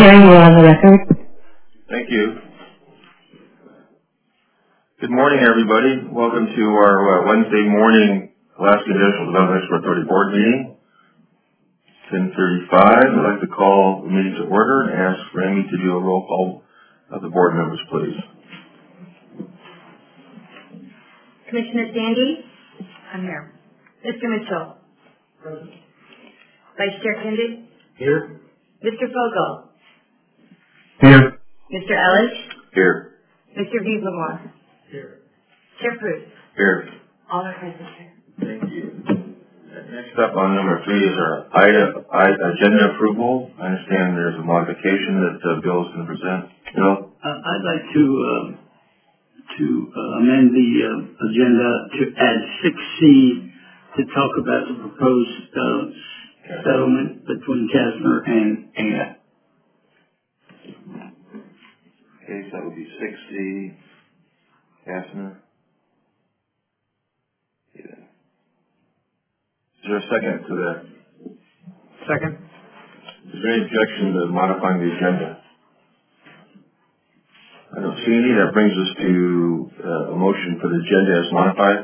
Hearing, we're on the record. Thank you. Good morning, everybody. Welcome to our Wednesday morning Alaska Industrial Development Export Authority Board meeting. 10:35. I'd like to call the meeting to order and ask Randy to do a roll call of the board members, please. Commissioner Sandy? I'm here. Mr. Mitchell? Present. Vice Chair Kendi? Here. Mr. Fogel? Here. Mr. Ellis? Here. Mr. Vieblemore? Here. Chair Preuss? Here. All are present, Chair. Thank you. Next up on number 3 is our agenda approval. I understand there's a modification that Bill is going to present. Bill? I'd like to amend the agenda to add 6C to talk about the proposed settlement between Kastner and ANA. Okay, so that would be 6C. Kastner. Is there a second to that? Second. Is there any objection to modifying the agenda? I don't see any. That brings us to a motion for the agenda as modified.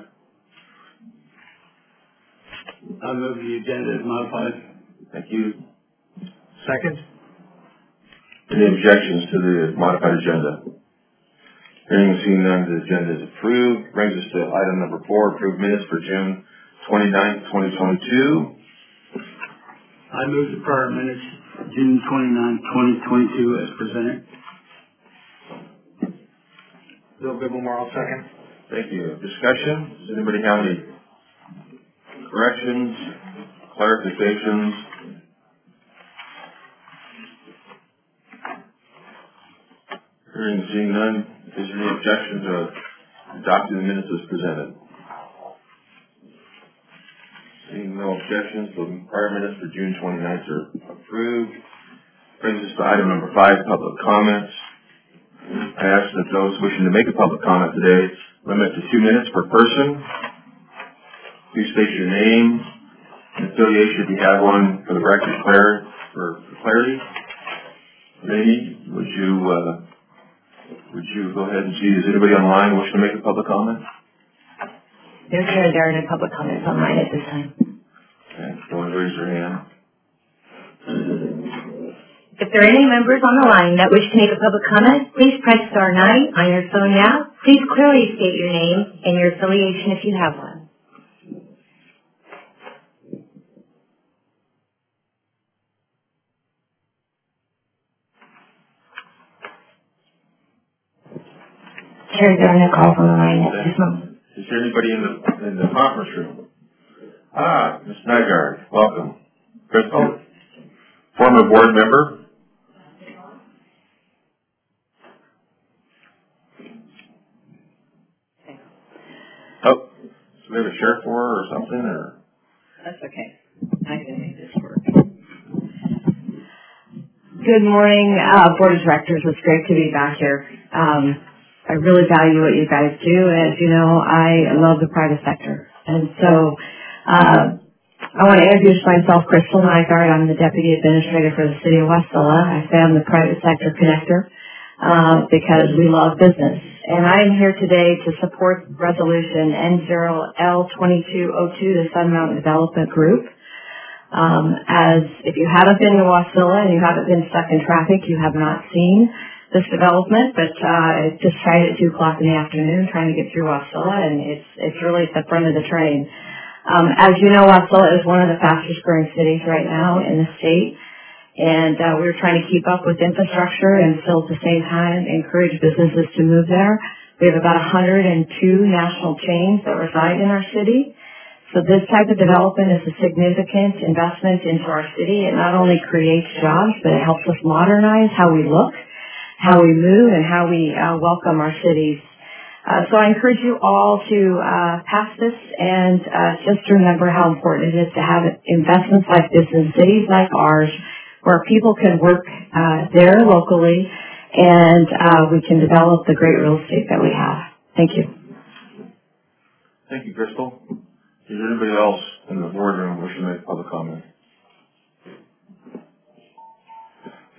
I move the agenda as modified. Thank you. Second. Any objections to the modified agenda? Hearing and seeing none, the agenda is approved. Brings us to item number 4, approved minutes for June 29th, 2022. I move the prior minutes June 29, 2022 as presented. Bill Vieblemore, I'll second. Thank you. Discussion? Does anybody have any corrections, clarifications? Hearing and seeing none, is there any objection to adopting the minutes as presented? Seeing no objections, the prior minutes for June 29th are approved. Brings us to item number 5, public comments. I ask that those wishing to make a public comment today limit to 2 minutes per person. Please state your name and affiliation if you have one for the record for clarity. Amy, would you go ahead and see, is anybody online wishing to make a public comment? There are no public comments online at this time. Okay, go and raise your hand. If there are any members on the line that wish to make a public comment, please press star 9 on your phone now. Please clearly state your name and your affiliation if you have one. Chair, there are no calls on the line at this moment. Is there anybody in the conference room? Ms. Nygaard, welcome. Crystal, former board member. Oh, so we have a share for her or something, or? That's okay. I can make this work. Good morning, Board of Directors. It's great to be back here. I really value what you guys do. As you know, I love the private sector. And so I want to introduce myself, Crystal Nygaard. I'm the Deputy Administrator for the City of Westella. I say I'm the private sector connector because we love business. And I am here today to support Resolution N0L2202, the Sun Mountain Development Group. As if you haven't been to Wasilla and you haven't been stuck in traffic, you have not seen this development, but just tried at 2 o'clock in the afternoon trying to get through Wasilla, and it's really at the front of the train. As you know, Wasilla is one of the fastest growing cities right now in the state, and we're trying to keep up with infrastructure and still at the same time encourage businesses to move there. We have about 102 national chains that reside in our city. So this type of development is a significant investment into our city. It not only creates jobs, but it helps us modernize how we look, how we move, and how we welcome our cities. So I encourage you all to pass this and just remember how important it is to have investments like this in cities like ours where people can work there locally and we can develop the great real estate that we have. Thank you. Thank you, Crystal. Is there anybody else in the boardroom wishing to make public comment?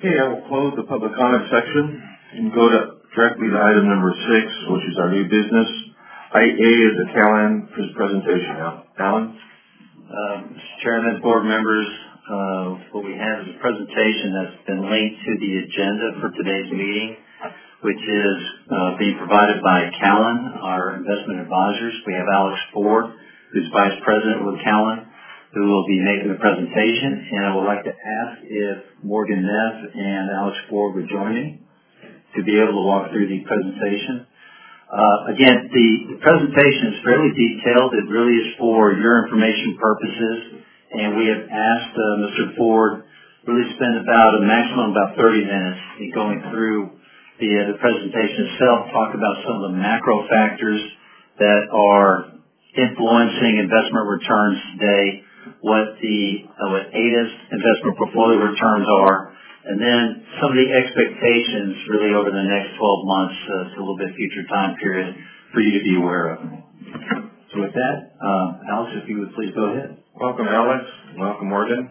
Okay, I will close the public comment section and go directly to item number 6, which is our new business. Item A is the Callan presentation. Alan? Mr. Chairman, board members, what we have is a presentation that's been linked to the agenda for today's meeting, which is being provided by Callan, our investment advisors. We have Alex Ford, who's Vice President with Callan, who will be making the presentation. And I would like to ask if Morgan Neff and Alex Ford would join me to be able to walk through the presentation. Again, the presentation is fairly detailed. It really is for your information purposes. And we have asked Mr. Ford really spend about a maximum of about 30 minutes in going through the presentation itself, talk about some of the macro factors that are influencing investment returns today, what ADA's investment portfolio returns are, and then some of the expectations really over the next 12 months to a little bit future time period for you to be aware of. So with that, Alex, if you would please go ahead. Welcome, Alex. Welcome, Morgan.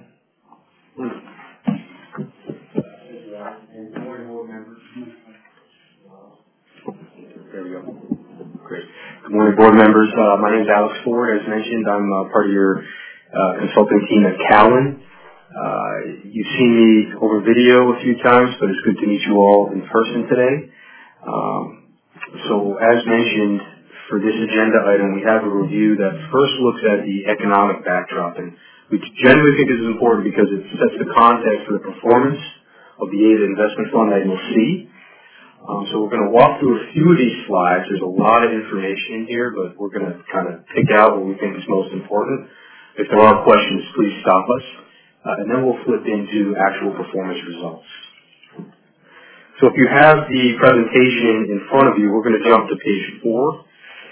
There we go. Great. Good morning, board members. My name is Alex Ford. As mentioned, I'm part of your consulting team at Callan. You've seen me over video a few times, but it's good to meet you all in person today. So as mentioned, for this agenda item, we have a review that first looks at the economic backdrop, and we generally think this is important because it sets the context for the performance of the ADA investment fund that you'll see. So we're going to walk through a few of these slides. There's a lot of information in here, but we're going to kind of pick out what we think is most important. If there are questions, please stop us. And then we'll flip into actual performance results. So if you have the presentation in front of you, we're going to jump to page 4.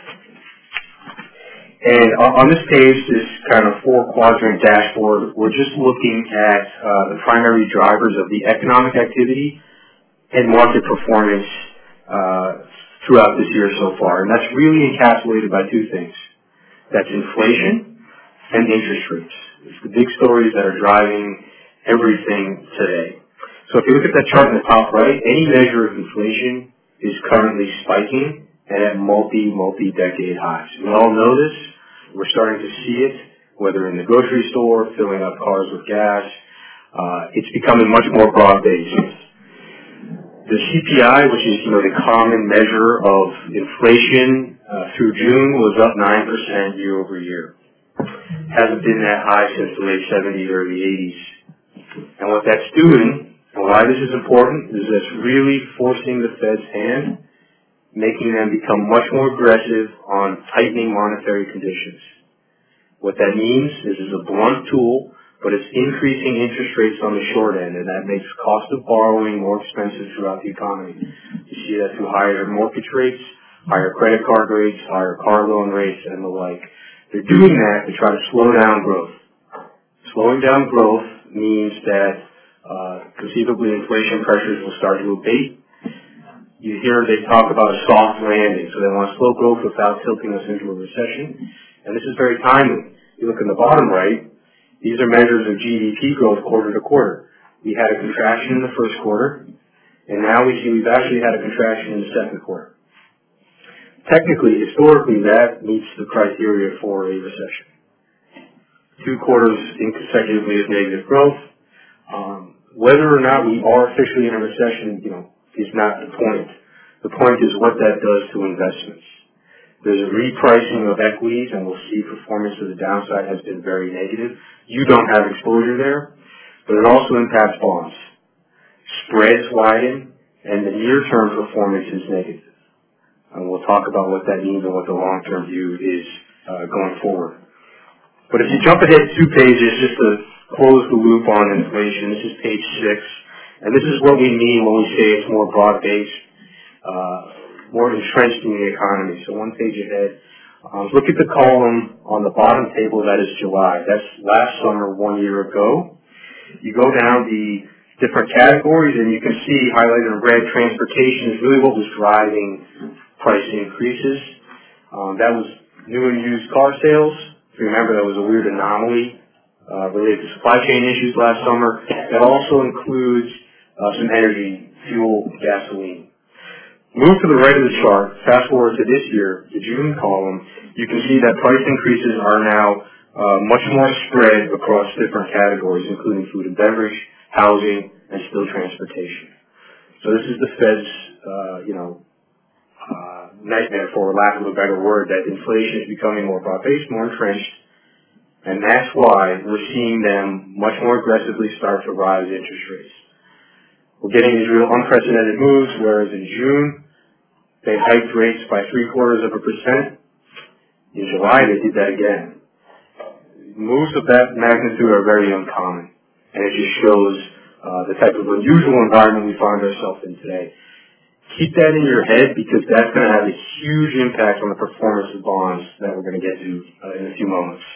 And on this page, this kind of 4-quadrant dashboard, we're just looking at the primary drivers of the economic activity and market performance throughout this year so far. And that's really encapsulated by two things. That's inflation and interest rates. It's the big stories that are driving everything today. So if you look at that chart in the top right, any measure of inflation is currently spiking and at multi-decade highs. We all know this. We're starting to see it, whether in the grocery store, filling up cars with gas. It's becoming much more broad-based. The CPI, which is, the common measure of inflation through June, was up 9% year over year. Hasn't been that high since the late 70s, early 80s. And what that's doing, and why this is important, is it's really forcing the Fed's hand, making them become much more aggressive on tightening monetary conditions. What that means is it's a blunt tool, but it's increasing interest rates on the short end, and that makes cost of borrowing more expensive throughout the economy. You see that through higher mortgage rates, higher credit card rates, higher car loan rates, and the like. They're doing that to try to slow down growth. Slowing down growth means that conceivably inflation pressures will start to abate. You hear they talk about a soft landing, so they want to slow growth without tilting us into a recession. And this is very timely. You look in the bottom right, these are measures of GDP growth quarter to quarter. We had a contraction in the first quarter, and now we see we've actually had a contraction in the second quarter. Technically, historically, that meets the criteria for a recession. 2 quarters consecutively of negative growth. Whether or not we are officially in a recession, is not the point. The point is what that does to investments. There's a repricing of equities, and we'll see performance to the downside has been very negative. You don't have exposure there, but it also impacts bonds. Spreads widen, and the near-term performance is negative. And we'll talk about what that means and what the long-term view is going forward. But if you jump ahead 2 pages just to close the loop on inflation, this is page 6. And this is what we mean when we say it's more broad-based, more entrenched in the economy. So 1 page ahead. Look at the column on the bottom table, that is July. That's last summer, 1 year ago. You go down the different categories, and you can see highlighted in red, transportation is really what was driving price increases. That was new and used car sales. If you remember, that was a weird anomaly related to supply chain issues last summer. That also includes some energy, fuel, gasoline. Move to the right of the chart, fast forward to this year, the June column, you can see that price increases are now much more spread across different categories, including food and beverage, housing, and still transportation. So this is the Fed's, nightmare, for lack of a better word, that inflation is becoming more broad-based, more entrenched, and that's why we're seeing them much more aggressively start to rise interest rates. We're getting these real unprecedented moves, whereas in June, they hiked rates by 0.75%. In July, they did that again. Moves of that magnitude are very uncommon, and it just shows the type of unusual environment we find ourselves in today. Keep that in your head, because that's going to have a huge impact on the performance of bonds that we're going to get to in a few moments.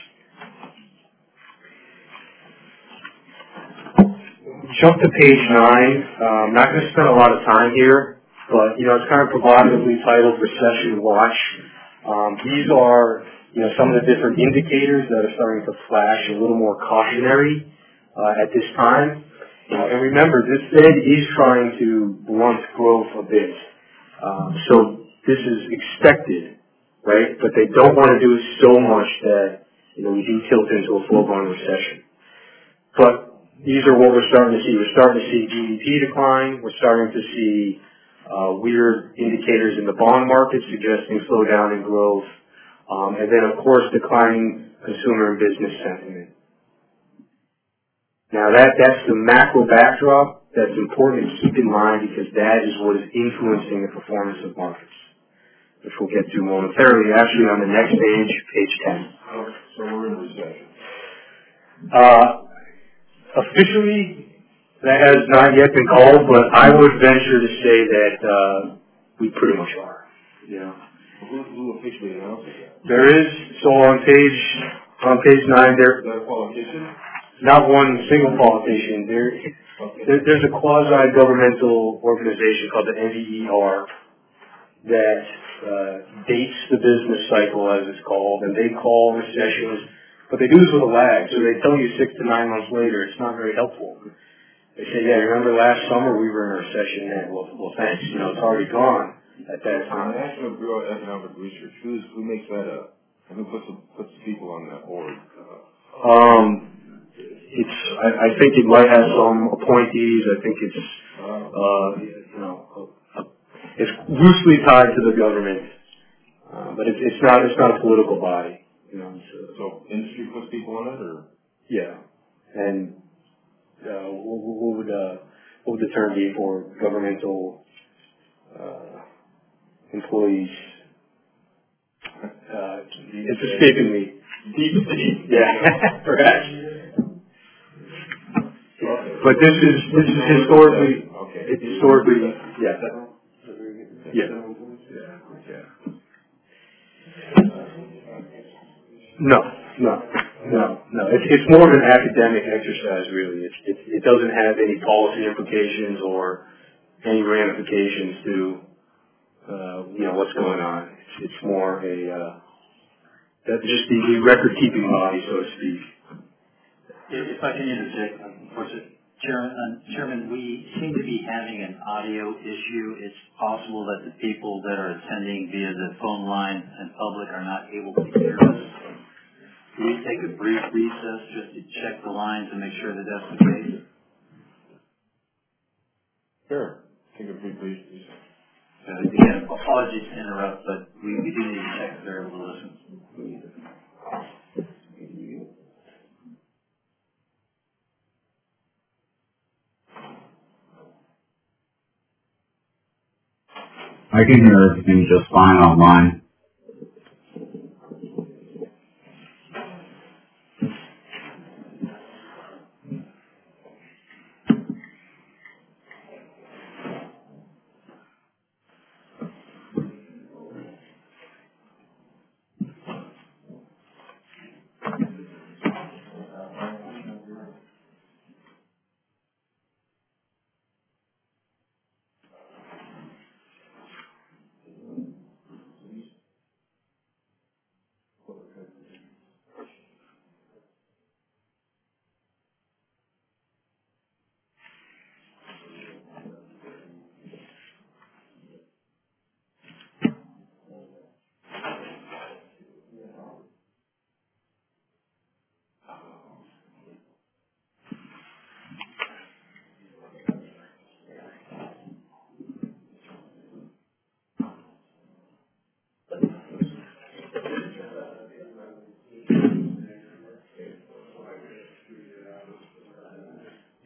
Jump to page 9. I'm not going to spend a lot of time here, but it's kind of provocatively titled Recession Watch. These are some of the different indicators that are starting to flash a little more cautionary at this time. And remember, this Fed is trying to blunt growth a bit. So this is expected, right? But they don't want to do it so much that we do tilt into a full-blown recession. But these are what we're starting to see. We're starting to see GDP decline. We're starting to see weird indicators in the bond market suggesting slowdown in growth. And then, of course, declining consumer and business sentiment. Now, that's the macro backdrop that's important to keep in mind, because that is what is influencing the performance of markets, which we'll get to momentarily. Actually, on the next page, page 10. So we're in recession. Officially, that has not yet been called, but I would venture to say that we pretty much are. Who officially announced that? There is, so on page 9, there. Is that a politician? Not one single politician. There's a quasi-governmental organization called the NVER that dates the business cycle, as it's called, and they call recessions, but they do this with a lag, so they tell you 6 to 9 months later. It's not very helpful. They say, remember last summer we were in a recession then? Well, thanks. It's already gone at that time. The National Bureau of Economic Research, who makes that up? And who puts the people on that board? I think it might have some appointees. I think it's, it's loosely tied to the government, but it's not a political body. So industry puts people on it, or? Yeah, and what would the term be for governmental employees? It's escaping me. Deep state. Yeah, perhaps. But this is historically, yeah. No. It's more of an academic exercise, really. It doesn't have any policy implications or any ramifications to, what's going on. It's more that's just the record-keeping body, so to speak. If I can interject, Chairman, we seem to be having an audio issue. It's possible that the people that are attending via the phone line and public are not able to hear us. Can we take a brief recess just to check the lines and make sure that that's the case? Sure. Take a brief recess. Again, apologies to interrupt, but we do need to check if they're able to listen. I can hear everything just fine online.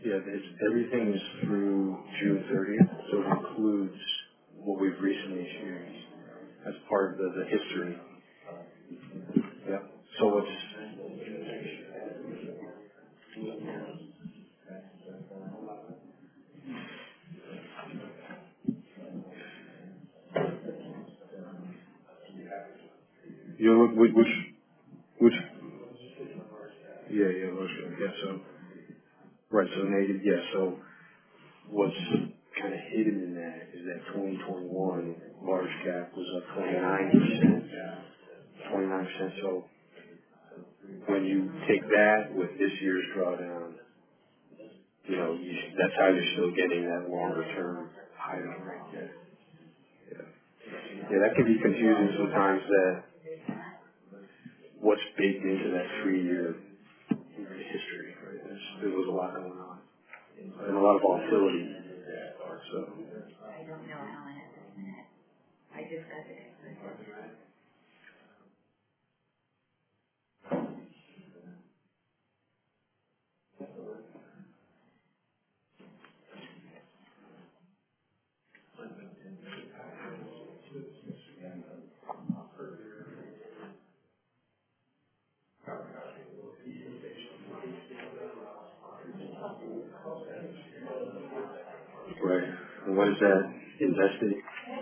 Yeah, everything is through June 30th, so it includes what we've recently experienced as part of the history. Yeah. So it's which so right, so negative, so what's kind of hidden in that is that 2021 large cap was up 29%. So when you take that with this year's drawdown, that's how you're still getting that longer term item right there. Yeah, that can be confusing sometimes, that what's baked into that 3-year history, right? There was a lot going on and a lot of volatility. So I don't know, Alan, at this minute. I just got it. right. And what is that invested?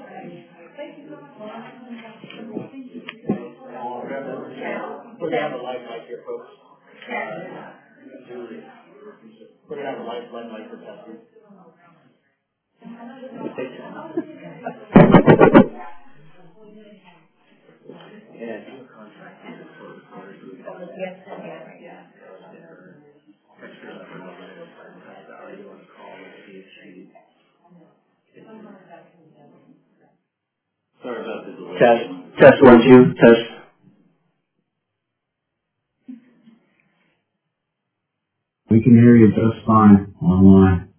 We're gonna have a live mic here, folks. We're gonna have a live mic for testing. Sorry about the delay. Test 1, 2, test. We can hear you just fine online.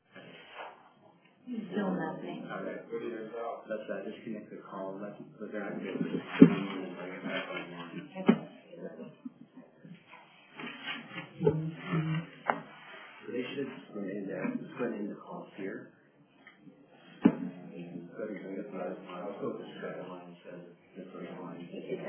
Still nothing. That's that. Disconnect the call. They're not going to be able to bring it back online. So they should remain there. Let's go ahead and end the call here. I'll go with the second line instead of the first line.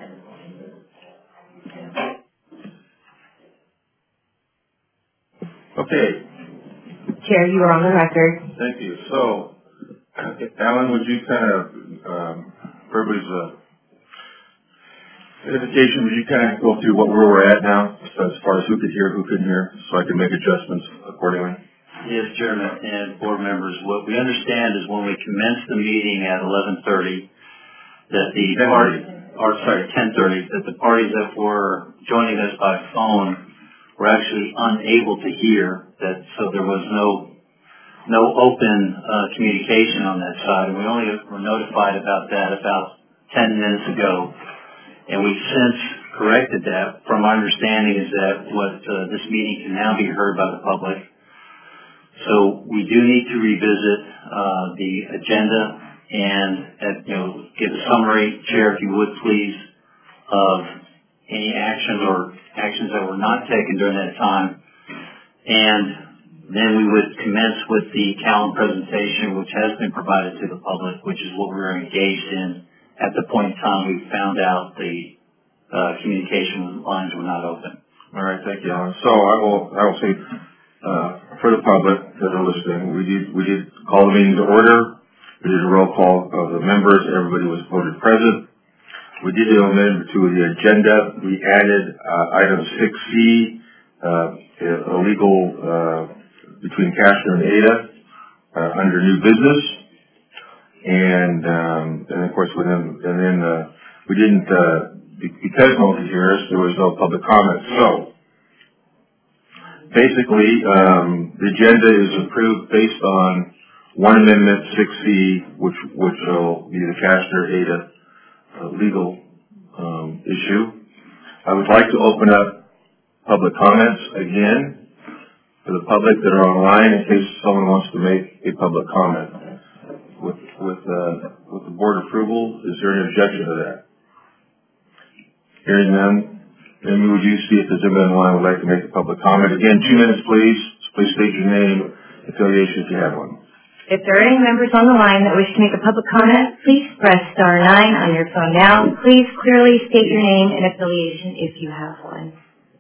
Okay, Chair, you are on the record. thank you. So, Alan, would you kind of, for everybody's edification, would you kind of go through where we're at now, as far as who could hear, who couldn't hear, so I can make adjustments accordingly? Yes, Chairman and board members. What we understand is when we commenced the meeting at 11:30, that the party, 10:30, that the parties that were joining us by phone were actually unable to hear. That so there was no open communication on that side, and we only were notified about that about 10 minutes ago, and we've since corrected that. From our understanding is that this meeting can now be heard by the public. So we do need to revisit the agenda and give a summary, Chair, if you would please, of any actions that were not taken during that time. And then we would commence with the Callan presentation, which has been provided to the public, which is what we were engaged in at the point in time we found out the communication lines were not open. All right, thank you, Alan. So I will say, for the public that are listening, we did call the meeting to order. We did a roll call of the members. Everybody was voted present. We did an amendment to the agenda. We added item 6C, a legal between Castner and Ada under new business, and of course we didn't because no one could hear us. There was no public comment. So basically, the agenda is approved based on one amendment, 6C, which will be the Castner-Ada legal issue. I would like to open up public comments again for the public that are online in case someone wants to make a public comment. With the board approval, is there any objection to that? Hearing none, then would you see if there's anyone online who would like to make a public comment? Again, 2 minutes, please. Please state your name, affiliation if you have one. If there are any members on the line that wish to make a public comment, please press star 9 on your phone now. Please clearly state your name and affiliation if you have one.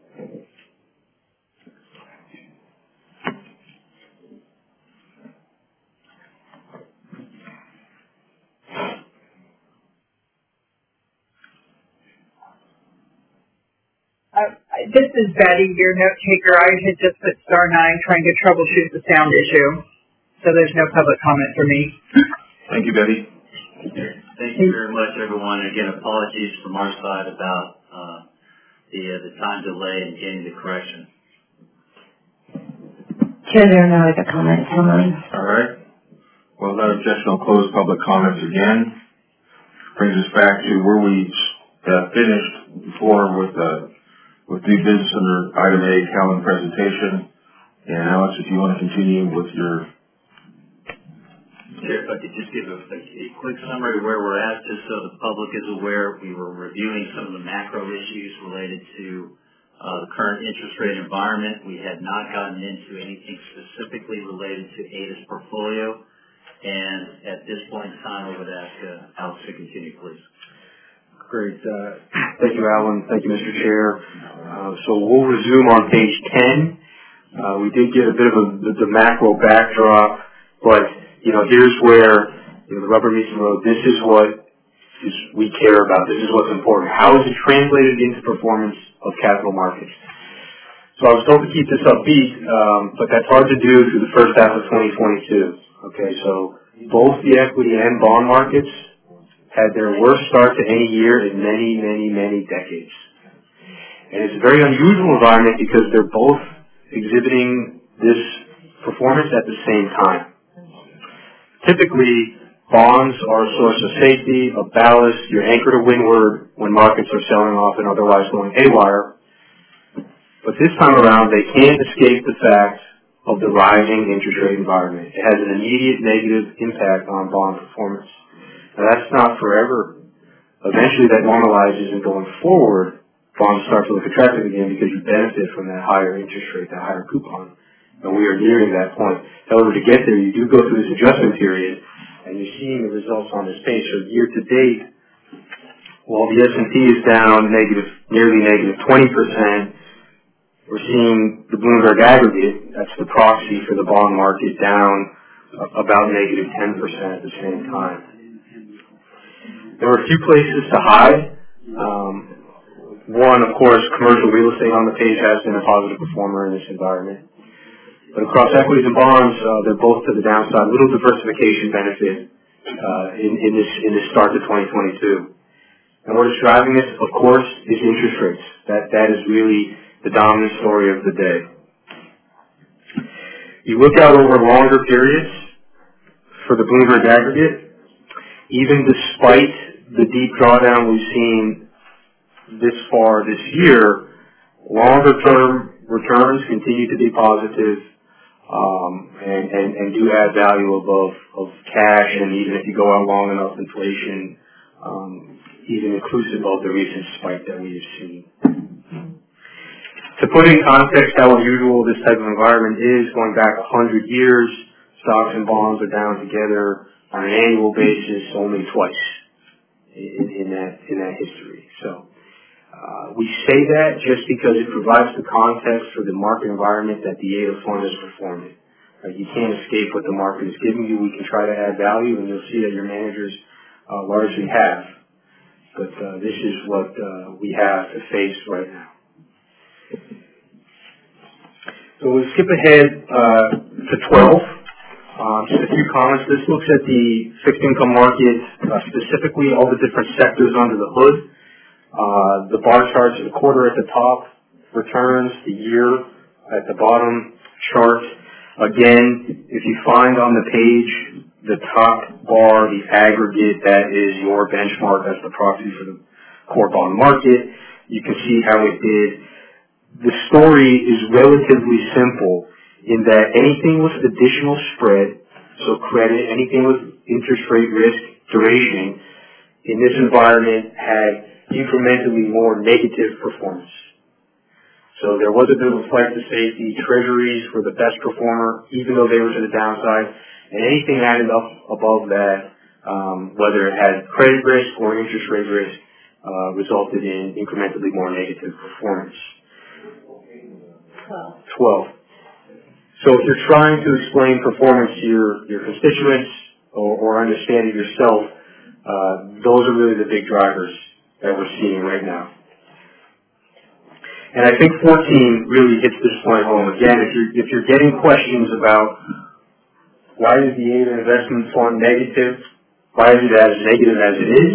This is Betty, your note taker. I had just put star 9 trying to troubleshoot the sound issue. So there's no public comment for me. Thank you, Betty. Thank you very much, everyone. Again, apologies from our side about the time delay in getting the correction. Chair, there are no other comments on mine. All right. Well, without objection, I'll close public comments again. Brings us back to where we finished before with new business under item A, Callan presentation. And Alex, if you want to continue with your... Chair, if I could just give a quick summary of where we're at, just so the public is aware. We were reviewing some of the macro issues related to the current interest rate environment. We had not gotten into anything specifically related to ADA's portfolio. And at this point in time, I would ask Alex to continue, please. Great. Thank you, Alan. Thank you, Mr. Chair. So we'll resume on page 10. We did get a bit of the macro backdrop, but, here's where the rubber meets the road. This is what we care about. This is what's important. How is it translated into performance of capital markets? So I was told to keep this upbeat, but that's hard to do through the first half of 2022. Okay, so both the equity and bond markets had their worst start to any year in many, many, many decades. And it's a very unusual environment because they're both exhibiting this performance at the same time. Typically, bonds are a source of safety, of ballast, you're anchored to windward when markets are selling off and otherwise going haywire. But this time around, they can't escape the fact of the rising interest rate environment. It has an immediate negative impact on bond performance. Now, that's not forever. Eventually, that normalizes, and going forward, bonds start to look attractive again because you benefit from that higher interest rate, that higher coupon. And we are nearing that point. However, to get there, you do go through this adjustment period, and you're seeing the results on this page. So year to date, while the S&P is down nearly negative 20%, we're seeing the Bloomberg aggregate, that's the proxy for the bond market, down about negative 10% at the same time. There were a few places to hide. One, of course, commercial real estate on the page has been a positive performer in this environment. But across equities and bonds, they're both to the downside. Little diversification benefit in this start to 2022. And what is driving this, of course, is interest rates. That is really the dominant story of the day. You look out over longer periods for the Bloomberg aggregate, even despite the deep drawdown we've seen this far this year, longer term returns continue to be positive and do add value of cash, and even if you go out long enough, inflation, even inclusive of the recent spike that we've seen. To put in context how unusual this type of environment is, going back 100 years, stocks and bonds are down together on an annual basis only twice in that history. So we say that just because it provides the context for the market environment that the ADA fund is performing. You can't escape what the market is giving you. We can try to add value, and you'll see that your managers largely have. But this is what we have to face right now. So we'll skip ahead to 12. Just a few comments. This looks at the fixed income market, specifically all the different sectors under the hood. The bar charts, the quarter at the top, returns, the year at the bottom chart. Again, if you find on the page the top bar, the aggregate, that is your benchmark as the proxy for the core bond market. You can see how it did. The story is relatively simple in that anything with additional spread, so credit, anything with interest rate risk duration, in this environment had incrementally more negative performance. So there was a bit of a flight to safety. Treasuries were the best performer, even though they were to the downside. And anything added up above that, whether it had credit risk or interest rate risk, resulted in incrementally more negative performance. 12. So if you're trying to explain performance to your constituents or understand it yourself, those are really the big drivers that we're seeing right now. And I think 14 really hits this point home. Again, if you're getting questions about why is the ADA investment fund negative, why is it as negative as it is,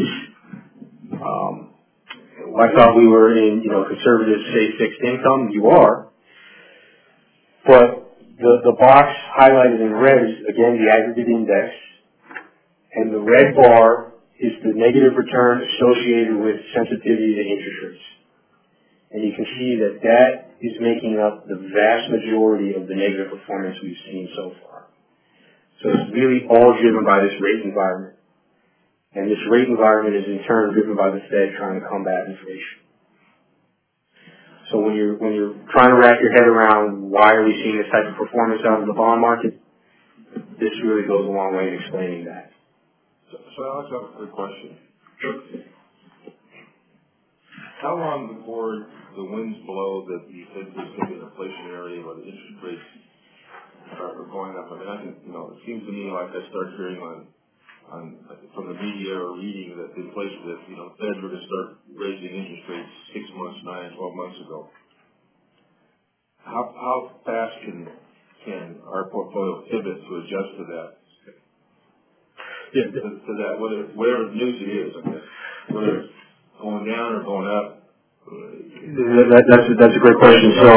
I thought we were in, conservative, safe, fixed income. You are. But the box highlighted in red is, again, the aggregate index. And the red bar is the negative return associated with sensitivity to interest rates. And you can see that is making up the vast majority of the negative performance we've seen so far. So it's really all driven by this rate environment. And this rate environment is in turn driven by the Fed trying to combat inflation. So when you're trying to wrap your head around why are we seeing this type of performance out in the bond market, this really goes a long way in explaining that. So Alex, I have a quick question. How long before the winds blow that you think there's going to be an inflationary or the interest rates are going up? I mean, I think, it seems to me like I start hearing from the media or reading that the inflation, that, Feds were going to start raising interest rates 6 months, 9, 12 months ago. How fast can our portfolio pivot to adjust to that? Yeah, to that, whatever news it is, I guess, whether it's going down or going up. That's a great question. So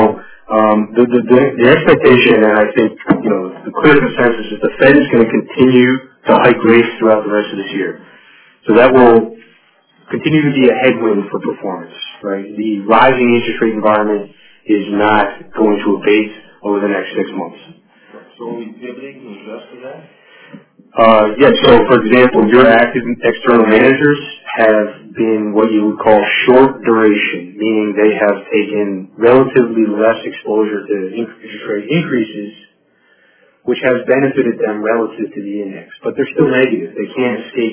the expectation, and I think the clear consensus is the Fed is going to continue to hike rates throughout the rest of this year. So that will continue to be a headwind for performance. Right, the rising interest rate environment is not going to abate over the next 6 months. So are we pivoting to adjust to that? Yes. So, for example, your active external managers have been what you would call short duration, meaning they have taken relatively less exposure to interest rate increases, which has benefited them relative to the index. But they're still negative. They can't escape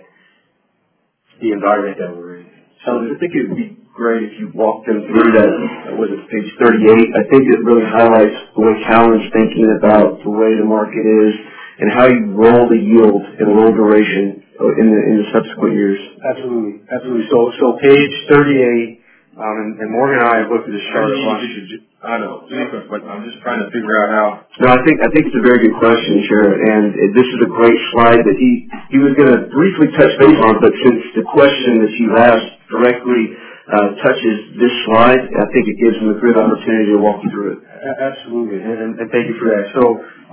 the environment that we're in. So I think it would be great if you walked them through that, was it page 38? I think it really highlights the way Callan's thinking about the way the market is and how you roll the yield in a low duration in the subsequent years. Absolutely. So page 38, and Morgan and I have looked at this chart. I know, but I'm just trying to figure out how. No, I think it's a very good question, Chair, and this is a great slide that he was going to briefly touch base on, but since the question that you asked directly touches this slide, I think it gives him a good opportunity to walk you through it. Absolutely, and thank you for that. So,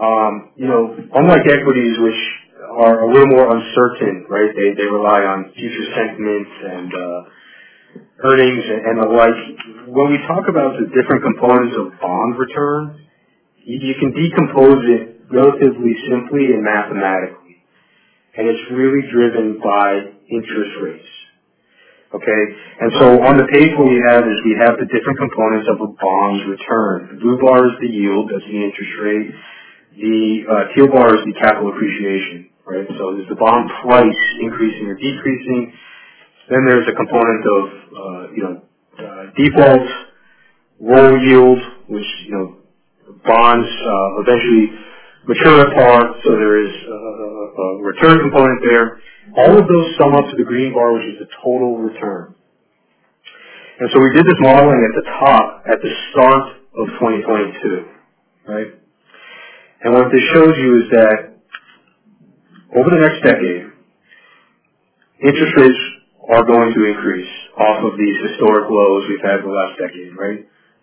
unlike equities, which are a little more uncertain, right? They rely on future sentiment and earnings and the like. When we talk about the different components of bond return, you can decompose it relatively simply and mathematically, and it's really driven by interest rates. Okay, and so on the page what we have the different components of a bond's return. The blue bar is the yield, that's the interest rate. The teal bar is the capital appreciation, right? So is the bond price increasing or decreasing? Then there's a component of default, roll yield, which bonds eventually mature at par, so there is a return component there. All of those sum up to the green bar, which is the total return. And so we did this modeling at the top at the start of 2022, right? And what this shows you is that over the next decade, interest rates are going to increase off of these historic lows we've had the last decade, right?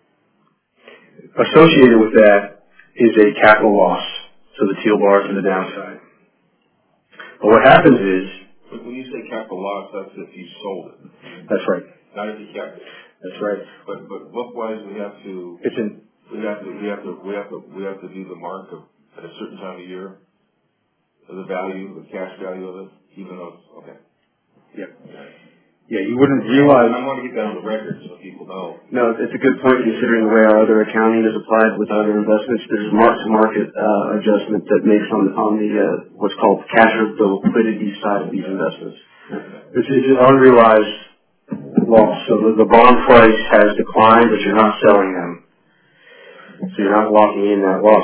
Associated with that is a capital loss, so the teal bar to the downside. But what happens is, when you say capital loss, that's if you sold it. That's right. Not if you kept it. That's right. But book-wise, we have to. We have to do the mark at a certain time of year. The value, the cash value of it, even though it's okay. Yeah. Yeah, you wouldn't realize. I want to get that on the record so people know. No, it's a good point considering the way our other accounting is applied with other investments. There's mark-to-market adjustment that makes on the what's called cash or the liquidity side of these investments. This is an unrealized loss. So the bond price has declined, but you're not selling them. So you're not locking in that loss.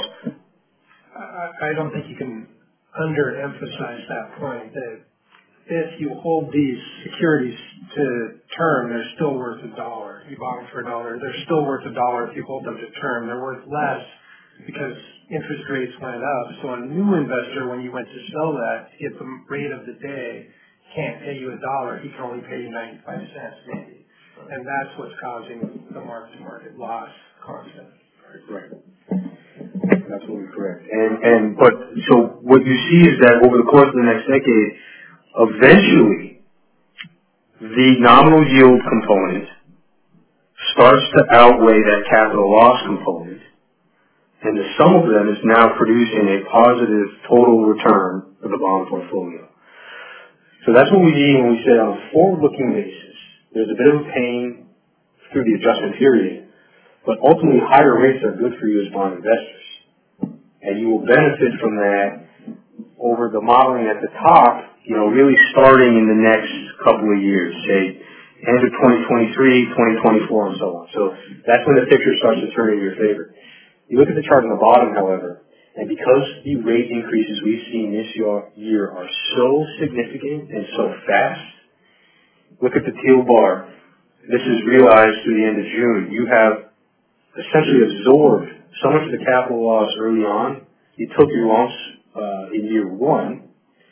I don't think you can underemphasize that point, that if you hold these securities to term, they're still worth $1. You bought them for $1. They're still worth $1 if you hold them to term. They're worth less because interest rates went up. So a new investor, when you went to sell that, to get the rate of the day, can't pay you $1. He can only pay you 95 cents maybe. And that's what's causing the mark-to-market loss concept. Right. Absolutely correct. But so what you see is that over the course of the next decade, eventually the nominal yield component starts to outweigh that capital loss component, and the sum of them is now producing a positive total return for the bond portfolio. So that's what we mean when we say on a forward-looking basis, there's a bit of a pain through the adjustment period, but ultimately higher rates are good for you as bond investors. And you will benefit from that over the modeling at the top, really starting in the next couple of years, say end of 2023, 2024, and so on. So that's when the picture starts to turn in your favor. You look at the chart on the bottom, however, and because the rate increases we've seen this year are so significant and so fast, look at the teal bar. This is realized through the end of June. You have essentially absorbed so much of the capital loss early on. You took your loss in year one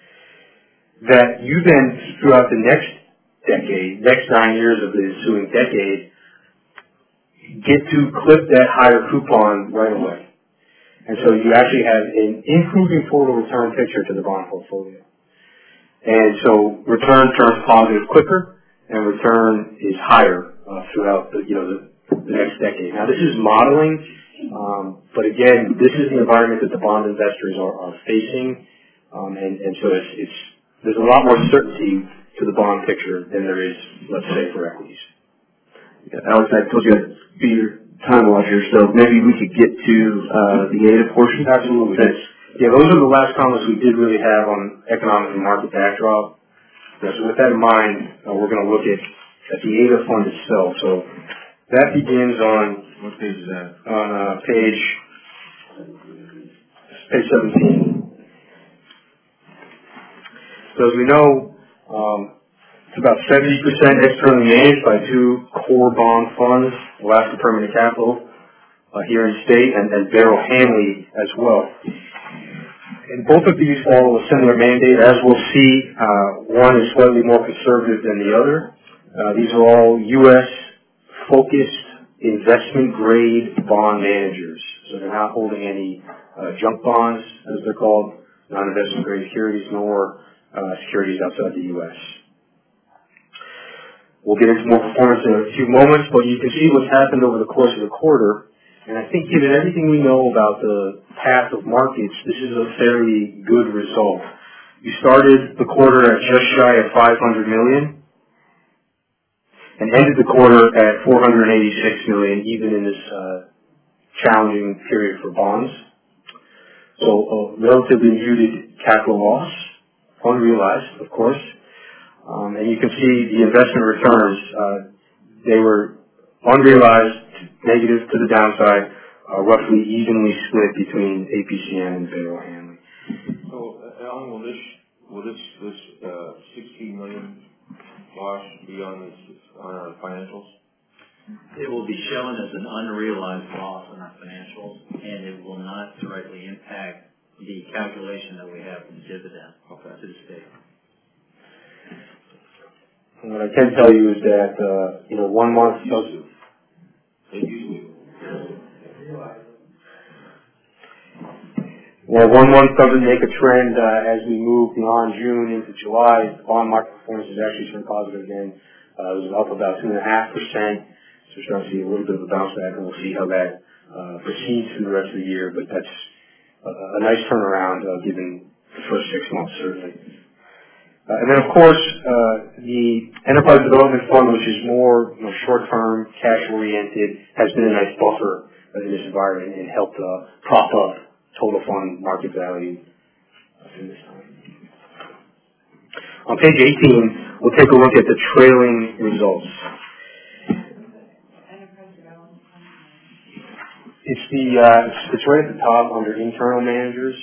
that you then, throughout the next decade, next 9 years of the ensuing decade, get to clip that higher coupon right away. And so you actually have an improving total return picture to the bond portfolio. And so return turns positive quicker, and return is higher throughout the next decade. Now, this is modeling, but again, this is the environment that the bond investors are facing, and so there's a lot more certainty to the bond picture than there is, let's say, for equities. Yeah, Alex, I told you I'd be your time watcher, so maybe we could get to the ADA portion. Absolutely. Yeah, those are the last comments we did really have on economic and market backdrop. So with that in mind, we're going to look at the ADA fund itself. So that begins on what page is that? On page 17. So as we know, it's about 70% externally managed by two core bond funds, Alaska Permanent Capital here in state, and Barrow Hanley as well. And both of these follow a similar mandate. As we'll see, one is slightly more conservative than the other. These are all U.S.-focused investment-grade bond managers. So they're not holding any junk bonds, as they're called, non-investment-grade securities, nor securities outside the U.S. We'll get into more performance in a few moments, but you can see what's happened over the course of the quarter. And I think given everything we know about the path of markets, this is a fairly good result. You started the quarter at just shy of $500 million and ended the quarter at $486 million, even in this challenging period for bonds. So a relatively muted capital loss, unrealized, of course. And you can see the investment returns. They were unrealized, negative to the downside, roughly evenly split between APCM and Barrow Hanley. So, Alan, will this $16 million loss be on our financials? It will be shown as an unrealized loss in our financials, and it will not directly impact the calculation that we have in dividend to the state. And what I can tell you is that 1 month does. Well, 1 month doesn't make a trend. As we move beyond June into July, bond market performance has actually turned positive again. It was up about 2.5%. So we're starting to see a little bit of a bounce back, and we'll see how that proceeds through the rest of the year. But that's a nice turnaround given the first 6 months, certainly. And then, of course, the Enterprise Development Fund, which is more short-term, cash-oriented, has been a nice buffer in this environment and helped prop up total fund market value through this time. On page 18, we'll take a look at the trailing results. It's right at the top under internal managers.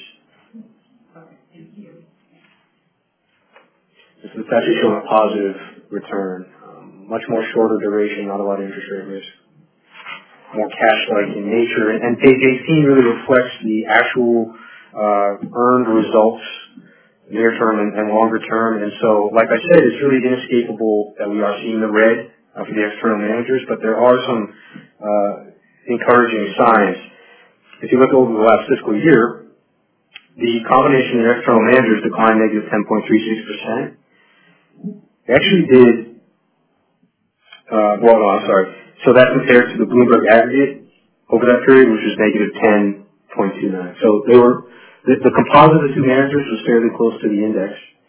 It's actually showing a positive return. Much more shorter duration, not a lot of interest rate risk. More cash-like in nature. And page 18 really reflects the actual earned results, near term and longer term. And so, like I said, it's really inescapable that we are seeing the red for the external managers, but there are some encouraging signs. If you look over the last fiscal year, the combination of external managers declined negative 10.36%. They actually did, So that compared to the Bloomberg aggregate over that period, which was negative 10.29. So they were, the composite of the two managers was fairly close to the index.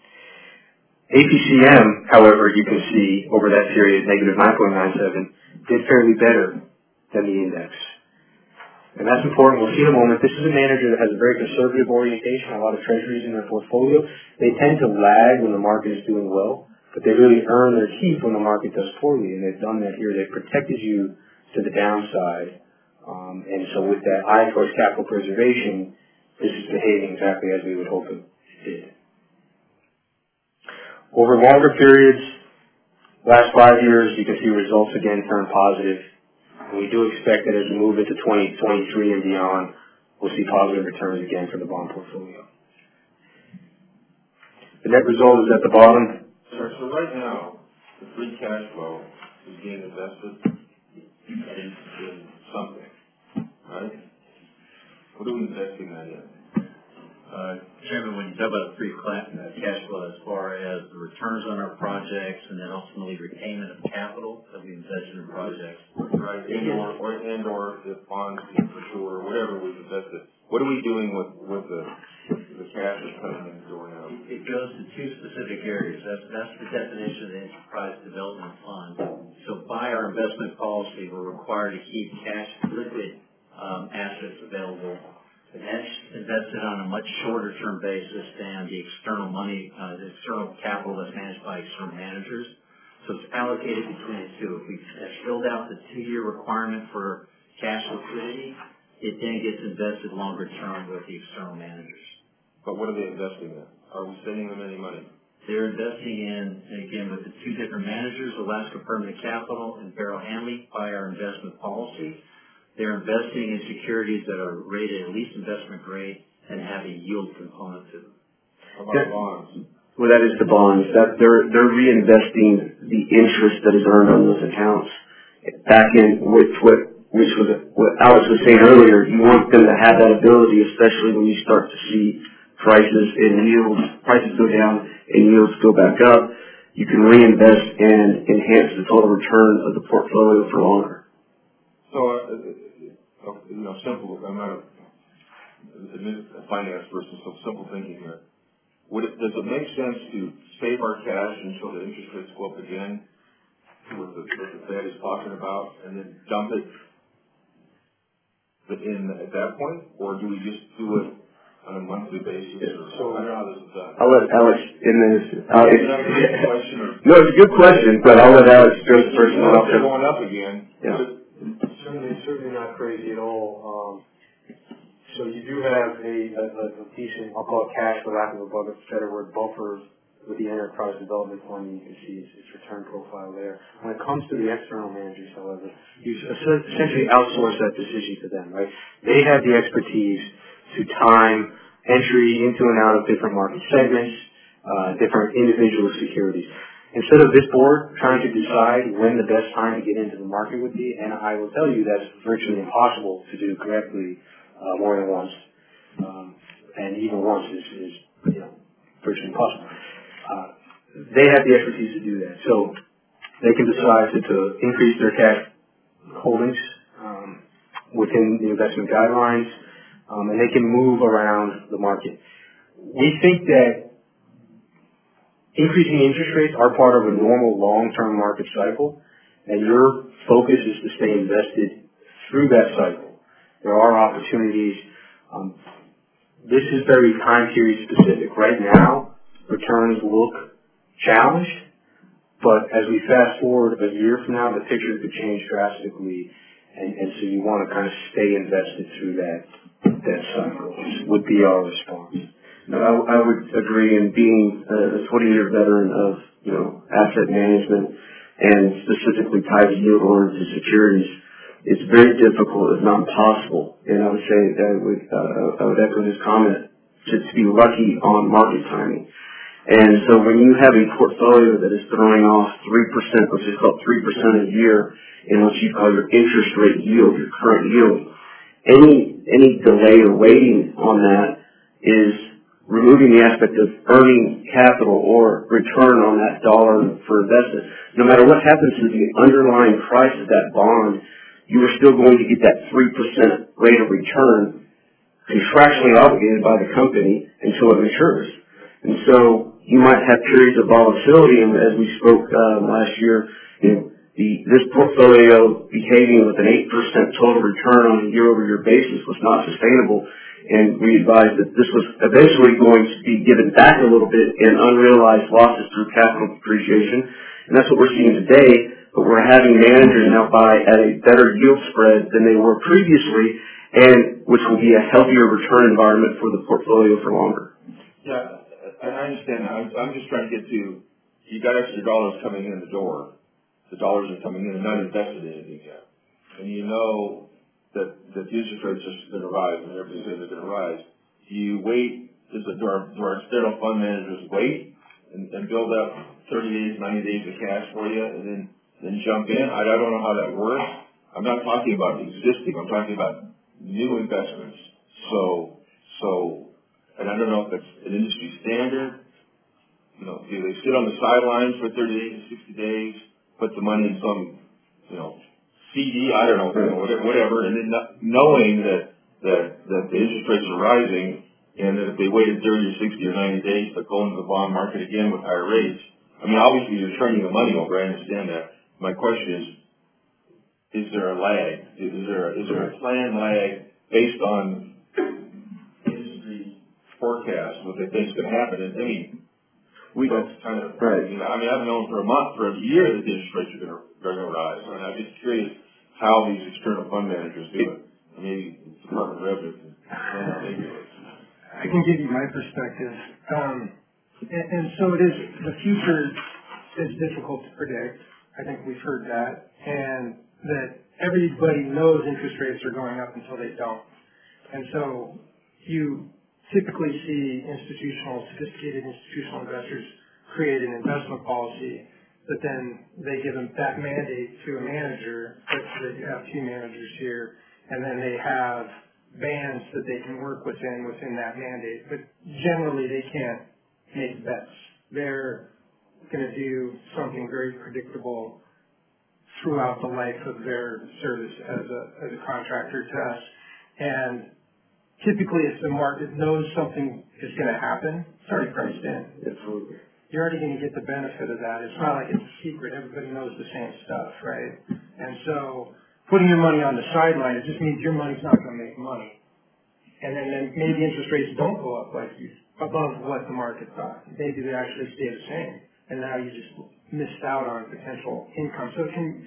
APCM, however, you can see over that period, negative 9.97, did fairly better than the index. And that's important. We'll see in a moment. This is a manager that has a very conservative orientation, a lot of treasuries in their portfolio. They tend to lag when the market is doing well, but they really earn their keep when the market does poorly, and they've done that here. They've protected you to the downside. And so with that eye towards capital preservation, this is behaving exactly as we would hope it did. Over longer periods, last 5 years, you can see results again turn positive. And we do expect that as we move into 2023 and beyond, we'll see positive returns again for the bond portfolio. The net result is at the bottom. So right now, the free cash flow is being invested in something, right? What are we investing that in? Chairman, when you talk about free cash flow as far as the returns on our projects and then ultimately repayment of capital that we invested in projects. Right, and/or if bonds mature, whatever we've invested. What are we doing with the cash that's coming in the door now? It goes to two specific areas. That's the definition of the Enterprise Development Fund. So by our investment policy, we're required to keep cash liquid assets available. And that's invested on a much shorter term basis than the external money, the external capital that's managed by external managers. So it's allocated between the two. If we have filled out the 2-year requirement for cash liquidity, it then gets invested longer term with the external managers. But what are they investing in? Are we sending them any money? They're investing in, again, with the two different managers, Alaska Permanent Capital and Barrow Hanley, by our investment policy. They're investing in securities that are rated at least investment grade and have a yield component to them. How about bonds? Well, that is the bonds. That they're reinvesting the interest that is earned on those accounts back in which was what Alex was saying earlier. You want them to have that ability, especially when you start to see prices go down and yields go back up. You can reinvest and enhance the total return of the portfolio for longer. So, simple. I'm not a finance person, so simple thinking here. Does it make sense to save our cash until the interest rates go up again, what the Fed is talking about, and then dump it in at that point, or do we just do it on a monthly basis? So I don't know how this is done. I'll let Alex in this. No, it's a good question, but I'll let Alex go first. If they're going up again. Yeah. Certainly not crazy at all. So you do have a decent, I'll call it cash for lack of a better word, buffer with the Enterprise Development Fund. You can see its return profile there. When it comes to the external managers, however, you essentially outsource that decision to them, right? They have the expertise to time entry into and out of different market segments, different individual securities. Instead of this board trying to decide when the best time to get into the market would be, and I will tell you that's virtually impossible to do correctly more than once, and even once is virtually impossible. They have the expertise to do that, so they can decide to increase their cash holdings within the investment guidelines, and they can move around the market. We think that increasing interest rates are part of a normal long-term market cycle, and your focus is to stay invested through that cycle. There are opportunities. This is very time period specific. Right now, returns look challenged, but as we fast forward a year from now, the picture could change drastically, and so you want to kind of stay invested through that cycle, would be our response. No, I would agree. And being a 20-year veteran of asset management and specifically tied to yield-oriented securities, it's very difficult, if not impossible. And I would say that I would echo his comment to be lucky on market timing. And so when you have a portfolio that is throwing off 3%, which is called 3% a year, in what you call your interest rate yield, your current yield, any delay or waiting on that is removing the aspect of earning capital or return on that dollar for investment. No matter what happens to the underlying price of that bond, you are still going to get that 3% rate of return contractually obligated by the company until it matures. And so you might have periods of volatility, and as we spoke last year, this portfolio behaving with an 8% total return on a year-over-year basis was not sustainable. And we advised that this was eventually going to be given back a little bit in unrealized losses through capital depreciation. And that's what we're seeing today, but we're having managers now buy at a better yield spread than they were previously, and which will be a healthier return environment for the portfolio for longer. Yeah, I understand. I'm just trying to get to, you got extra dollars coming in the door. The dollars are coming in and not invested in anything yet. And you know that the interest rates are going to rise, and everybody says they're going to rise. Do you wait? Do our external fund managers wait and build up 30 days, 90 days of cash for you, and then jump in? I don't know how that works. I'm not talking about existing. I'm talking about new investments. And I don't know if it's an industry standard. Do they sit on the sidelines for 30 days or 60 days, put the money in some, CD, I don't know, whatever, and then knowing that the interest rates are rising, and that if they waited 30 or 60 or 90 days to go into the bond market again with higher rates, I mean, obviously you're turning the money over. I understand that. My question is there a lag? Is there a planned lag based on industry forecasts, what they think is going to happen? And I mean, that's kind of right. I've known for a year that the interest rates are going to rise, and I'm just curious how these external fund managers do it. Maybe the Department of Revenue can I can give you my perspective. And so it is, the future is difficult to predict. I think we've heard that. And that everybody knows interest rates are going up until they don't. And so you typically see sophisticated institutional investors create an investment policy, but then they give them that mandate to a manager. Let's say you have two managers here, and then they have bands that they can work within that mandate. But generally, they can't make bets. They're going to do something very predictable throughout the life of their service as a contractor to us. And typically, if the market knows something is going to happen, it's already priced in. Absolutely. You're already going to get the benefit of that. It's not like it's a secret. Everybody knows the same stuff, right? And so putting your money on the sideline, it just means your money's not going to make money. And then maybe interest rates don't go up above what the market thought. Maybe they actually stay the same. And now you just missed out on potential income. So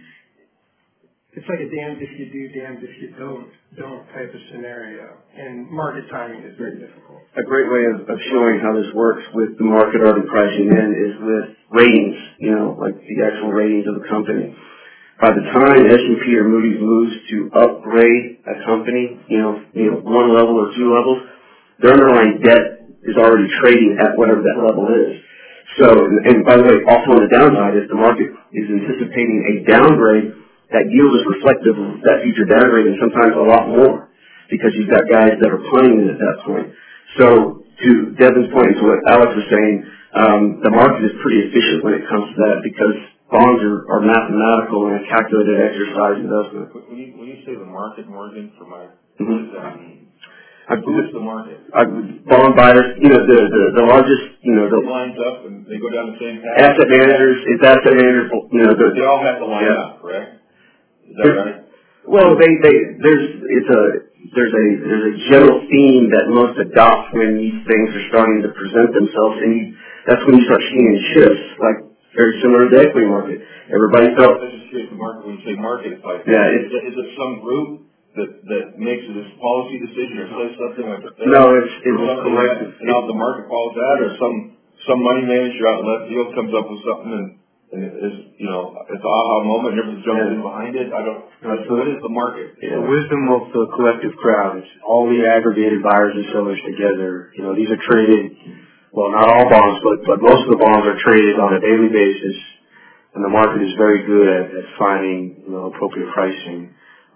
it's like a damned if you do, damned if you don't type of scenario. And market timing is very difficult. A great way of showing how this works with the market already pricing in is with ratings, like the actual ratings of the company. By the time S&P or Moody's moves to upgrade a company, one level or two levels, their underlying debt is already trading at whatever that level is. So, and by the way, also on the downside, if the market is anticipating a downgrade, that yield is reflective of that future downgrade, and sometimes a lot more, because you've got guys that are playing it at that point. So, to Devin's point, to what Alex was saying, the market is pretty efficient when it comes to that, because bonds are mathematical and a calculated exercise investment. When you say the market, Morgan, what does that mean? Who is the market? Bond buyers, the largest, It lines up and they go down the same path? asset managers, They all have to line up, correct? Is that right? Well, there's a general theme that most adopt when these things are starting to present themselves, and that's when you start seeing shifts, like very similar to the equity market. Everybody felt. Let's just say the market. When you say market, it's like is it some group that makes this policy decision or says something like that? No, it's collective. Now the market follows that, or some money manager out in left field comes up with something and it's it's an aha moment and everyone's jumping in behind it. What is the market? The wisdom of the collective crowd. It's all the aggregated buyers and sellers together. These are traded, well, not all bonds, but most of the bonds are traded on a daily basis, and the market is very good at finding appropriate pricing.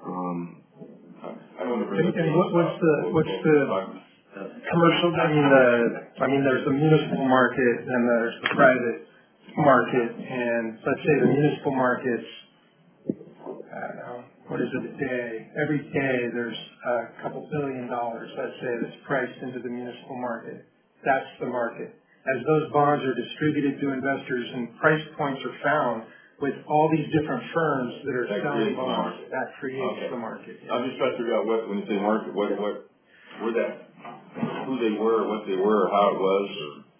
What's the commercial? There's the municipal market and there's the private market, and let's say the municipal market's, I don't know, what is it a day? Every day there's a couple $1 billion, let's say, that's priced into the municipal market. That's the market. As those bonds are distributed to investors and price points are found with all these different firms that are selling bonds, that creates the market. I'm just trying to figure out when you say market, who they were, what they were, or how it was.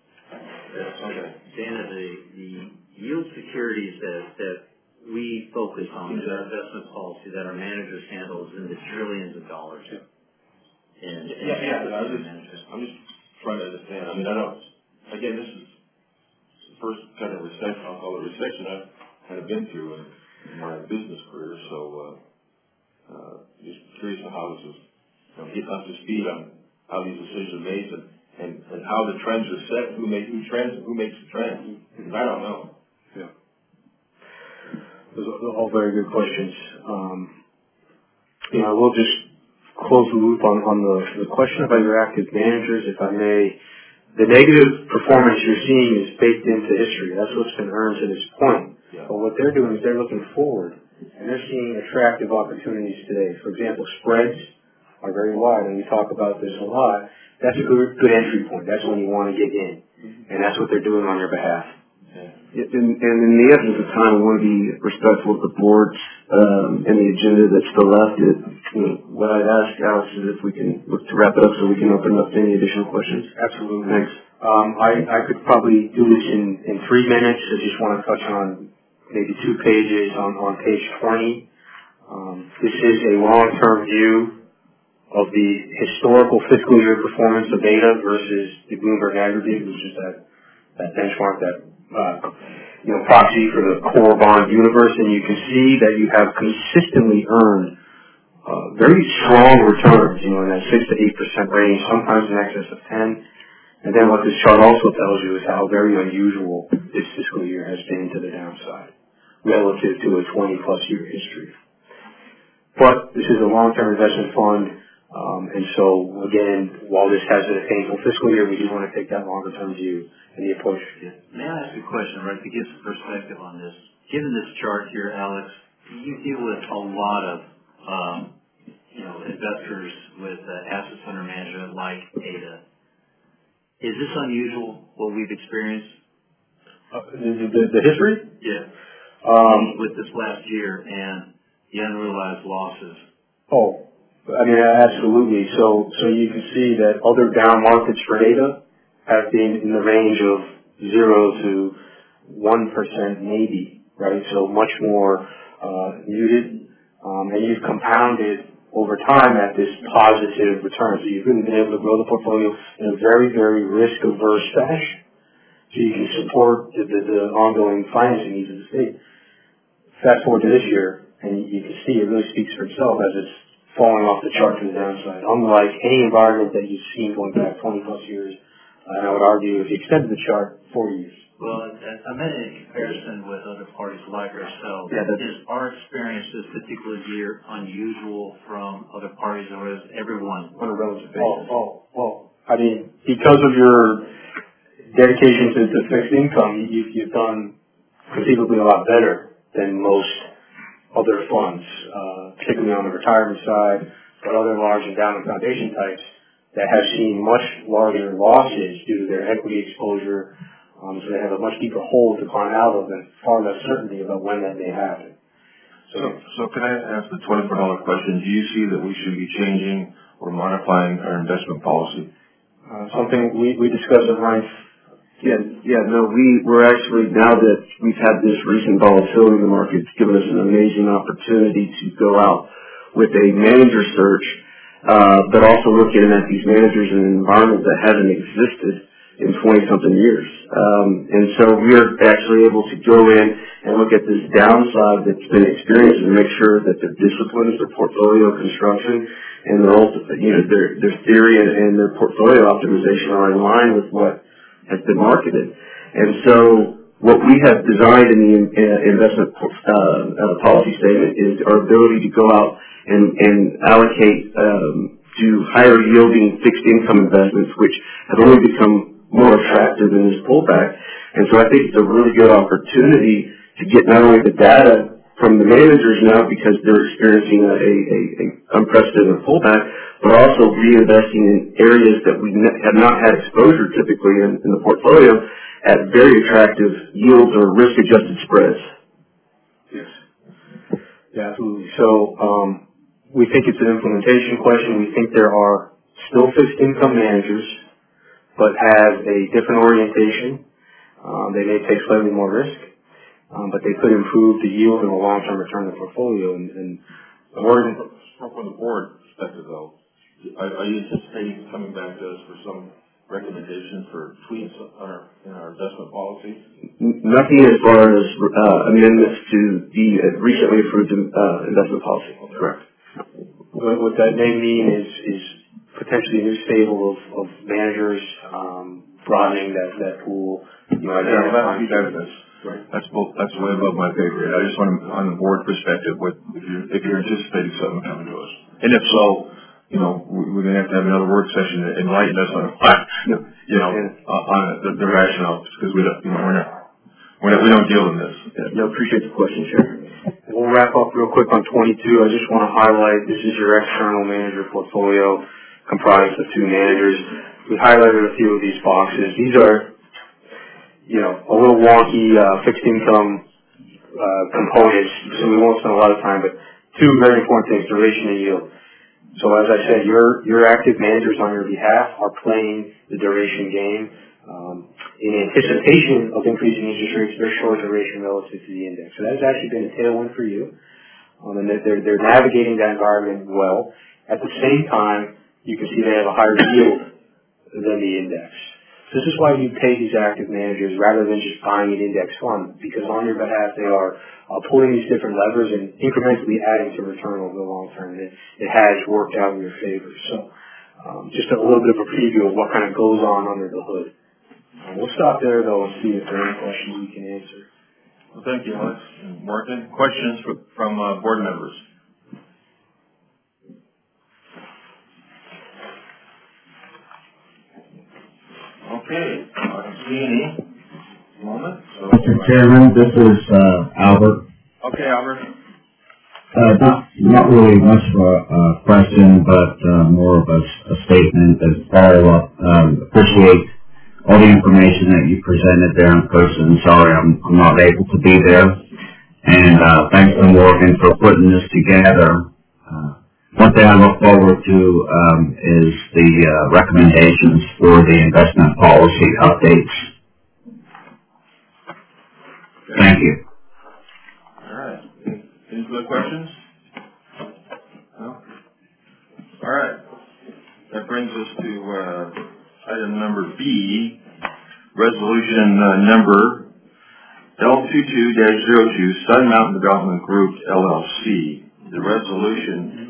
Dana, the yield securities that we focus on, that our investment policy, that our managers handle, is in the trillions of dollars. I'm just trying to understand. Again, this is the first kind of recession, I'll call it recession, I've kind of been through in my business career, so just curious on how this is getting up to speed on how these decisions are made and how the trends are set, who makes the trends, because I don't know. Yeah. Those are all very good questions. We'll just close the loop on the question about your active managers, if I may. The negative performance you're seeing is baked into history. That's what's been earned to this point. Yeah. But what they're doing is they're looking forward, and they're seeing attractive opportunities today. For example, spreads are very wide, and we talk about this a lot. That's a good entry point. That's when you want to get in, and that's what they're doing on your behalf. And in the essence of time, I want to be respectful of the board and the agenda that's still left. What I'd ask, Alex, is if we can look to wrap it up so we can open up to any additional questions. Absolutely. Thanks. I could probably do this in 3 minutes. I just want to touch on maybe 2 pages on page 20. This is a long-term view of the historical fiscal year performance of data versus the Bloomberg aggregate, which is that benchmark, that proxy for the core bond universe, and you can see that you have consistently earned very strong returns, in that 6 to 8% range, sometimes in excess of 10. And then what this chart also tells you is how very unusual this fiscal year has been to the downside relative to a 20-plus year history. But this is a long-term investment fund, and so, again, while this has been a painful fiscal year, we do want to take that longer-term view and the approach. May I ask a question, right, to give some perspective on this? Given this chart here, Alex, you deal with a lot of investors with assets under management like Ada. Is this unusual, what we've experienced? The history? Yeah. With this last year and the unrealized losses. Absolutely. So you can see that other down markets for data have been in the range of 0 to 1% maybe, right? So much more muted. And you've compounded over time at this positive return. So you've really been able to grow the portfolio in a very, very risk-averse fashion. So you can support the ongoing financing needs of the state. Fast forward to this year, and you can see it really speaks for itself as it's falling off the chart to the downside. Unlike any environment that you've seen going back 20-plus years, and I would argue if you extended the chart 40 years. Well, I meant in comparison with other parties like ourselves. Yeah, is our experience this particular year unusual from other parties, or is everyone on a relative basis? Because of your dedication to fixed income, you've done conceivably a lot better than most other funds, particularly on the retirement side, but other large endowment foundation types, that have seen much larger losses due to their equity exposure, so they have a much deeper hole to climb out of and far less certainty about when that may happen. So can I ask the $24 question? Do you see that we should be changing or modifying our investment policy? Something we discussed at length. We're actually, now that we've had this recent volatility in the market, it's given us an amazing opportunity to go out with a manager search, but also looking at these managers in an environment that hasn't existed in 20-something years. And so we're actually able to go in and look at this downside that's been experienced and make sure that their disciplines, their portfolio construction, and their theory and their portfolio optimization are in line with what has been marketed. And so what we have designed in the investment policy statement is our ability to go out and allocate to higher yielding fixed income investments, which have only become more attractive in this pullback. And so I think it's a really good opportunity to get not only the data from the managers now because they're experiencing a unprecedented pullback, but also reinvesting in areas that we have not had exposure typically in the portfolio at very attractive yields or risk-adjusted spreads. Yes. Yeah, absolutely. So we think it's an implementation question. We think there are still fixed income managers, but have a different orientation. They may take slightly more risk, but they could improve the yield and the long-term return of the portfolio. And from the board perspective, though, are you anticipating coming back to us for some recommendations for tweaks in our investment policy? Nothing as far as amendments to the recently approved investment policy. Okay. Correct. What that may mean is potentially a new stable of managers, broadening that pool. That's way above my pay grade. I just want to, on the board perspective, if you're anticipating something coming to us, and if so, we're going to have another work session to enlighten us on on the rationale, because we don't deal in this. Appreciate the question, Chair. We'll wrap up real quick on 22. I just want to highlight this is your external manager portfolio comprised of two managers. We highlighted a few of these boxes. These are, a little wonky fixed income components, so we won't spend a lot of time, but two very important things, duration and yield. So as I said, your active managers on your behalf are playing the duration game. In anticipation of increasing interest rates, they're short duration relative to the index. So that's actually been a tailwind for you. And they're navigating that environment well. At the same time, you can see they have a higher yield than the index. This is why you pay these active managers rather than just buying an index fund, because on your behalf they are pulling these different levers and incrementally adding to return over the long term. It has worked out in your favor. So just a little bit of a preview of what kind of goes on under the hood. We'll stop there though and see if there are any questions we can answer. Well, thank you, Alex. And Martin, questions from board members? Okay, I don't see any moment. So, Mr. Chairman, this is Albert. Okay, Albert. Not really much of a question, but more of a statement as follow-up. Appreciate all the information that you presented there in person. Sorry I'm not able to be there. And thanks to Morgan for putting this together. One thing I look forward to is the recommendations for the investment policy updates. Thank you. All right. Any further questions? No? All right. That brings us to item number B, resolution number L22-02, Sun Mountain Development Group, LLC. The resolution...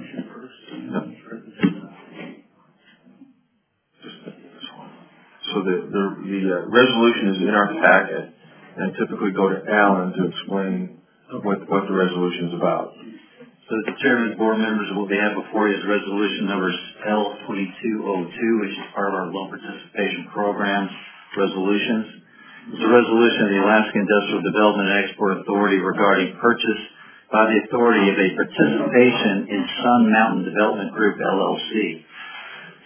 So the resolution is in our packet, and typically go to Alan to explain what the resolution is about. So the chairman and board members, what we have before you is resolution number L2202, which is part of our loan participation program resolutions. It's a resolution of the Alaska Industrial Development and Export Authority regarding purchase by the authority of a participation in Sun Mountain Development Group, LLC.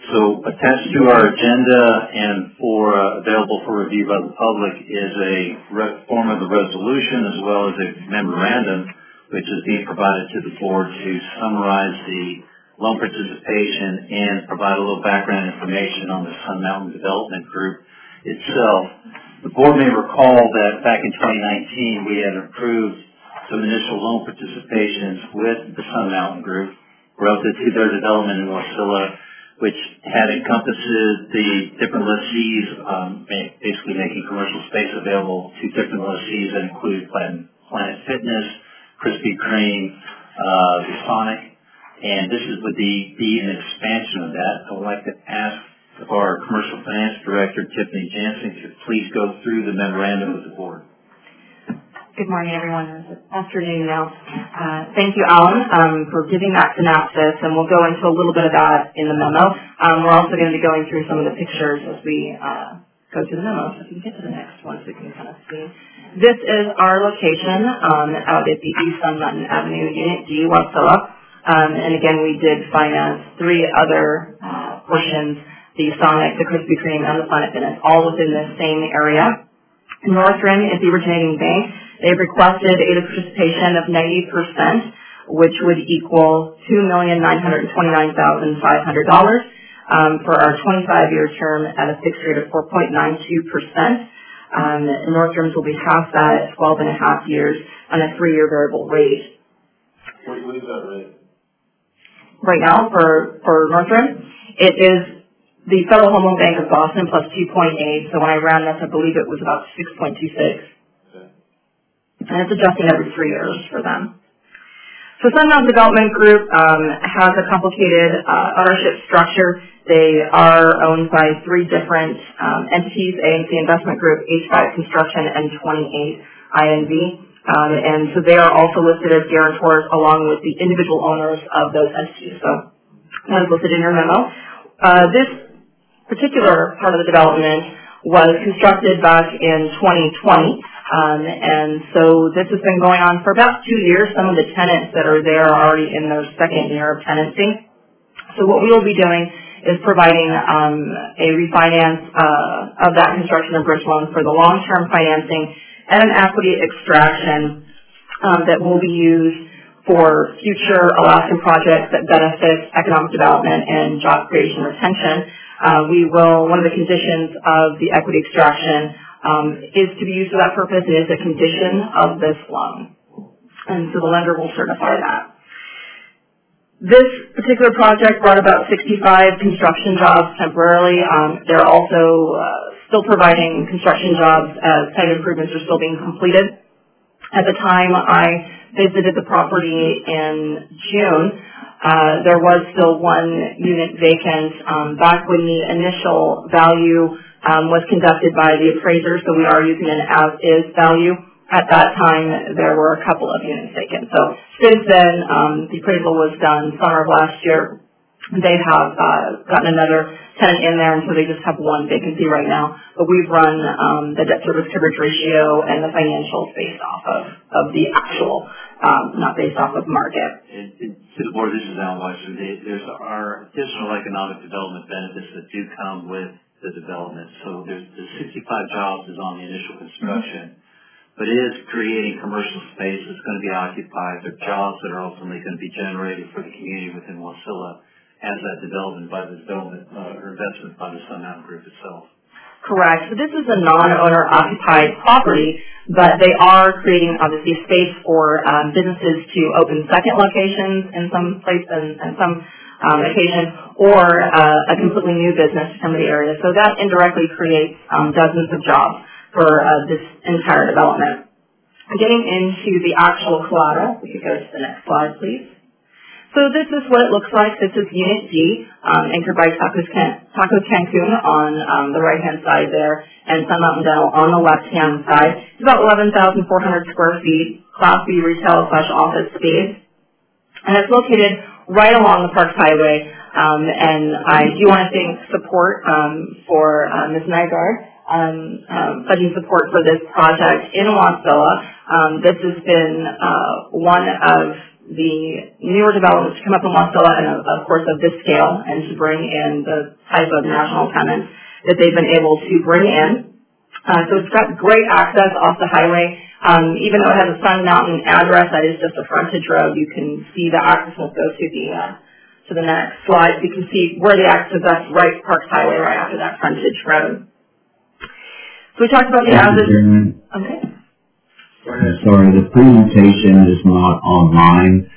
So attached to our agenda and available for review by the public is a form of the resolution as well as a memorandum which is being provided to the board to summarize the loan participation and provide a little background information on the Sun Mountain Development Group itself. The board may recall that back in 2019 we had approved some initial loan participations with the Sun Mountain Group relative to their development in Wasilla, which had encompasses the different lessees, basically making commercial space available to different lessees that include Planet Fitness, Krispy Kreme, the Sonic, and this would be an expansion of that. I would like to ask our Commercial Finance Director, Tiffany Jansen, to please go through the memorandum with the board. Good morning, everyone. It's afternoon now. Thank you, Alan, for giving that synopsis, and we'll go into a little bit of that in the memo. We're also going to be going through some of the pictures as we go through the memo. So if you can get to the next one so we can kind of see. This is our location out at the East Sun Mountain Avenue, Unit D, Wasilla. And again, we did finance 3 other portions, the Sonic, the Krispy Kreme, and the Planet Fitness, all within the same area. Northrim is the originating bank. They've requested a participation of 90%, which would equal $2,929,500 for our 25-year term at a fixed rate of 4.92%. Northrim's will be half that at 12 and a half years on a 3-year variable rate. What is that rate? Right now for Northrim, it is the Federal Home Loan Bank of Boston plus 2.8. So when I ran this, I believe it was about 6.26. And it's adjusting every 3 years for them. So Sun Mountain Development Group has a complicated ownership structure. They are owned by 3 different entities, ANC Investment Group, H5 Construction, and 28 INV. And so they are also listed as guarantors along with the individual owners of those entities. So that is listed in your memo. This particular part of the development was constructed back in 2020. And so this has been going on for about 2 years. Some of the tenants that are there are already in their 2nd year of tenancy. So what we will be doing is providing a refinance of that construction and bridge loan for the long-term financing and an equity extraction that will be used for future Alaskan projects that benefit economic development and job creation retention. One of the conditions of the equity extraction is to be used for that purpose. It is a condition of this loan. And so the lender will certify that. This particular project brought about 65 construction jobs temporarily. They're also still providing construction jobs as site improvements are still being completed. At the time I visited the property in June, there was still 1 unit vacant. Back when the initial value was conducted by the appraiser, so we are using an as-is value. At that time, there were a couple of units vacant. So since then, the appraisal was done summer of last year. They have gotten another tenant in there, and so they just have 1 vacancy right now. But we've run the debt service coverage ratio and the financials based off of the actual, not based off of market. To the board, this is Alan Weiser. There are additional economic development benefits that do come with the development. So the 65 jobs is on the initial construction, but it is creating commercial space that's going to be occupied. They're jobs that are ultimately going to be generated for the community within Wasilla as that development or investment by the Sun Mountain Group itself. Correct. So this is a non-owner occupied property, but they are creating obviously space for businesses to open second locations in some place and some occasion, or a completely new business to come to the area. So that indirectly creates dozens of jobs for this entire development. Getting into the actual collateral, we could go to the next slide, please. So this is what it looks like. This is Unit D, anchored by Tacos Cancun on the right-hand side there, and Sun Mountain Dental on the left-hand side. It's about 11,400 square feet, Class B retail/office space, and it's located right along the Parks Highway. And I do want to thank support for Ms. Nygaard, pledging support for this project in Wasilla. This has been one of the newer developments to come up in Wasilla, and of course of this scale, and to bring in the type of national tenants that they've been able to bring in. So it's got great access off the highway. Even though it has a Sun Mountain address, that is just a frontage road, you can see the access. We'll go to the next slide. You can see where the access is. That's right, Parks Highway, right after that frontage road. So we talked about the assets. Okay. Sorry, the presentation is not online,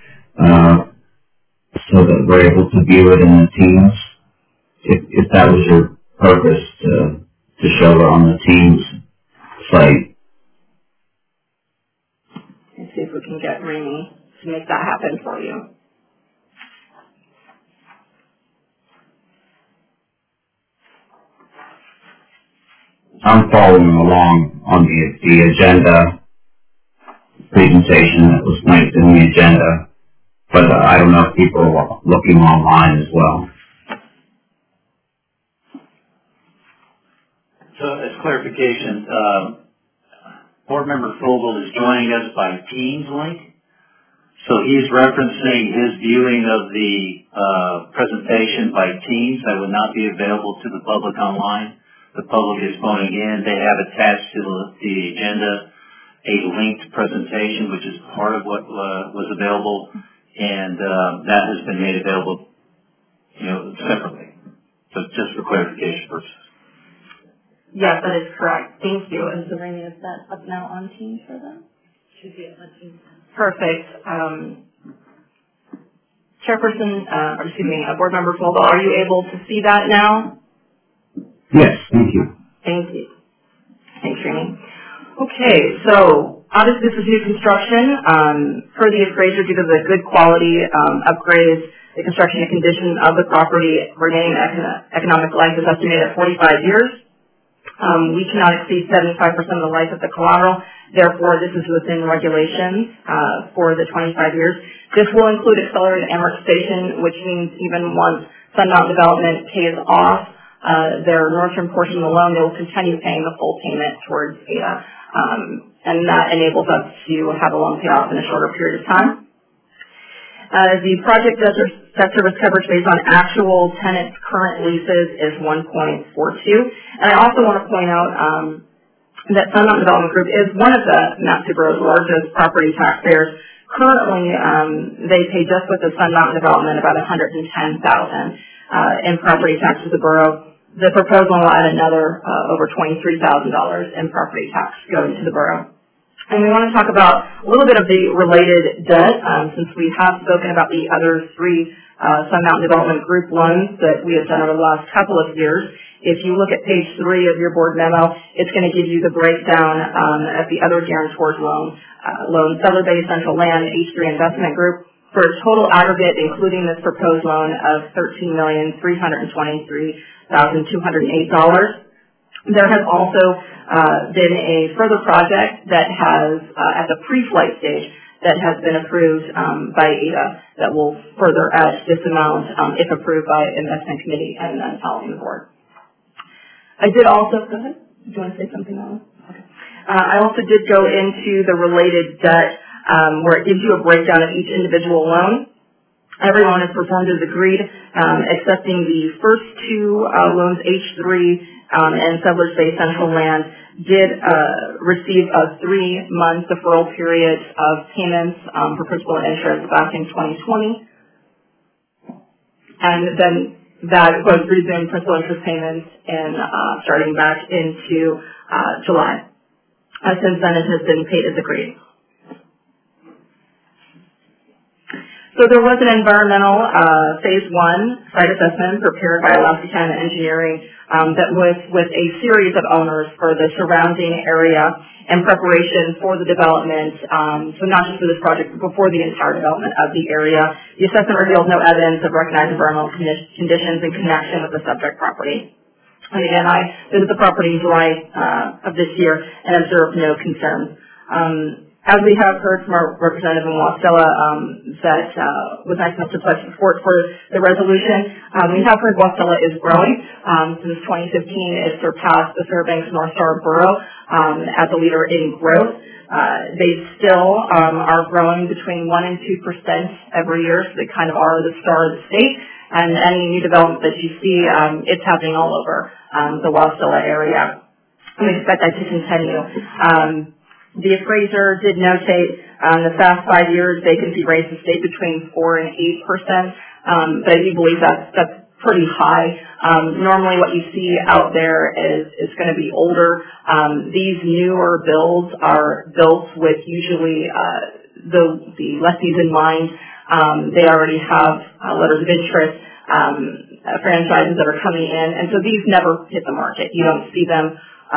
so that we're able to view it in the Teams. If that was your purpose, to show it on the Teams site. Let's see if we can get Rainey to make that happen for you. I'm following along on the agenda presentation that was linked in the agenda, but I don't know if people are looking online as well. So as clarification, Board Member Fogel is joining us by Teams link. So he's referencing his viewing of the presentation by Teams. That would not be available to the public online. The public is phoning in. They have attached to the agenda a linked presentation, which is part of what was available, and that has been made available, separately. So just for clarification purposes. Yes, that is correct. Thank you. And so Rainey, is that up now on Teams for them? Should be up on Teams. Perfect. Chairperson, Board Member Fogel, are you able to see that now? Yes, thank you. Thank you. Thanks, Rainey. Okay, so obviously this is new construction. Per the appraiser, due to the good quality upgrades, the construction and condition of the property, remaining economic life is estimated at 45 years. We cannot exceed 75% of the life of the collateral. Therefore, this is within regulations for the 25 years. This will include accelerated amortization, which means even once Sun Mountain Development pays off their northern portion of the loan, they will continue paying the full payment towards ADA. And that enables us to have a loan pay off in a shorter period of time. The project debt service coverage based on actual tenants' current leases is 1.42. And I also want to point out that Sun Mountain Development Group is one of the Mat-Su Borough's largest property taxpayers. Currently, they pay just with the Sun Mountain Development about $110,000 in property tax to the borough. The proposal will add another over $23,000 in property tax going to the borough. And we want to talk about a little bit of the related debt, since we have spoken about the other three Sun Mountain Development Group loans that we have done over the last couple of years. If you look at page 3 of your board memo, it's going to give you the breakdown of the other guarantors loan, Settler Bay Central Land, H3 Investment Group, for a total aggregate, including this proposed loan, of $13,323,208. There has also been a further project that has, at the pre-flight stage, that has been approved by ADA that will further add this amount if approved by investment committee and then following the board. I did also, go ahead. Do you want to say something else? Okay. I also did go into the related debt where it gives you a breakdown of each individual loan. Every loan is performed as agreed, excepting the first two loans, H3 and Settlers Bay Central Land, did receive a 3-month deferral period of payments for principal and interest back in 2020. And then that was resumed principal interest payments in starting back into July. Since then, it has been paid as agreed. So there was an environmental phase 1 site assessment prepared by Alaska Canada Engineering that was with a series of owners for the surrounding area in preparation for the development, so not just for this project, but for the entire development of the area. The assessment revealed no evidence of recognized environmental conditions in connection with the subject property. And again, I visited the property in July of this year and observed no concerns. as we have heard from our representative in Wasilla, that was nice enough to pledge support for the resolution. We have heard Wasilla is growing. Since 2015, it surpassed the Fairbanks North Star Borough as a leader in growth. They still are growing between 1% and 2% every year, so they kind of are the star of the state. And any new development that you see, it's happening all over the Wasilla area. We expect that to continue. The appraiser did notate the past 5 years vacancy rates have stayed between 4% and 8%, but I do believe that's pretty high. Normally what you see out there is going to be older. These newer builds are built with usually the lessees in mind. They already have letters of interest, franchises that are coming in, and so these never hit the market. You don't see them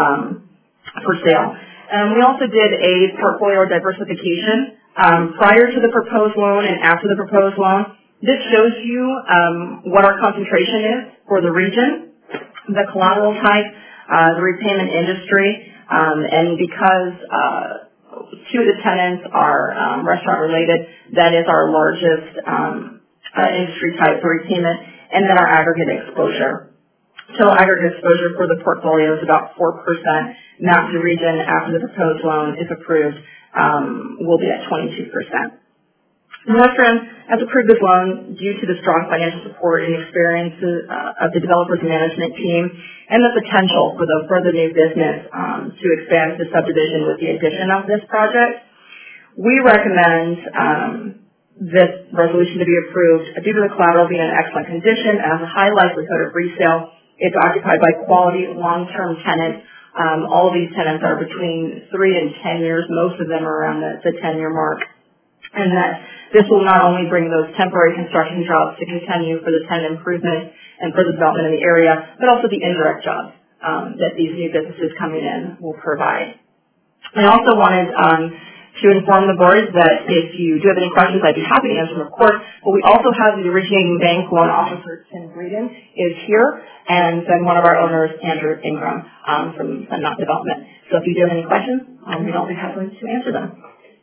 for sale. We also did a portfolio diversification prior to the proposed loan and after the proposed loan. This shows you what our concentration is for the region, the collateral type, the repayment industry, and because two of the tenants are restaurant related, that is our largest industry type for repayment, and then our aggregate exposure. Total aggregate exposure for the portfolio is about 4%. Mountain region, after the proposed loan is approved, will be at 22%. Northrim has approved this loan due to the strong financial support and experience of the developers and management team and the potential for the new business to expand the subdivision with the addition of this project. We recommend this resolution to be approved due to the collateral being in excellent condition and has a high likelihood of resale. It's occupied by quality long-term tenants. All of these tenants are between 3 and 10 years. Most of them are around the 10-year mark. And that this will not only bring those temporary construction jobs to continue for the tenant improvement and for the development in the area, but also the indirect jobs that these new businesses coming in will provide. I also wanted to inform the board that if you do have any questions, I'd be happy to answer them, of course. But we also have the originating bank loan officer, Tim Breeden, is here, and then one of our owners, Andrew Ingram, from Sunnot Development. So if you do have any questions, we'd all be happy to answer them.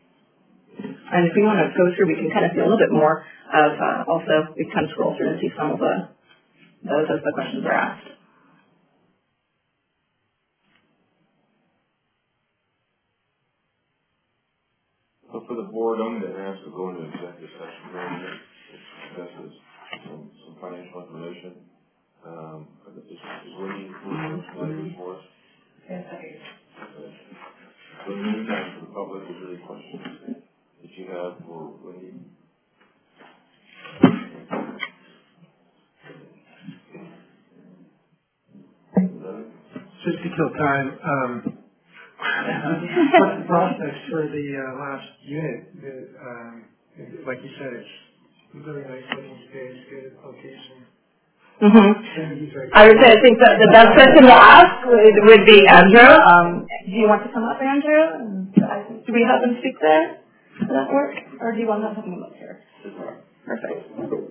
And if we want to go through, we can kind of see a little bit more of, also, we can kind of scroll through and see some of those as the questions are asked. So for the board, I'm going to ask to go into executive session to discuss some financial information. Is Wendy going for us? Yes, I do. So in the meantime, for the public, is there any questions that you have for Wendy? Just to kill time, what's the process for the last unit? Like you said, it's really nice looking space, good location. Mm-hmm. I would say I think that the best person to ask would be Andrew. Do you want to come up, Andrew? Do we have him speak there? Does that work? Or do you want to have him up here? Perfect.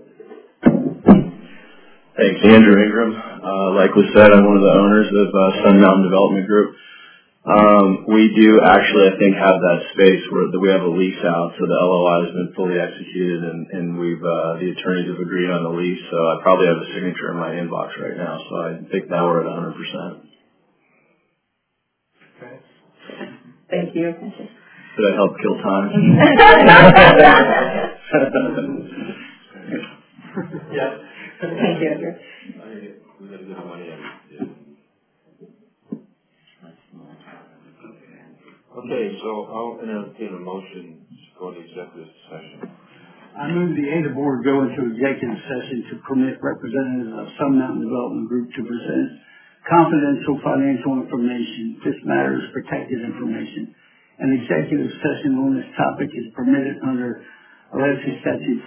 Thanks, Andrew Ingram. Like was said, I'm one of the owners of Sun Mountain Development Group. We do actually, I think, have that space where we have a lease out, so the LOI has been fully executed, and we've the attorneys have agreed on the lease. So I probably have a signature in my inbox right now. So I think now we're at 100%. Okay. Thank you. Did I help kill time? Yeah. Thank you, Andrew. We got to get our money out. Okay, so I'll entertain a motion to go into executive session. I move the ADA board go into executive session to permit representatives of Sun Mountain Development Group to present confidential financial information. This matter is protected information. An executive session on this topic is permitted under Alaska Statute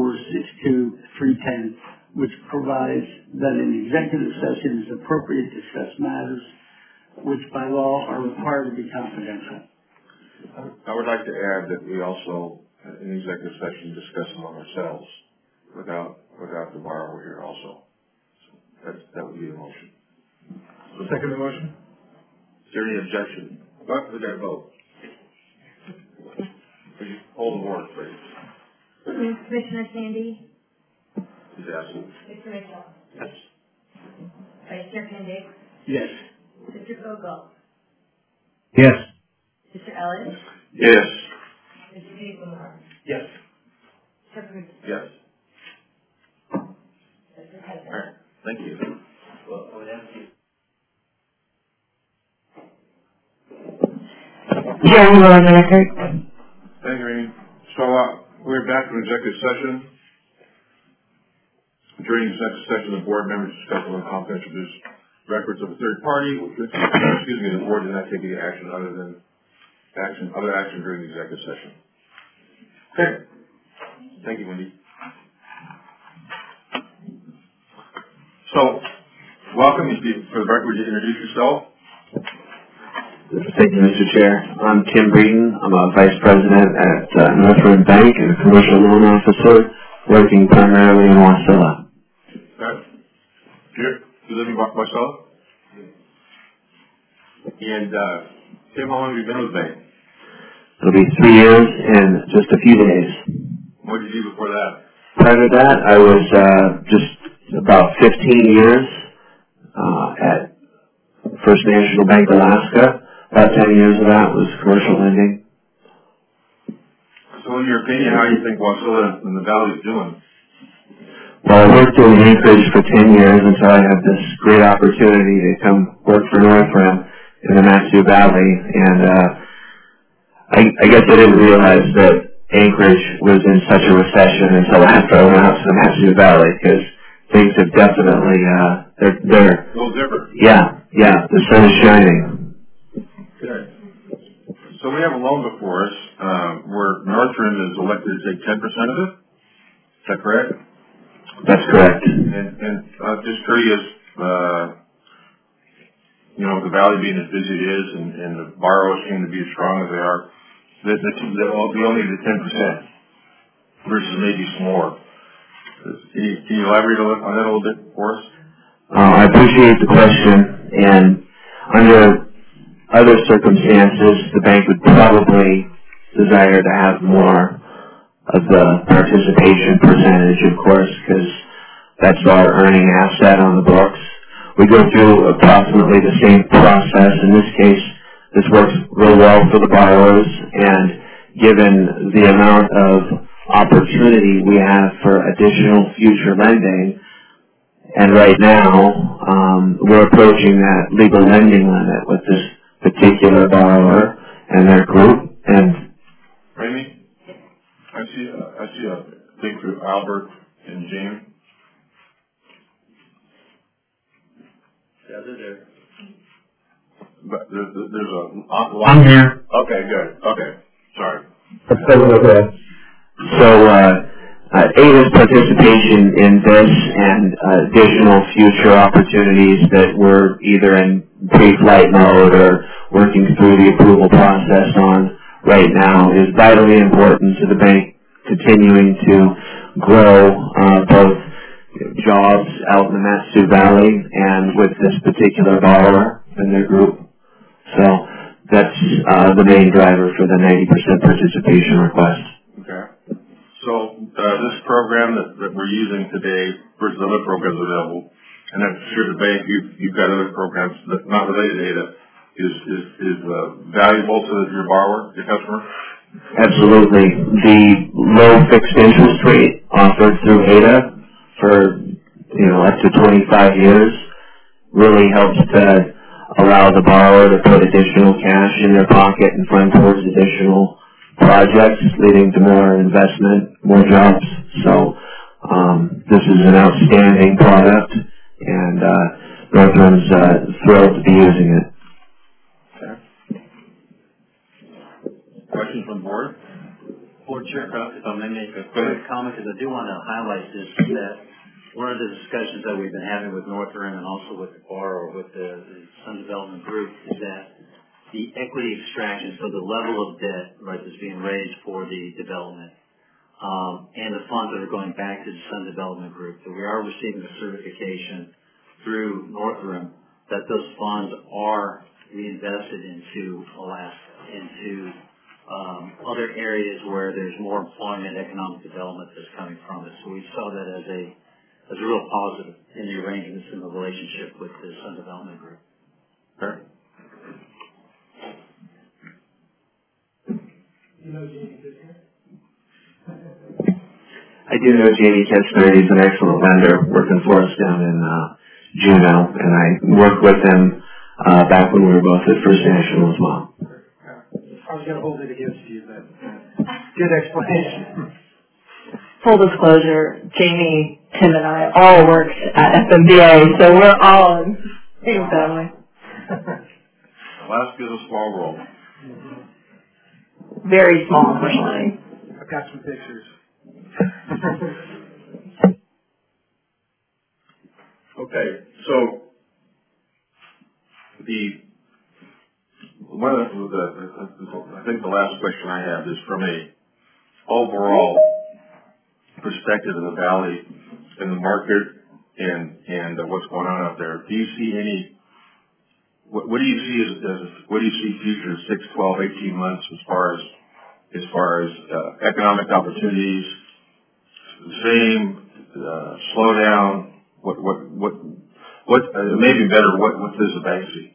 4462-310, which provides that an executive session is appropriate to discuss matters which by law are required to be confidential. I would like to add that we also, in executive session, discuss among ourselves without the borrower here also. So that would be a motion. Second the motion. Is there any objection? We got to vote. Would you hold the board, please? Commissioner Sandy? He's absent. Mr. Mitchell? Yes. Vice Chair Pendick? Yes. Mr. Vogel? Yes. Mr. Ellis? Yes. Mr. Hazelmore? Yes. Mr. Bruce? Yes. Mr. President? All right. Thank you. Well, I would ask you. Hearing will on the record. Thank you, Amy. So, we're back from executive session. During executive session, the board members discussed on confidential business records of a third party. The board did not take any action other action during the executive session. Okay. Thank you, Wendy. So, welcome. For the record, would you introduce yourself? Thank you, Mr. Chair. I'm Tim Breeden. I'm a Vice President at Northern Bank and a Commercial Loan Officer working primarily in Wasilla. Okay. You live in Wasilla? And, Tim, how long have you been with the bank? It'll be 3 years in just a few days. What did you do before that? Prior to that, I was just about 15 years at First National Bank Alaska. About 10 years of that was commercial lending. So in your opinion, how do you think Wasilla and the Valley is doing? Well, I worked in Anchorage for 10 years until I had this great opportunity to come work for Northrim in the Mat-Su Valley. And I guess I didn't realize that Anchorage was in such a recession until after I went out to the Mat-Su Valley, because things have definitely, they're A little different. Yeah, the sun is shining. Okay. So we have a loan before us, where Northrim is elected to take 10% of it? Is that correct? That's correct. And just curious, the Valley being as busy as it is and the borrowers seem to be as strong as they are, they'll be only the 10% versus maybe some more. Can you elaborate on that a little bit for us? I appreciate the question, and under other circumstances, the bank would probably desire to have more of the participation percentage, of course, because that's our earning asset on the books. We go through approximately the same process. In this case, this works real well for the borrowers, and given the amount of opportunity we have for additional future lending, and right now, we're approaching that legal lending limit with this particular borrower and their group. And Amy, I see a thing through Albert and James. Yeah, they're there. But there's a I'm here. Okay, good. Okay, sorry. Okay. so, Ava's participation in this and additional future opportunities that we're either in pre-flight mode or working through the approval process on right now is vitally important to the bank continuing to grow both jobs out in the Mat-Su Valley and with this particular borrower and their group. So that's the main driver for the 90% participation request. Okay. So this program that we're using today versus other programs available, and I'm sure the bank, you've got other programs that not related to ADA, is valuable to your borrower, your customer? Absolutely. The low fixed interest rate offered through ADA for, up to 25 years really helps to allow the borrower to put additional cash in their pocket and fund towards additional projects, leading to more investment, more jobs. So this is an outstanding product, and Northrim's thrilled to be using it. Questions from the board? Board Chair, if I may make a quick comment, because I do want to highlight this, that one of the discussions that we've been having with Northrim and also with the borrower, with the Sun Development Group, is that the equity extraction, so the level of debt, right, that's being raised for the development, and the funds that are going back to the Sun Development Group, that we are receiving a certification through Northrim that those funds are reinvested into Alaska, into other areas where there's more employment, economic development that's coming from it. So we saw that as a real positive in the arrangements and the relationship with the Sun Development Group. Sure. You know Jamie Kistner? I do know Jamie Kistner. He's an excellent lender working for us down in Juneau, and I worked with him back when we were both at First National as well. I was going to hold it against you, but good explanation. Full disclosure, Jamie, Tim, and I all worked at FMBA, so we're all in the same family. Alaska is a small world. Very small, unfortunately. I've got some pictures. Okay, so I think the last question I have is from a overall perspective of the valley and the market and what's going on out there. Do you see any? What do you see what do you see future 6, 12, 18 months as far as economic opportunities? The same slowdown. What maybe better? What does the bank see?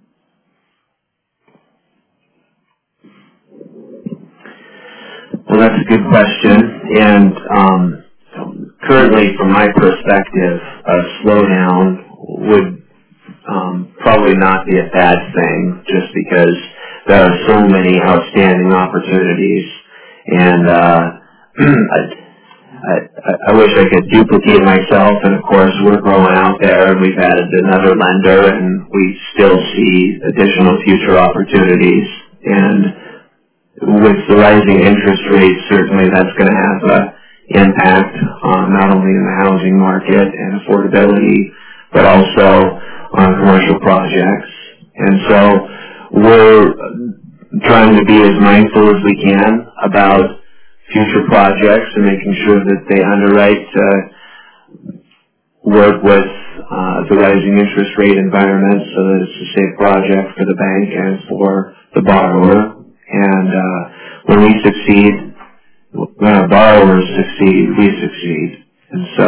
Well, that's a good question, and currently, from my perspective, a slowdown would probably not be a bad thing, just because there are so many outstanding opportunities, and I wish I could duplicate myself, and of course we're growing out there, and we've added another lender, and we still see additional future opportunities, and with the rising interest rates, certainly that's going to have an impact on not only in the housing market and affordability, but also on commercial projects. And so we're trying to be as mindful as we can about future projects and making sure that they underwrite to work with the rising interest rate environment so that it's a safe project for the bank and for the borrower. And when we succeed, when our borrowers succeed, we succeed. And so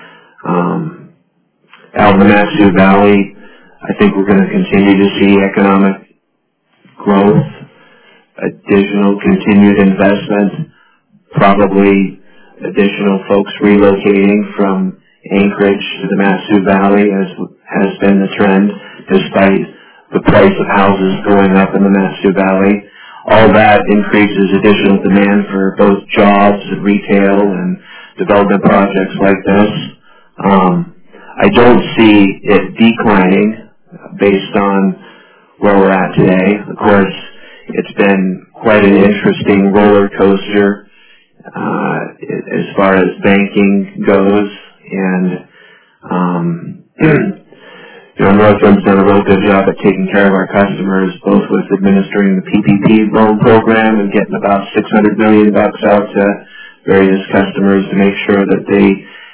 out in the Mat-Su Valley, I think we're going to continue to see economic growth, additional continued investment, probably additional folks relocating from Anchorage to the Mat-Su Valley, as has been the trend, despite the price of houses going up in the Mat-Su Valley. All that increases additional demand for both jobs and retail and development projects like this. I don't see it declining based on where we're at today. Of course, it's been quite an interesting roller coaster as far as banking goes, and Northland's done a real good job at taking care of our customers, both with administering the PPP loan program and getting about $600 million out to various customers to make sure that they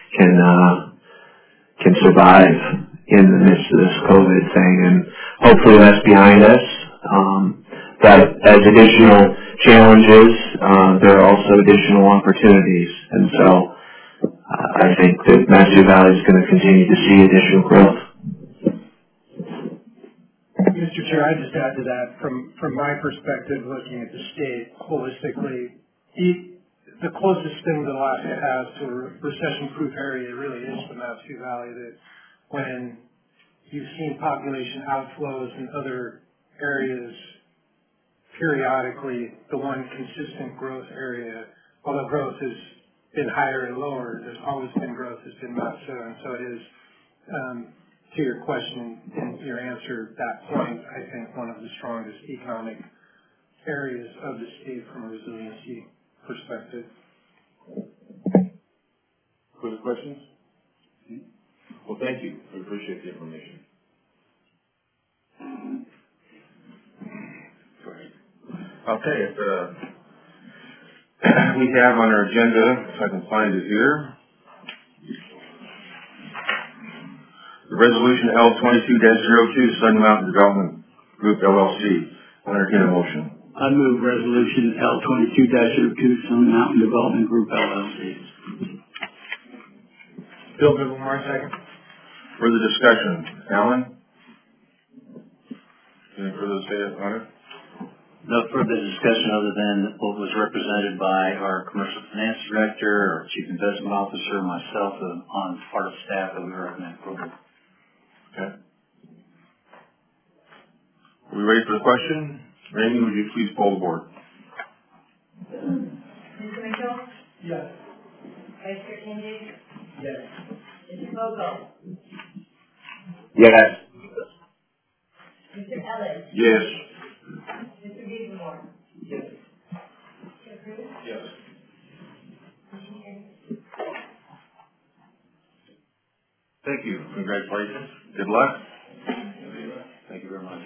can survive in the midst of this COVID thing. And hopefully that's behind us. But as additional challenges, there are also additional opportunities. And so I think that Mat-Su Valley is going to continue to see additional growth. Mr. Chair, I just add to that, from my perspective, looking at the state holistically, the closest thing that Alaska has to a recession-proof area really is the Mat-Su Valley. That when you've seen population outflows in other areas, periodically, the one consistent growth area, although growth has been higher and lower, there's always been growth, has been Mat-Su, and so it is. To your question and your answer at that point, I think one of the strongest economic areas of the state from a resiliency perspective. Further questions? Well, thank you. I appreciate the information. Okay, we have on our agenda, if I can find it here, the Resolution L22-02, Sun Mountain Development Group, LLC. I'll entertain a motion. I move resolution L 22-02, Stone Mountain Development Group LLC. Bill Livermore, second. Further discussion? Alan? Any further to say on it? No further discussion other than what was represented by our commercial finance director, our chief investment officer, myself, on part of staff that we recommend approval. Okay. Are we ready for the question? Randy, would you please poll the board? Mr. Mitchell? Yes. Vice Chair Kincaid? Yes. Mr. Vogel? Yes. Mr. Ellis? Yes. Mr. Livermore? Yes. Mr. Cruz? Yes. Thank you. Congratulations. Good luck. Thank you very much.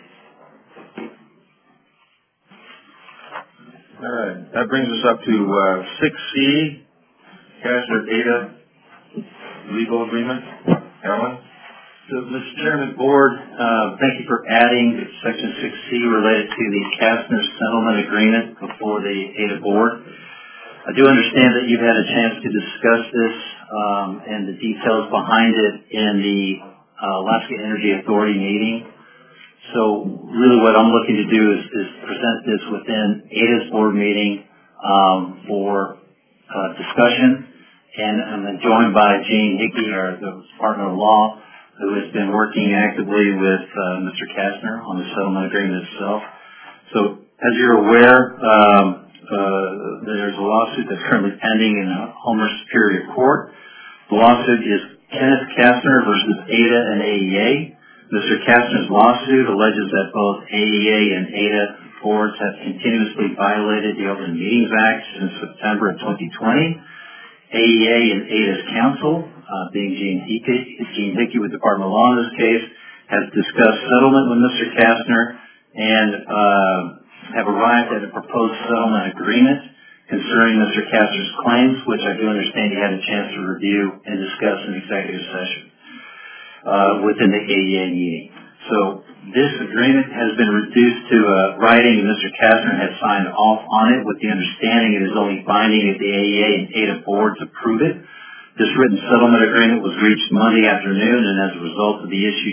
All right. That brings us up to 6C, Kastner-Ada legal agreement. Alan? So, Mr. Chairman, Board, thank you for adding Section 6C related to the Kastner settlement agreement before the ADA Board. I do understand that you've had a chance to discuss this and the details behind it in the Alaska Energy Authority meeting. So really what I'm looking to do is present this within ADA's board meeting for discussion. And I'm joined by Gene Hickey, the partner of law, who has been working actively with Mr. Kastner on the settlement agreement itself. So as you're aware, there's a lawsuit that's currently pending in Homer Superior Court. The lawsuit is Kenneth Kastner versus ADA and AEA. Mr. Kastner's lawsuit alleges that both AEA and ADA boards have continuously violated the Open Meetings Act since September of 2020. AEA and ADA's counsel, being Gene Hickey with the Department of Law in this case, has discussed settlement with Mr. Kastner and have arrived at a proposed settlement agreement concerning Mr. Kastner's claims, which I do understand he had a chance to review and discuss in executive session within the AEA meeting. So this agreement has been reduced to writing, and Mr. Kastner has signed off on it with the understanding it is only binding if the AEA and ADA boards approve it. This written settlement agreement was reached Monday afternoon, and as a result of the issue,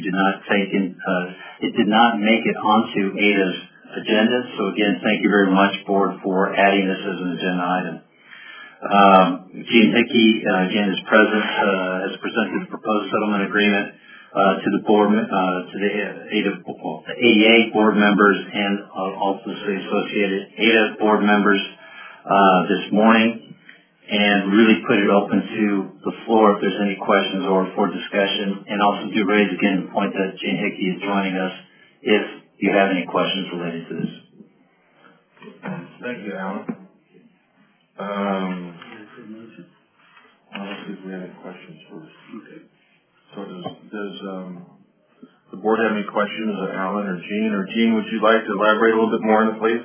it did not make it onto ADA's agenda. So again, thank you very much, board, for adding this as an agenda item. Gene Hickey, again, is present, has presented the proposed settlement agreement to the board, to the AEA board members and also the associated ADA board members this morning, and really put it open to the floor if there's any questions or for discussion, and also do raise again the point that Gene Hickey is joining us if you have any questions related to this. Thank you, Alan. Let's see if we have any questions first. Okay. So does the board have any questions of Alan or Gene? Or Gene, would you like to elaborate a little bit more on it, please?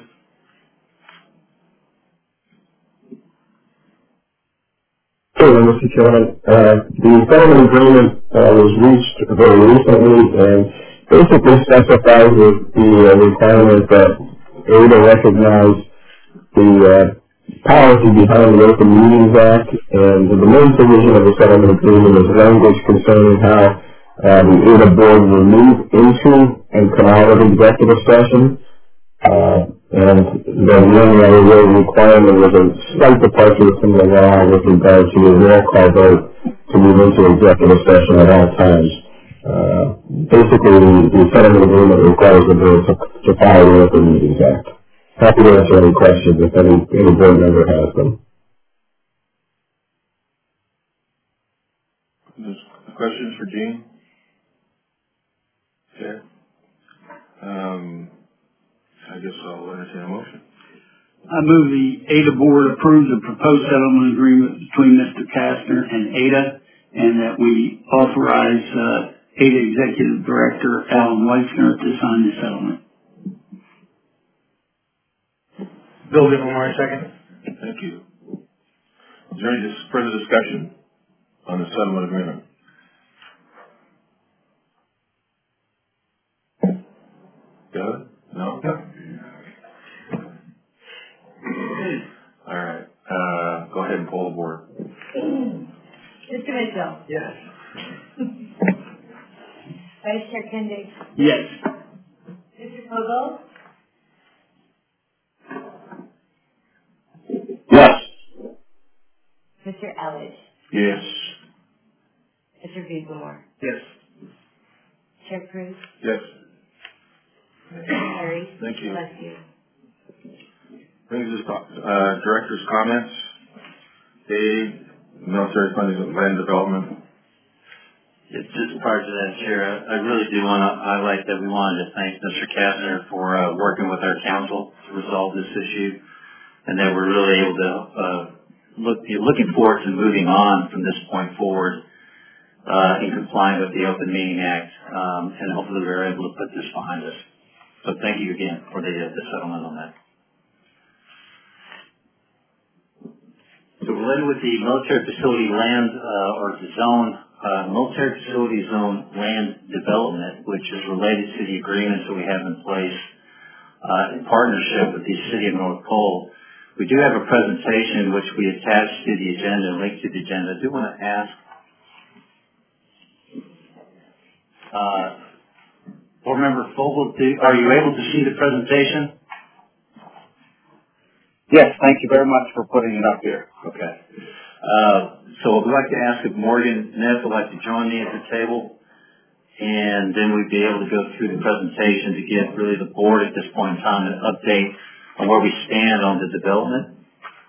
Sure, Mr. Chairman. The settlement agreement was reached very recently and basically specifies the requirement that ADA recognize the policy behind the Open Meetings Act, and the main provision of the settlement agreement is language concerning how the ADA board will move into and come out of executive session. And then the only other real requirement was a slight departure from the law with regard to a roll call vote to move into executive session at all times. Basically, the settlement agreement requires the board to follow the Open Meetings Act. Happy to answer any questions if any board member has them. There's questions for Gene? Okay. I guess I'll entertain a motion. I move the ADA board approves the proposed settlement agreement between Mr. Kastner and ADA, and that we authorize ADA Executive Director Alan Weitzner to sign the settlement. Bill Livermore, second. Thank you. Is there any further discussion on the settlement agreement? Got it? No? Yes. Vice Chair Koenig. Yes. Mr. Fogel. Yes. Mr. Elledge. Yes. Mr. Beaslemore. Yes. Chair Cruz. Yes. Carries. Thank you. Bless you. Brings us to director's comments. A, military funding of land development. It's just prior to that, Chair, I really do want to highlight that we wanted to thank Mr. Kastner for working with our council to resolve this issue, and that we're really able to looking forward to moving on from this point forward in complying with the Open Meeting Act, and hopefully we're able to put this behind us. So thank you again for the settlement on that. So related with the military facility land or the zone, military facility zone land development, which is related to the agreements that we have in place in partnership with the City of North Pole. We do have a presentation which we attached to the agenda, linked to the agenda. I do want to ask Board Member Fogel, are you able to see the presentation? Yes, thank you very much for putting it up here. Okay. So I'd like to ask if Morgan Neff would like to join me at the table, and then we'd be able to go through the presentation to give really the board at this point in time an update on where we stand on the development.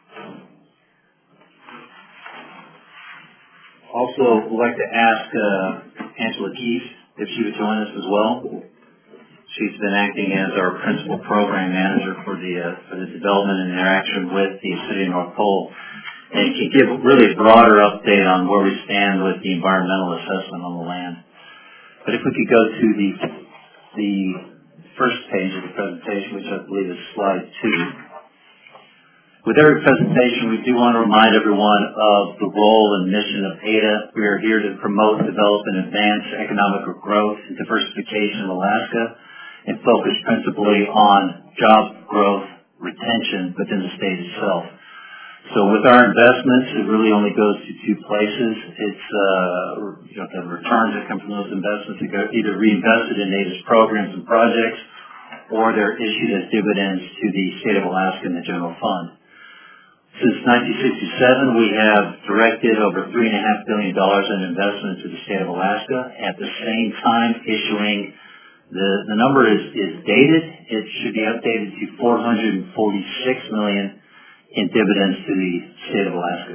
Also, we'd like to ask Angela Keith if she would join us as well. She's been acting as our principal program manager for the development and interaction with the City of North Pole, and can give really a broader update on where we stand with the environmental assessment on the land. But if we could go to the first page of the presentation, which I believe is slide 2. With every presentation, we do want to remind everyone of the role and mission of ADA. We are here to promote, develop, and advance economic growth and diversification in Alaska, and focus principally on job growth, retention within the state itself. So with our investments, it really only goes to 2 places. It's the returns that come from those investments that go either reinvested in ADA's programs and projects, or they're issued as dividends to the state of Alaska and the general fund. Since 1967, we have directed over $3.5 billion in investment to the state of Alaska. At the same time, issuing the number is dated. It should be updated to $446 million in dividends to the state of Alaska.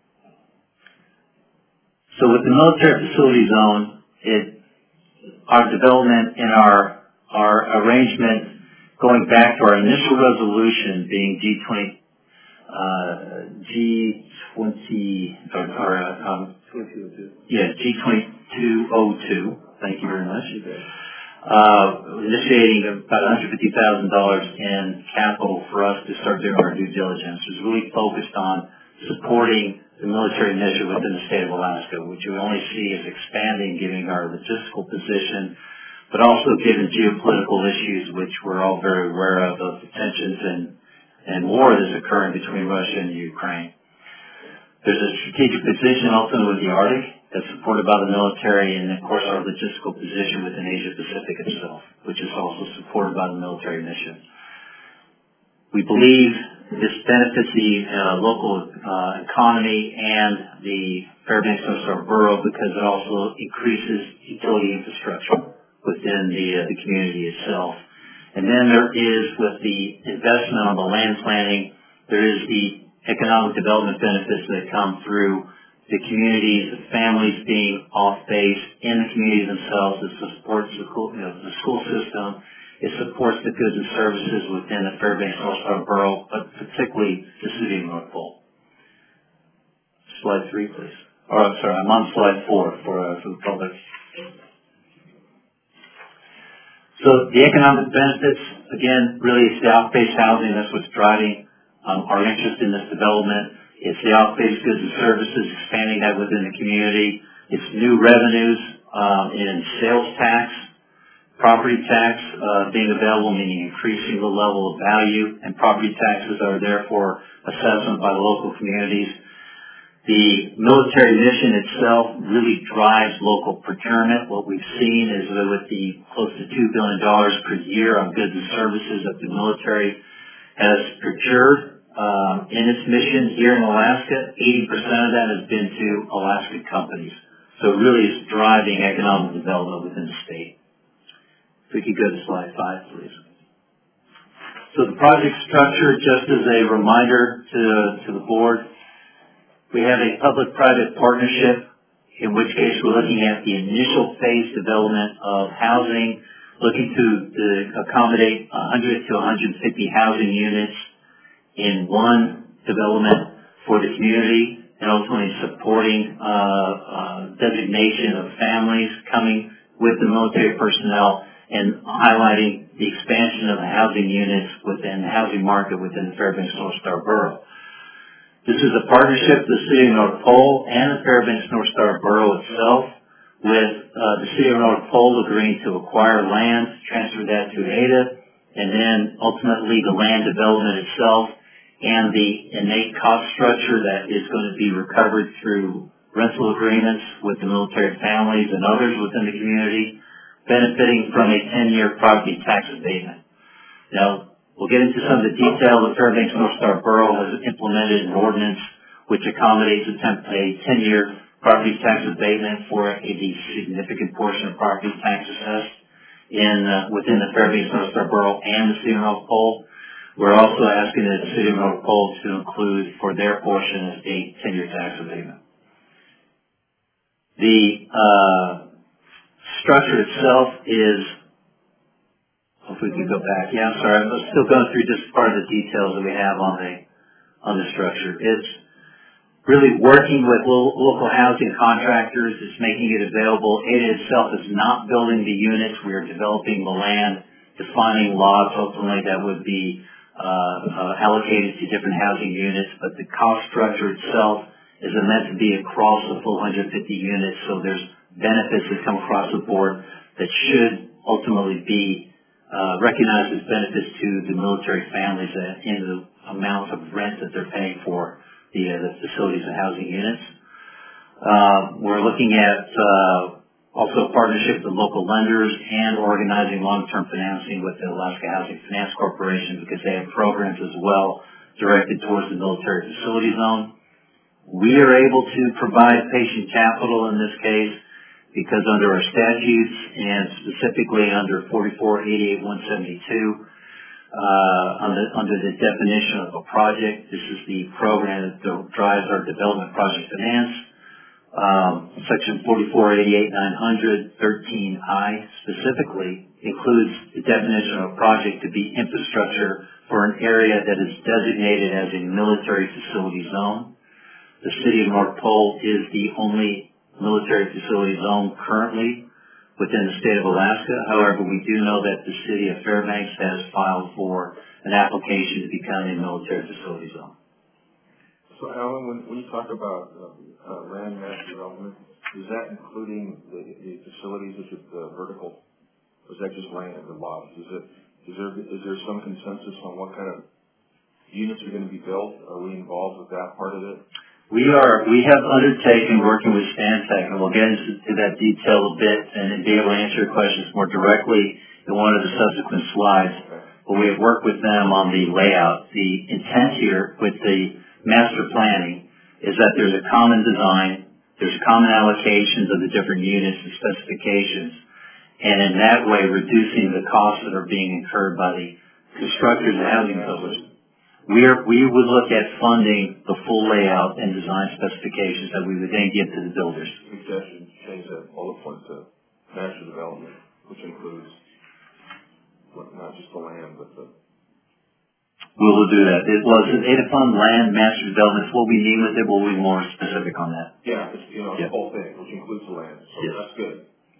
So with the military facility zone, our development and our arrangement going back to our initial resolution being G2202. Thank you very much. Initiating about $150,000 in capital for us to start doing our due diligence. It was really focused on supporting the military initiative within the state of Alaska, which we only see as expanding, given our logistical position, but also given geopolitical issues, which we're all very aware of the tensions and war that's occurring between Russia and Ukraine. There's a strategic position also with the Arctic that's supported by the military, and of course our logistical position within Asia Pacific itself, which is also supported by the military mission. We believe this benefits the local economy and the Fairbanks North Star Borough, because it also increases utility infrastructure within the community itself. And then there is, with the investment on the land planning, there is the economic development benefits that come through the communities, the families being off base in the community themselves. It supports the school system. It supports the goods and services within the Fairbanks North Star Borough, but particularly the City of North Pole. Slide 3, please. Oh, I'm sorry, I'm on slide 4 for the public. So the economic benefits, again, really it's the off-base housing. That's what's driving our interest in this development. It's the off-base goods and services, expanding that within the community. It's new revenues in sales tax, property tax being available, meaning increasing the level of value, and property taxes are therefore assessment by the local communities. The military mission itself really drives local procurement. What we've seen is that with the close to $2 billion per year on goods and services that the military has procured in its mission here in Alaska, 80% of that has been to Alaska companies. So it really is driving economic development within the state. If we could go to slide 5, please. So the project structure, just as a reminder to the board, we have a public-private partnership, in which case we're looking at the initial phase development of housing, looking to accommodate 100 to 150 housing units in one development for the community, and ultimately supporting designation of families coming with the military personnel and highlighting the expansion of the housing units within the housing market within the Fairbanks North Star Borough. This is a partnership of the City of North Pole and the Fairbanks North Star Borough itself, with the City of North Pole agreeing to acquire land, transfer that to ADA, and then ultimately the land development itself and the innate cost structure that is going to be recovered through rental agreements with the military families and others within the community, benefiting from a 10-year property tax abatement. Now, we'll get into some of the detail. The Fairbanks North Star Borough has implemented an ordinance which accommodates a 10-year property tax abatement for a significant portion of property tax assessed within the Fairbanks North Star Borough and the City of North Pole. We're also asking the City of North Pole to include for their portion a 10-year tax abatement. The structure itself is, if we could go back. Yeah, I'm sorry. I'm still going through just part of the details that we have on the structure. It's really working with local housing contractors. It's making it available. ADA itself is not building the units. We are developing the land, defining lots ultimately that would be allocated to different housing units. But the cost structure itself is meant to be across the full 150 units. So there's benefits that come across the board that should ultimately be recognized as benefits to the military families in the amount of rent that they're paying for the facilities and housing units. We're looking at also partnership with local lenders and organizing long-term financing with the Alaska Housing Finance Corporation, because they have programs as well directed towards the military facility zone. We are able to provide patient capital in this case because under our statutes and specifically under 4488-172, under the definition of a project, this is the program that drives our development project finance. Section 4488-900-13I specifically includes the definition of a project to be infrastructure for an area that is designated as a military facility zone. The City of North Pole is the only military facility zone currently within the state of Alaska. However, we do know that the City of Fairbanks has filed for an application to become a military facility zone. So, Alan, when you talk about land mass development, is that including the facilities, which is the vertical, or is that just land and lots? Is there some consensus on what kind of units are going to be built? Are we involved with that part of it? We have undertaken working with Stantec, and we'll get into that detail a bit and be able to answer your questions more directly in one of the subsequent slides. But we have worked with them on the layout. The intent here with the master planning is that there's a common design, there's common allocations of the different units and specifications, and in that way reducing the costs that are being incurred by the constructors and housing builders. We would look at funding the full layout and design specifications that we would then give to the builders. Suggestion, change that bullet point to master development, which includes not just the land, but the... We will do that. It was an ADA fund land master development. What we mean with it, we'll be more specific on that. Yeah, it's, the whole thing, which includes the land. So that's good.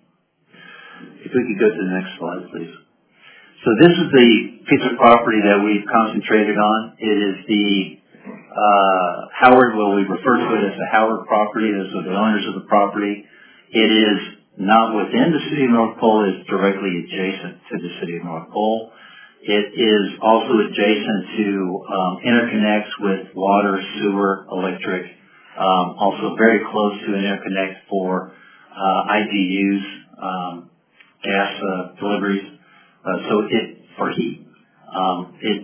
If we could go to the next slide, please. So this is the piece of property that we've concentrated on. It is the Howard, well, we refer to it as the Howard property. Those are the owners of the property. It is not within the City of North Pole. It's directly adjacent to the City of North Pole. It is also adjacent to interconnects with water, sewer, electric, Also very close to an interconnect for IDUs, gas deliveries, for heat. It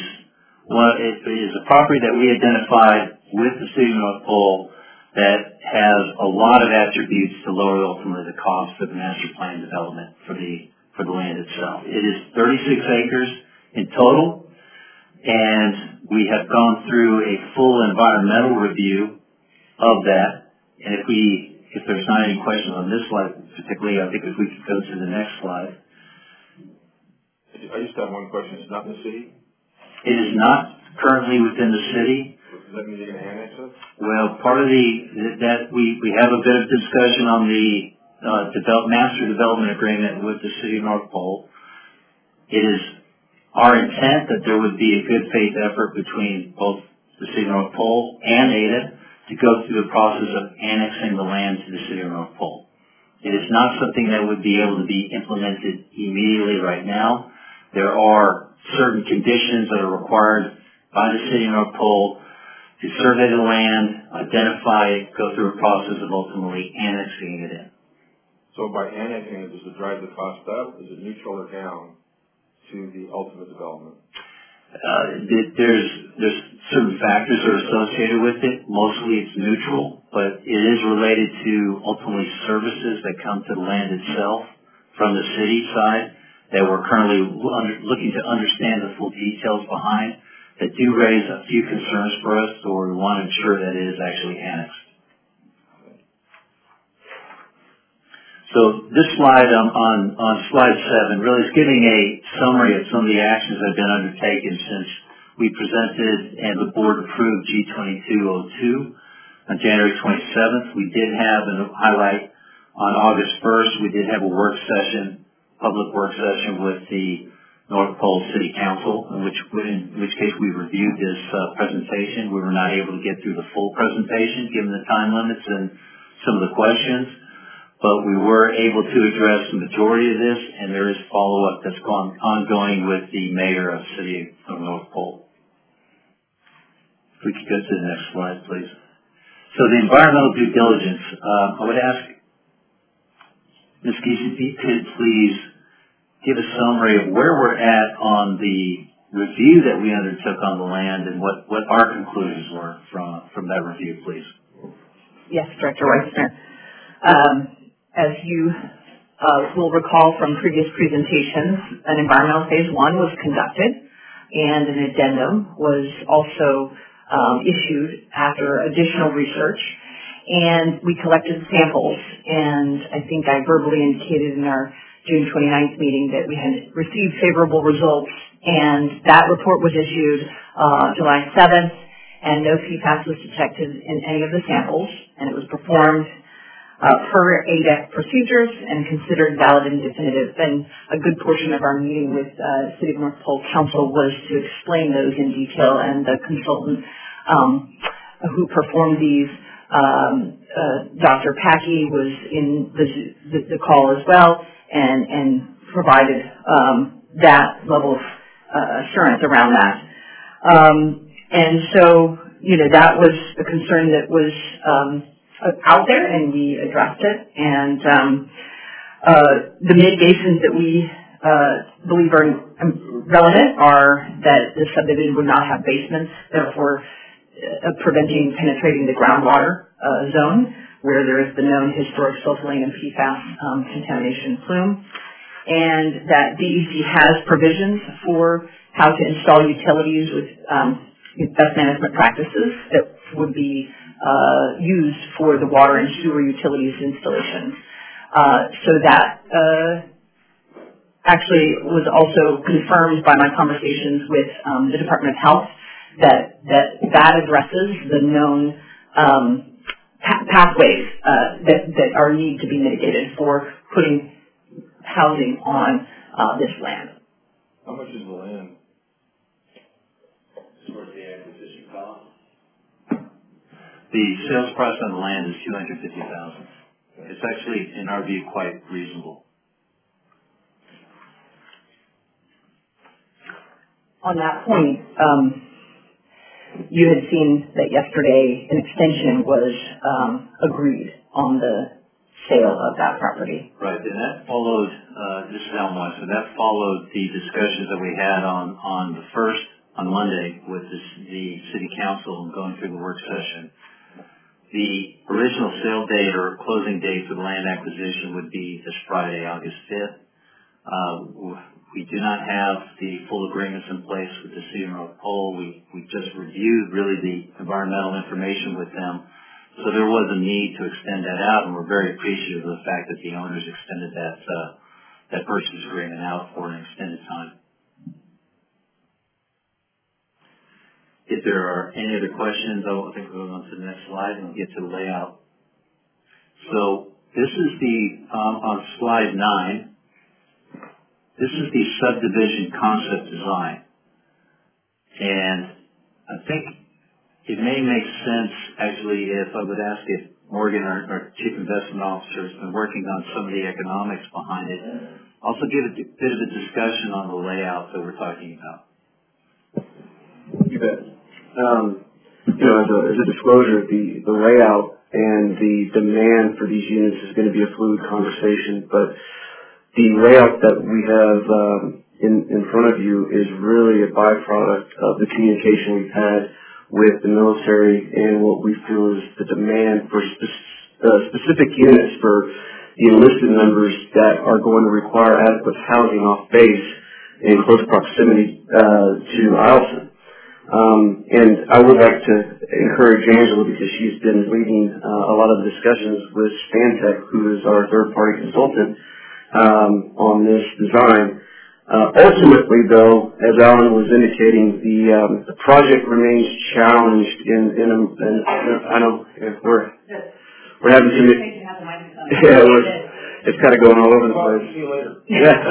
is a property that we identified with the City of North Pole that has a lot of attributes to lower ultimately the cost of master plan development for the land itself. It is 36 acres in total, and we have gone through a full environmental review of that. And if there's not any questions on this slide particularly, I think if we could go to the next slide. I just have one question. It's not in the city? It is not currently within the city. Does that mean they're going to annex it? Well, part of we have a bit of discussion on the master development agreement with the City of North Pole. It is our intent that there would be a good faith effort between both the City of North Pole and ADA to go through the process of annexing the land to the City of North Pole. It is not something that would be able to be implemented immediately right now. There are certain conditions that are required by the City of North Pole to survey the land, identify it, go through a process of ultimately annexing it in. So by annexing it, does it drive the cost up? Is it neutral or down to the ultimate development? There's certain factors that are associated with it. Mostly it's neutral, but it is related to ultimately services that come to the land itself from the city side that we're currently looking to understand the full details behind that do raise a few concerns for us, so we want to ensure that it is actually annexed. So this slide on slide 7 really is giving a summary of some of the actions that have been undertaken since we presented and the board approved G2202 on January 27th. We did have a highlight on August 1st. We did have a public work session with the North Pole City Council, in which case we reviewed this presentation. We were not able to get through the full presentation given the time limits and some of the questions, but we were able to address the majority of this, and there is follow-up that's ongoing with the mayor of City of North Pole. If we could go to the next slide, please. So the environmental due diligence, I would ask Ms. Giese, if you could please give a summary of where we're at on the review that we undertook on the land and what our conclusions were from that review, please. Yes, Director Weissner. As you will recall from previous presentations, an environmental phase 1 was conducted and an addendum was also issued after additional research, and we collected samples, and I think I verbally indicated in our June 29th meeting that we had received favorable results, and that report was issued July 7th, and no PFAS was detected in any of the samples, and it was performed per ADEC procedures and considered valid and definitive. And a good portion of our meeting with City of North Pole Council was to explain those in detail, and the consultant who performed these, Dr. Packey, was in the call as well, and provided that level of assurance around that. And so, that was a concern that was out there, and we addressed it. And the mitigations that we believe are relevant are that the subdivision would not have basements, therefore preventing penetrating the groundwater zone where there is the known historic sulfurylene and PFAS contamination plume, and that DEC has provisions for how to install utilities with best management practices that would be used for the water and sewer utilities installations. So that actually was also confirmed by my conversations with the Department of Health that addresses the known pathways that are need to be mitigated for putting housing on this land. How much is the land? What's the acquisition cost? The sales price on the land is $250,000. It's actually, in our view, quite reasonable. On that point, you had seen that yesterday an extension was agreed on the sale of that property. Right, and that followed, this is Alan Weiss, and that followed the discussions that we had on Monday with the City Council going through the work session. The original sale date or closing date for the land acquisition would be this Friday, August 5th. We do not have the full agreements in place with the Cedar North Pole. We just reviewed really the environmental information with them. So there was a need to extend that out, and we're very appreciative of the fact that the owners extended that purchase agreement out for an extended time. If there are any other questions, I think we'll go on to the next slide and get to the layout. So this is on slide 9, this is the subdivision concept design. And I think it may make sense, actually, if I would ask if Morgan, our Chief Investment Officer, has been working on some of the economics behind it. Also give a bit of a discussion on the layout that we're talking about. You bet. As a disclosure, the layout and the demand for these units is going to be a fluid conversation, but the layout that we have in front of you is really a byproduct of the communication we've had with the military and what we feel is the demand for specific units for the enlisted members that are going to require adequate housing off base in close proximity to Eielson. And I would like to encourage Angela, because she's been leading a lot of discussions with Stantec, who is our third-party consultant, on this design. Ultimately, though, as Alan was indicating, the project remains challenged in I know we're having some. It's kind of going all over the place. See you later.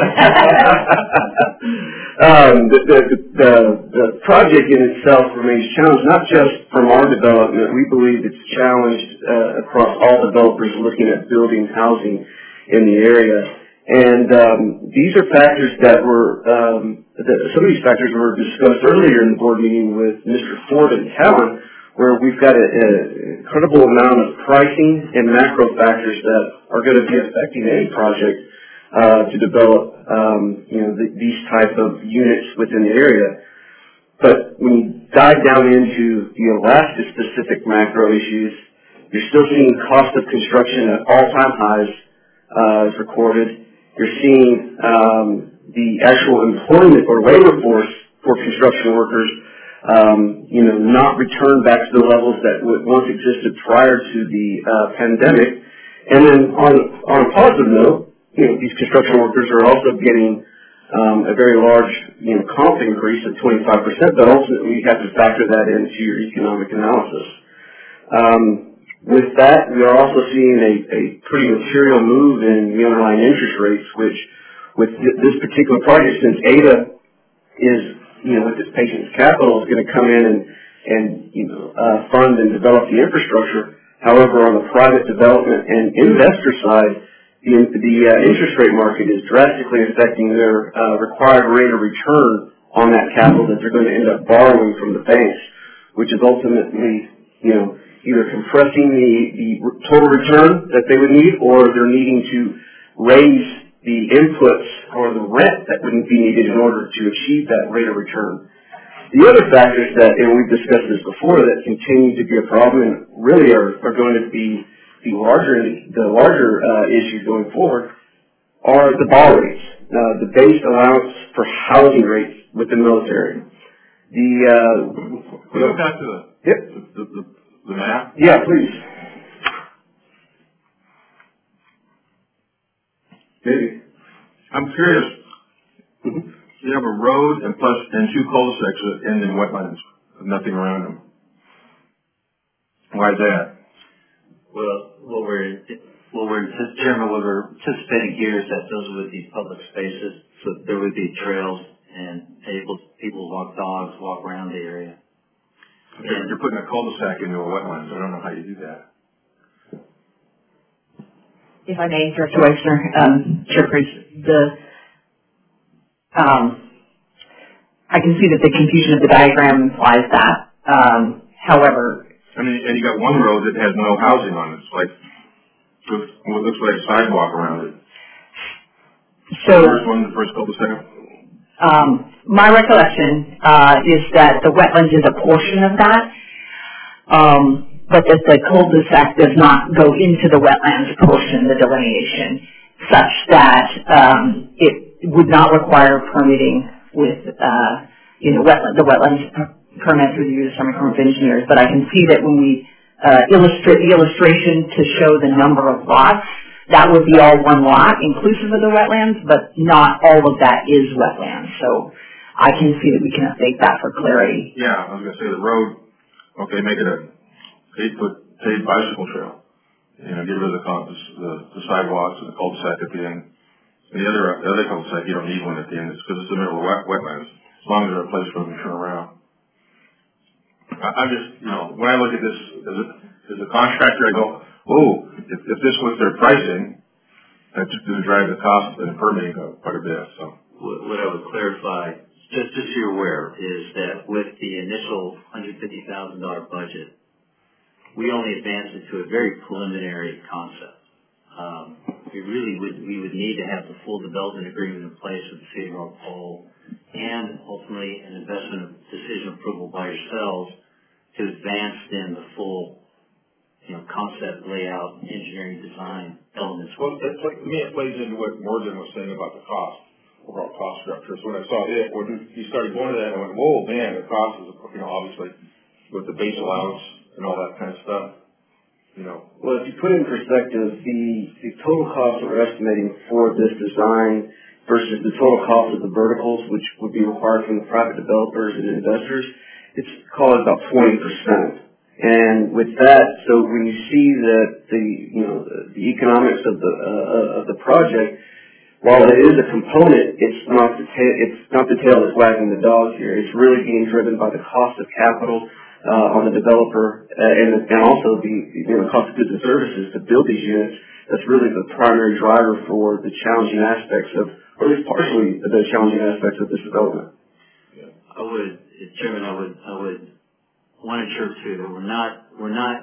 The project in itself remains challenged, not just from our development. We believe it's challenged across all developers looking at building housing in the area. And these are factors that were, some of these factors were discussed earlier in the board meeting with Mr. Ford and Talon, where we've got an incredible amount of pricing and macro factors that are going to be affecting any project to develop, these type of units within the area. But when you dive down into the Alaska-specific macro issues, you're still seeing cost of construction at all-time highs as recorded. You're seeing the actual employment or labor force for construction workers, not return back to the levels that once existed prior to the pandemic. And then on a positive note, these construction workers are also getting a very large, comp increase of 25%, but ultimately you have to factor that into your economic analysis. With that, we are also seeing a pretty material move in the underlying interest rates, which with this particular project, since ADA is, with its patient's capital, is going to come in and fund and develop the infrastructure. However, on the private development and investor side, the interest rate market is drastically affecting their required rate of return on that capital that they're going to end up borrowing from the banks, which is ultimately, either compressing the total return that they would need, or they're needing to raise the inputs or the rent that wouldn't be needed in order to achieve that rate of return. The other factors that, and we've discussed this before, that continue to be a problem and really are going to be the larger issues going forward are the BAL rates, the base allowance for housing rates with the military. Go back to the map? Yeah, please. Maybe. I'm curious. You have a road and two cul-de-sacs that end in wetlands with nothing around them. Why is that? Well, Chairman, what we're anticipating here is that those would be public spaces, so there would be trails and people walk dogs, walk around the area. Okay, you're putting a cul-de-sac into a wetland. I don't know how you do that. If I may, Director Weissner, Chair Priest, I can see that the confusion of the diagram implies that. However, And you got one road that has no housing on it. It's like, what looks like a sidewalk around it. so The first cul-de-sac. my recollection is that the wetlands is a portion of that, but that the cul-de-sac does not go into the wetlands portion, the delineation, such that it would not require permitting with the wetlands permit through the U.S. Army Corps of Engineers. But I can see that when we illustrate the illustration to show the number of lots, that would be all one lot, inclusive of the wetlands, but not all of that is wetlands. So I can see that we can update that for clarity. Yeah, I was going to say the road, okay, make it a 8-foot paved bicycle trail. Get rid of the sidewalks and the cul-de-sac at the end. And the other cul-de-sac, you don't need one at the end. It's because it's the middle of wetlands. As long as there's a place for them to turn around. I'm just, when I look at this as a contractor, I go, oh, if this was their pricing, that just going to drive the cost of the permitting up quite a bit. So what I would clarify, just so you're aware, is that with the initial $150,000 budget, we only advanced it to a very preliminary concept. We would need to have the full development agreement in place with the City of North Pole and ultimately an investment decision approval by yourselves to advance then the full concept, layout, engineering, design elements. Well, it's like, to me, it plays into what Morgan was saying about the cost, overall cost structure. So when I saw it, when he started going to that, I went, whoa, man, the cost is, obviously, with the base allowance and all that kind of stuff, Well, if you put it in perspective, the total cost that we're estimating for this design versus the total cost of the verticals, which would be required from the private developers and investors, it's called about 20%. And with that, so when you see that the economics of the project, while it is a component, it's not the tail that's wagging the dog here. It's really being driven by the cost of capital on the developer and also the cost of goods and services to build these units. That's really the primary driver for the challenging aspects of, or at least partially the challenging aspects of this development. Chairman, I would want to ensure too that we're not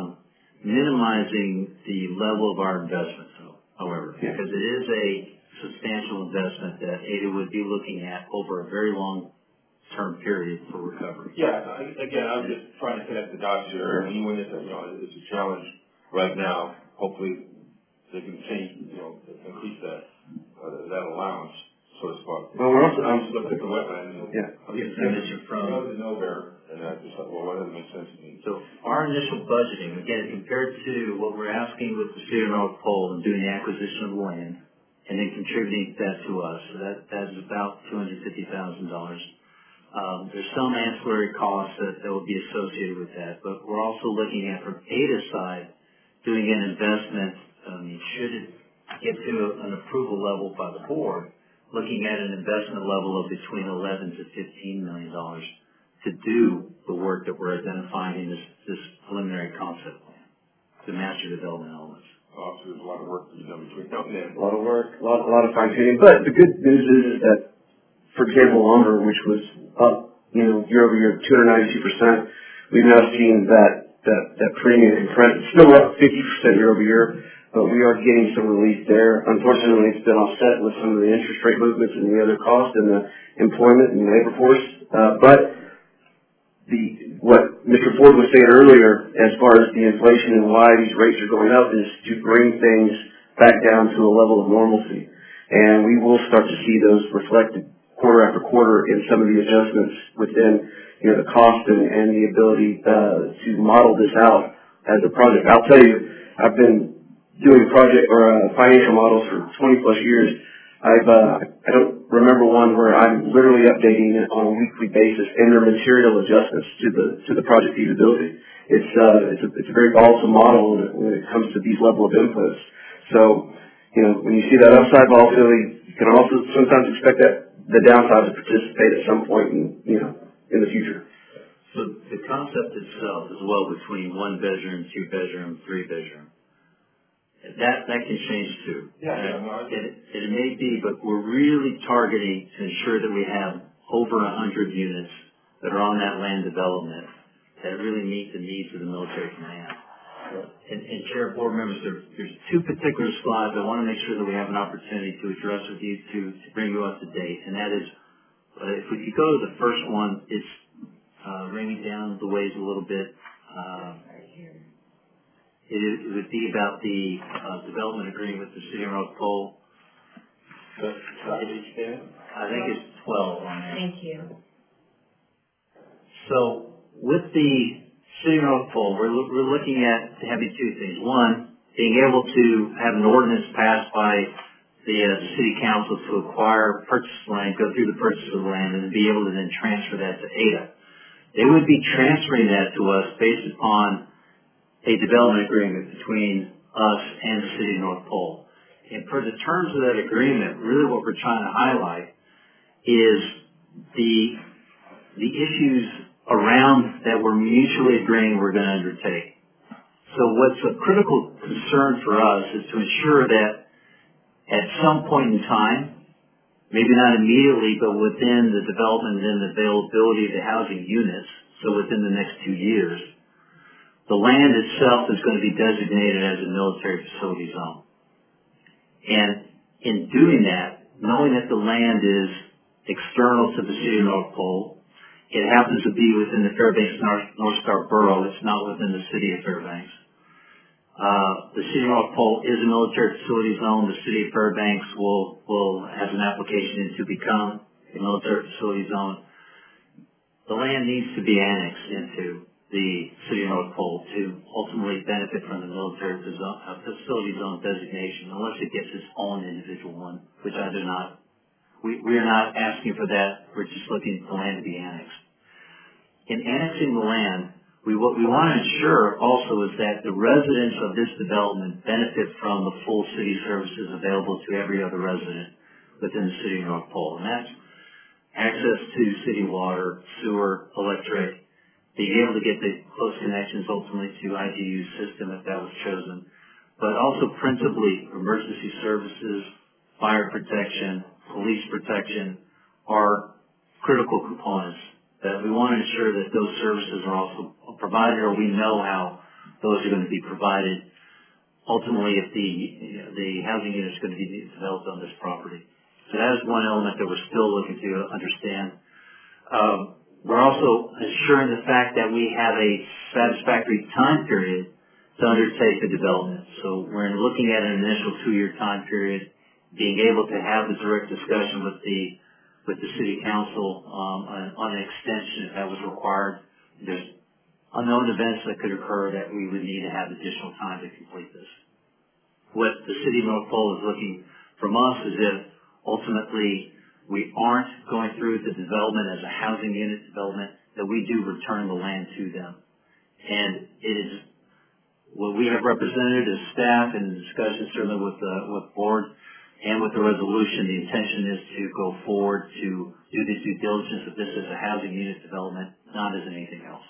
minimizing the level of our investment, however, because it is a substantial investment that ADA would be looking at over a very long-term period for recovery. Yeah, again, I'm just trying to connect the dots here. And even if it's a challenge right now, hopefully they can change, increase that allowance, so to speak. Well, we're also I'm just looking at the wetlands. From nowhere, and I just thought, well, why doesn't it make sense to me? So our initial budgeting, again, compared to what we're asking with the City of North Pole and doing the acquisition of land and then contributing that to us, so that is about $250,000. There's some ancillary costs that will be associated with that, but we're also looking at, from ADA's side, doing an investment, should it get to an approval level by the board, looking at an investment level of between $11 to $15 million to do the work that we're identifying in this preliminary concept plan, the master development elements. Obviously, there's a lot of work to be done between now and then. A lot of work, a lot of fine tuning. But the good news is that, for example, lumber, which was up, year over year, 292%, we've now seen that premium compress. It's still up 50% year over year, but we are getting some relief there. Unfortunately, it's been offset with some of the interest rate movements and the other costs and the employment and labor force. But what Mr. Ford was saying earlier, as far as the inflation and why these rates are going up, is to bring things back down to a level of normalcy. And we will start to see those reflected quarter after quarter in some of the adjustments within the cost and the ability to model this out as a project. I'll tell you, I've been doing project or financial models for 20 plus years. I don't remember one where I'm literally updating it on a weekly basis, and there are material adjustments to the project feasibility. It's a very volatile model when it comes to these level of inputs. So, when you see that upside volatility, you can also sometimes expect that the downside to participate at some point in the future. So the concept itself is well between 1 bedroom, 2 bedroom, 3 bedroom. That can change too. It may be, but we're really targeting to ensure that we have over 100 units that are on that land development that really meet the needs of the military command. And Chair, board members, there's two particular slides I want to make sure that we have an opportunity to address with you to bring you up to date. And that is, if we could go to the first one, it's bringing down the ways a little bit. It would be about the development agreement with the City of North Pole. I think it's 12 on there. Thank you. So with the City of North Pole, we're looking at having two things. One, being able to have an ordinance passed by the City Council to acquire purchase land, go through the purchase of land, and be able to then transfer that to ADA. They would be transferring that to us based upon a development agreement between us and the City of North Pole. And for the terms of that agreement, really what we're trying to highlight is the issues around that we're mutually agreeing we're going to undertake. So what's a critical concern for us is to ensure that at some point in time, maybe not immediately, but within the development and the availability of the housing units, so within the next 2 years, the land itself is going to be designated as a military facility zone. And in doing that, knowing that the land is external to the City of North Pole, it happens to be within the Fairbanks North Star Borough. It's not within the City of Fairbanks. The City of North Pole is a military facility zone. The City of Fairbanks will have an application to become a military facility zone. The land needs to be annexed into the City of North Pole to ultimately benefit from the military facility zone designation, unless it gets its own individual one, which I do not. We are not asking for that. We're just looking for the land to be annexed. In annexing the land, what we want to ensure also is that the residents of this development benefit from the full city services available to every other resident within the City of North Pole. And that's access to city water, sewer, electric, being able to get the close connections ultimately to IGU's system if that was chosen, but also principally emergency services, fire protection, police protection are critical components that we want to ensure that those services are also provided, or we know how those are going to be provided ultimately if the housing unit is going to be developed on this property. So that is one element that we're still looking to understand. We're also ensuring the fact that we have a satisfactory time period to undertake the development. So we're looking at an initial 2-year time period, being able to have the direct discussion with the City Council on an extension if that was required. There's unknown events that could occur that we would need to have additional time to complete this. What the City of North Pole is looking from us is if ultimately we aren't going through the development as a housing unit development, that we do return the land to them. And it is what we have represented as staff in discussions certainly with board and with the resolution. The intention is to go forward to do the due diligence of this as a housing unit development, not as anything else.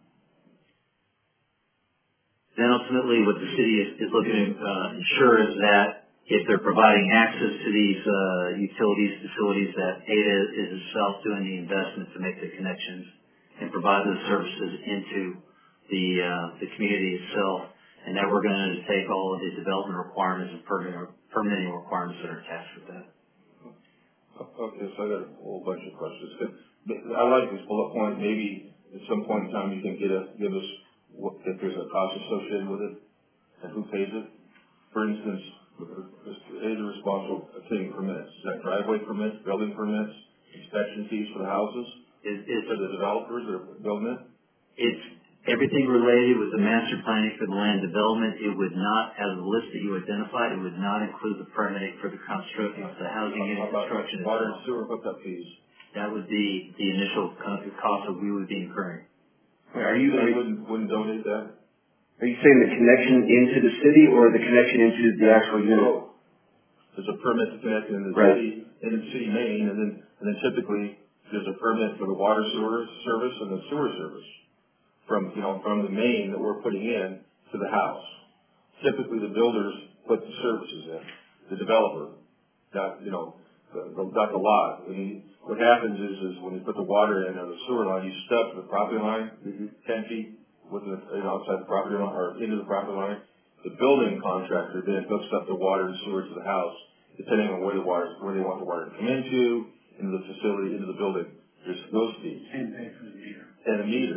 Then ultimately what the city is looking to ensure is that if they're providing access to these utilities, facilities, that ADA is itself doing the investment to make the connections and provide those services into the community itself, and that we're going to take all of the development requirements and permitting requirements that are attached with that. Okay, so I got a whole bunch of questions. I like this bullet point. Maybe at some point in time you can give us if there's a cost associated with it and who pays it. For instance, is responsible for obtaining permits? Is that driveway permits, building permits, inspection fees for the houses? For the developers that are building it? It's everything related with the master planning for the land development. It would not, as the list that you identified, it would not include the permitting for the construction of the housing unit construction. Water and sewer hookup fees? That would be the initial cost that we would be incurring. Wouldn't donate that? Are you saying the connection into the city or the connection into the actual unit? There's a permit to connect into the city, in the city main, and then typically there's a permit for the water sewer service and the sewer service from the main that we're putting in to the house. Typically the builders put the services in, the developer, not the lot. what happens is when you put the water in or the sewer line, you step the property line 10 feet outside the property line or into the property line. The building contractor then hooks up the water and sewer to the house, depending on where they want the water to come into the facility, into the building. There's those fees. And pay for the meter. And a meter.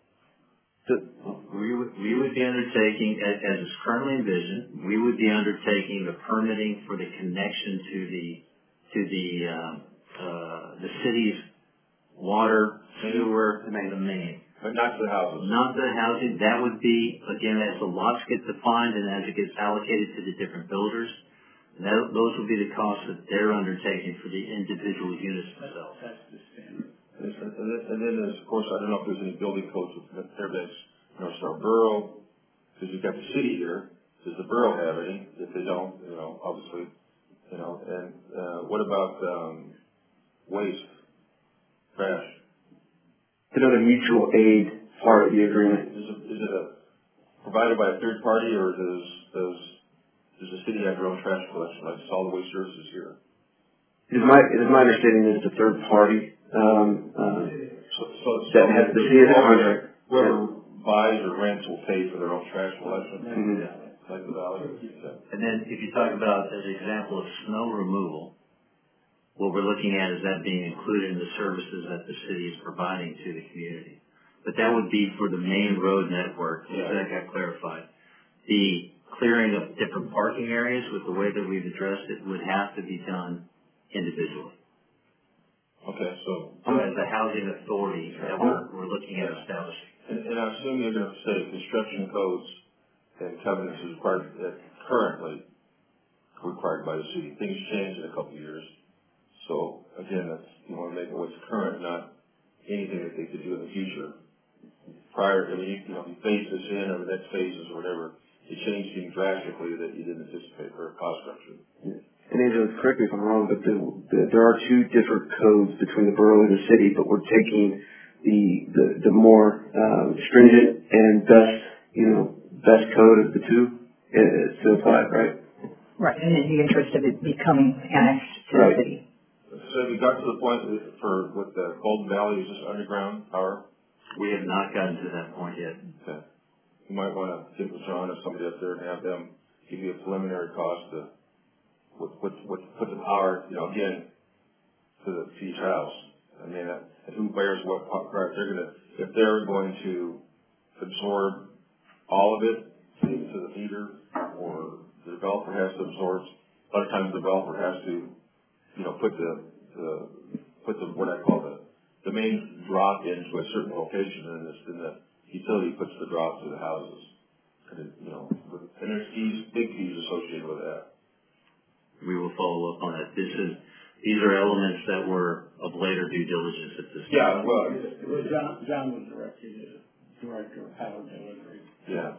We would be undertaking, as is currently envisioned, we would be undertaking the permitting for the connection to the city's water, sewer, the main. But not to the houses. Not the housing. That would be, again, as the lots get defined and as it gets allocated to the different builders, those will be the costs that they're undertaking for the individual units themselves. That's the standard. And then there's, of course, I don't know if there's any building codes with everybody's, Star Borough, because you've got the city here. Does the borough have any? If they don't, obviously, and what about waste, trash? Another mutual aid part of the agreement. Is it provided by a third party, or does the city have their own trash collection, like solid waste services here? It is my understanding that it's a third party that has the city as a contract. Whoever buys or rents will pay for their own trash collection. Like the valley. And then if you talk about an example of snow removal, what we're looking at is that being included in the services that the city is providing to the community. But that would be for the main road network, so that got clarified. The clearing of different parking areas with the way that we've addressed it would have to be done individually. Okay, so as a housing authority that we're looking at establishing. And I assume you're going to say construction codes and covenants is required, currently required by the city. Things change in a couple of years. So again, you want to make it what's current, not anything that they could do in the future. Prior, you phase this in or the next phases or whatever, it changed things drastically that you didn't anticipate for a cost structure. And Angela, correct me if I'm wrong, but there are two different codes between the borough and the city, but we're taking the more stringent and best code of the two to apply, right? Right, and in the interest of it becoming annexed to the city. So have we got to the point with the Golden Valley, is this underground power? We have not gotten to that point yet. Okay. You might want to get with John or somebody up there and have them give you a preliminary cost to put the power, again, to each house. I mean, and who bears what part? If they're going to absorb all of it to the meter, or the developer has to absorb. A lot of times, the developer has to, put the what I call the main drop into a certain location, and the utility puts the drop to the houses. And there's big fees associated with that. We will follow up on that. These are elements that were of later due diligence at this time. Yeah, well, John was director of power delivery. Yeah.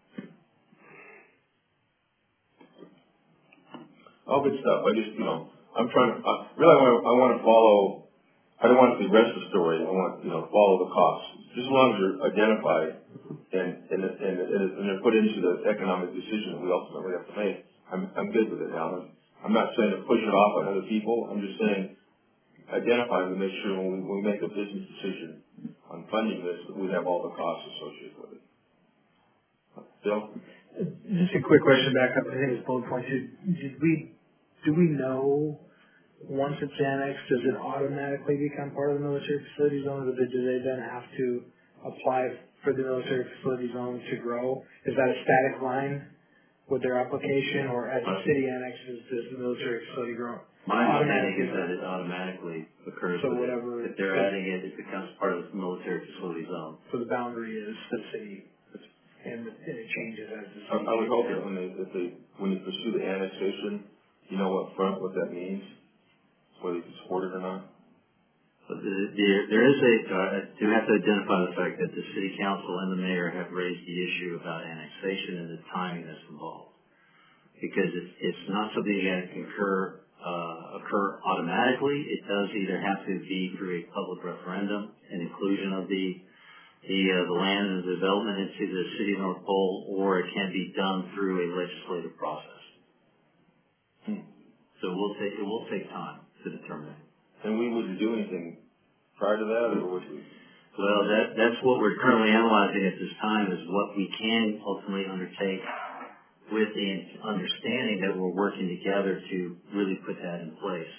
All good stuff. I just, I'm trying to, I want to follow, I don't want to be the rest of the story. I want, follow the costs. Just as long as you're identified and they're put into the economic decision that we ultimately have to make, I'm good with it now. I'm not saying to push it off on other people. I'm just saying identify to make sure when we make a business decision on funding this, that we have all the costs associated with it. Bill? Just a quick question back up. I think it's bullet point 2. Do we know once it's annexed, does it automatically become part of the military facility zone, or do they then have to apply for the military facility zone to grow? Is that a static line with their application, or as the city annexes, does the military facility grow? My understanding is that it automatically occurs. So whatever. If they're adding it, it becomes part of the military facility zone. So the boundary is the city, and it changes as the city. I would hope that when you pursue the annexation, you know what that means, whether you can support it or not. But there is you have to identify the fact that the city council and the mayor have raised the issue about annexation and the timing that's involved. Because it's not something that can occur automatically. It does either have to be through a public referendum, an inclusion of the land and the development into the city of North Pole, or it can be done through a legislative process. So it will take time to determine. And we wouldn't do anything prior to that, or would we? Well, that's what we're currently analyzing at this time, is what we can ultimately undertake, with the understanding that we're working together to really put that in place.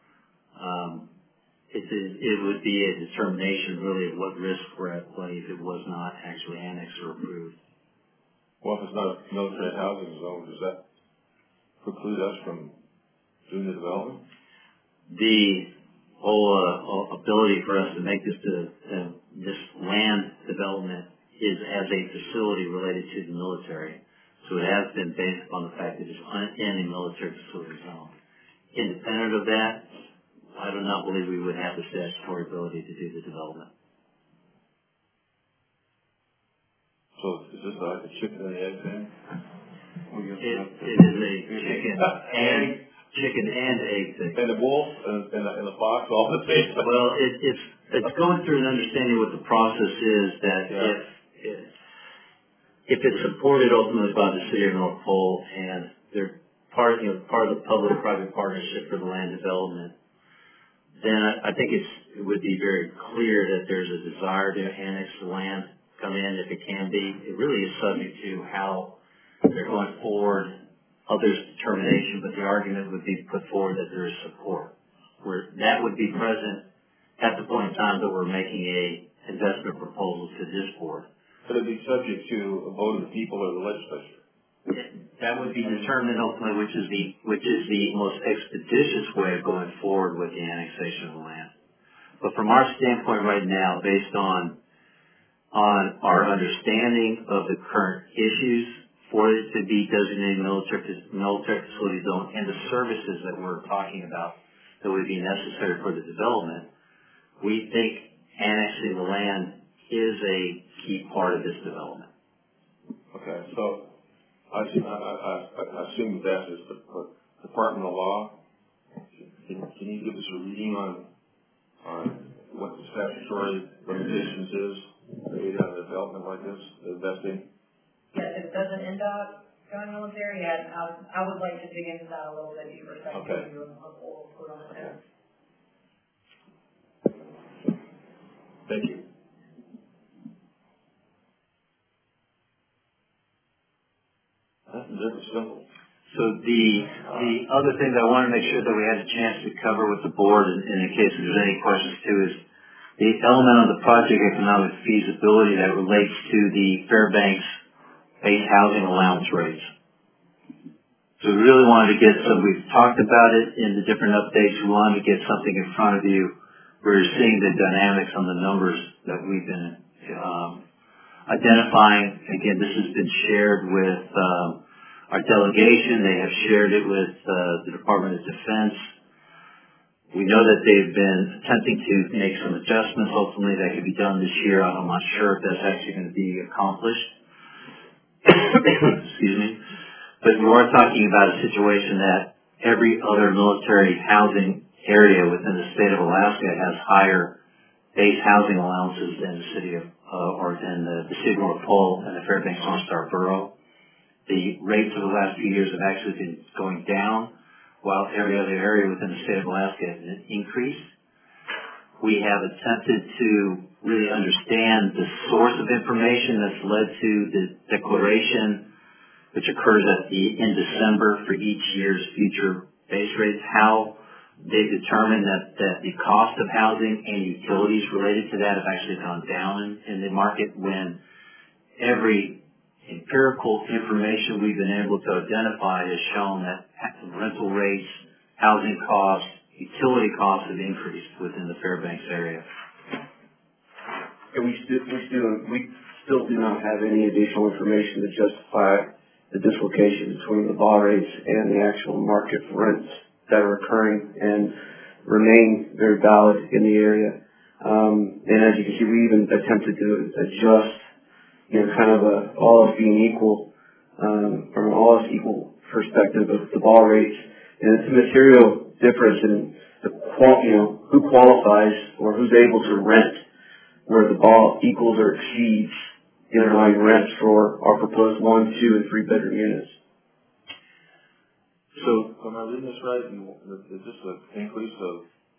It would be a determination really of what risks were at play if it was not actually annexed or approved. Well, if it's not a military housing zone, does that preclude us from doing the development? The whole ability for us to make this land development is as a facility related to the military. So it has been based upon the fact that it's in a military facility zone. Independent of that, I do not believe we would have the statutory ability to do the development. So is this like a chicken and egg thing? It is a chicken and egg thing. And the wolf and the fox all the same. Well, it's going through an understanding what the process is, that if it's supported ultimately by the city of North Pole and they're part of the public-private partnership for the land development, then I think it would be very clear that there's a desire to annex the land, come in if it can be. It really is subject to how they're going forward, others' determination, but the argument would be put forward that there is support. Where that would be present at the point in time that we're making a investment proposal to this board. Could it be subject to a vote of the people or the legislature? That would be determined ultimately which is the most expeditious way of going forward with the annexation of the land. But from our standpoint right now, based on our understanding of the current issues for it to be designated military facility zone and the services that we're talking about that would be necessary for the development, we think annexing the land is a key part of this development. Okay, so I assume that is the Department of Law. Can you give us a reading on what the statutory limitations is made on a development like this, investing? Yeah, if it doesn't end up going military, I would like to dig into that a little bit deeper. Okay. Thank you. That's very simple. So the other thing that I want to make sure that we had a chance to cover with the board, and in case there's any questions too, is the element of the project economic feasibility that relates to the Fairbanks base housing allowance rates. So we really wanted to get we've talked about it in the different updates. We wanted to get something in front of you. We're seeing the dynamics on the numbers that we've been identifying. Again, this has been shared with our delegation. They have shared it with the Department of Defense. We know that they've been attempting to make some adjustments. Hopefully that could be done this year. I'm not sure if that's actually going to be accomplished. Excuse me. But we are talking about a situation that every other military housing area within the state of Alaska has higher base housing allowances than the city of, or than the city of North Pole and the Fairbanks North Star Borough. The rates of the last few years have actually been going down, while every other area within the state of Alaska has increased. We have attempted to really understand the source of information that's led to the declaration, which occurs in December for each year's future base rates, how they've determined that the cost of housing and utilities related to that have actually gone down in the market, when every empirical information we've been able to identify has shown that rental rates, housing costs, utility costs have increased within the Fairbanks area. And we still do not have any additional information to justify the dislocation between the bar rates and the actual market rents that are occurring and remain very valid in the area. And as you can see, we even attempted to adjust, kind of all else being equal, from an all else equal perspective of the bar rates. And it's a material difference in who qualifies or who's able to rent where the bar equals or exceeds the underlying rents for our proposed 1, 2, and 3 bedroom units. So, am I reading this right? Is this an increase of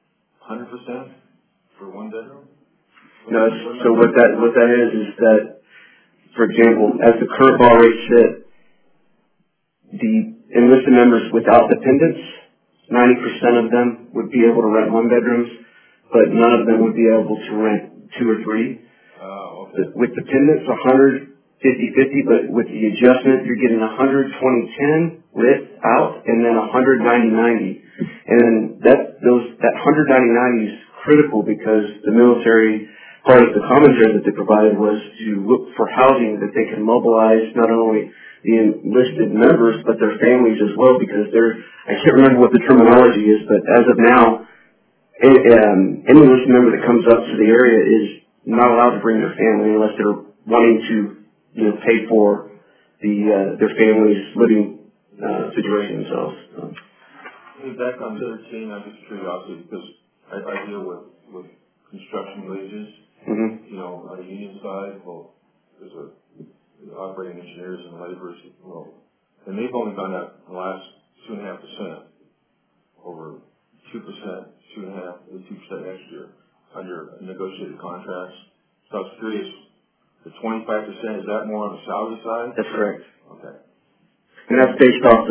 100% for one bedroom? No, so what that is that, for example, as the current bar rates sit, the enlisted members without dependents, 90% of them would be able to rent one bedrooms, but none of them would be able to rent 2 or 3. Okay. With dependents, 150-50, but with the adjustment, you're getting 120-10 lit out, and then 190-90. And that 190-90 is critical because the military, part of the commentary that they provided was to look for housing that they can mobilize not only the enlisted members, but their families as well, because I can't remember what the terminology is, but as of now, any enlisted member that comes up to the area is not allowed to bring their family unless they're wanting to, pay for their family's living situation themselves. Back on 13, I'm just curiosity because I deal with construction wages. Mm-hmm. On the union side, there's operating engineers and laborers, and they've only gone up the last 2.5%, over 2%, 2.5%, 2% next year under negotiated contracts. So I was curious, the 25%, is that more on the salary side? That's correct. Okay. And that's based off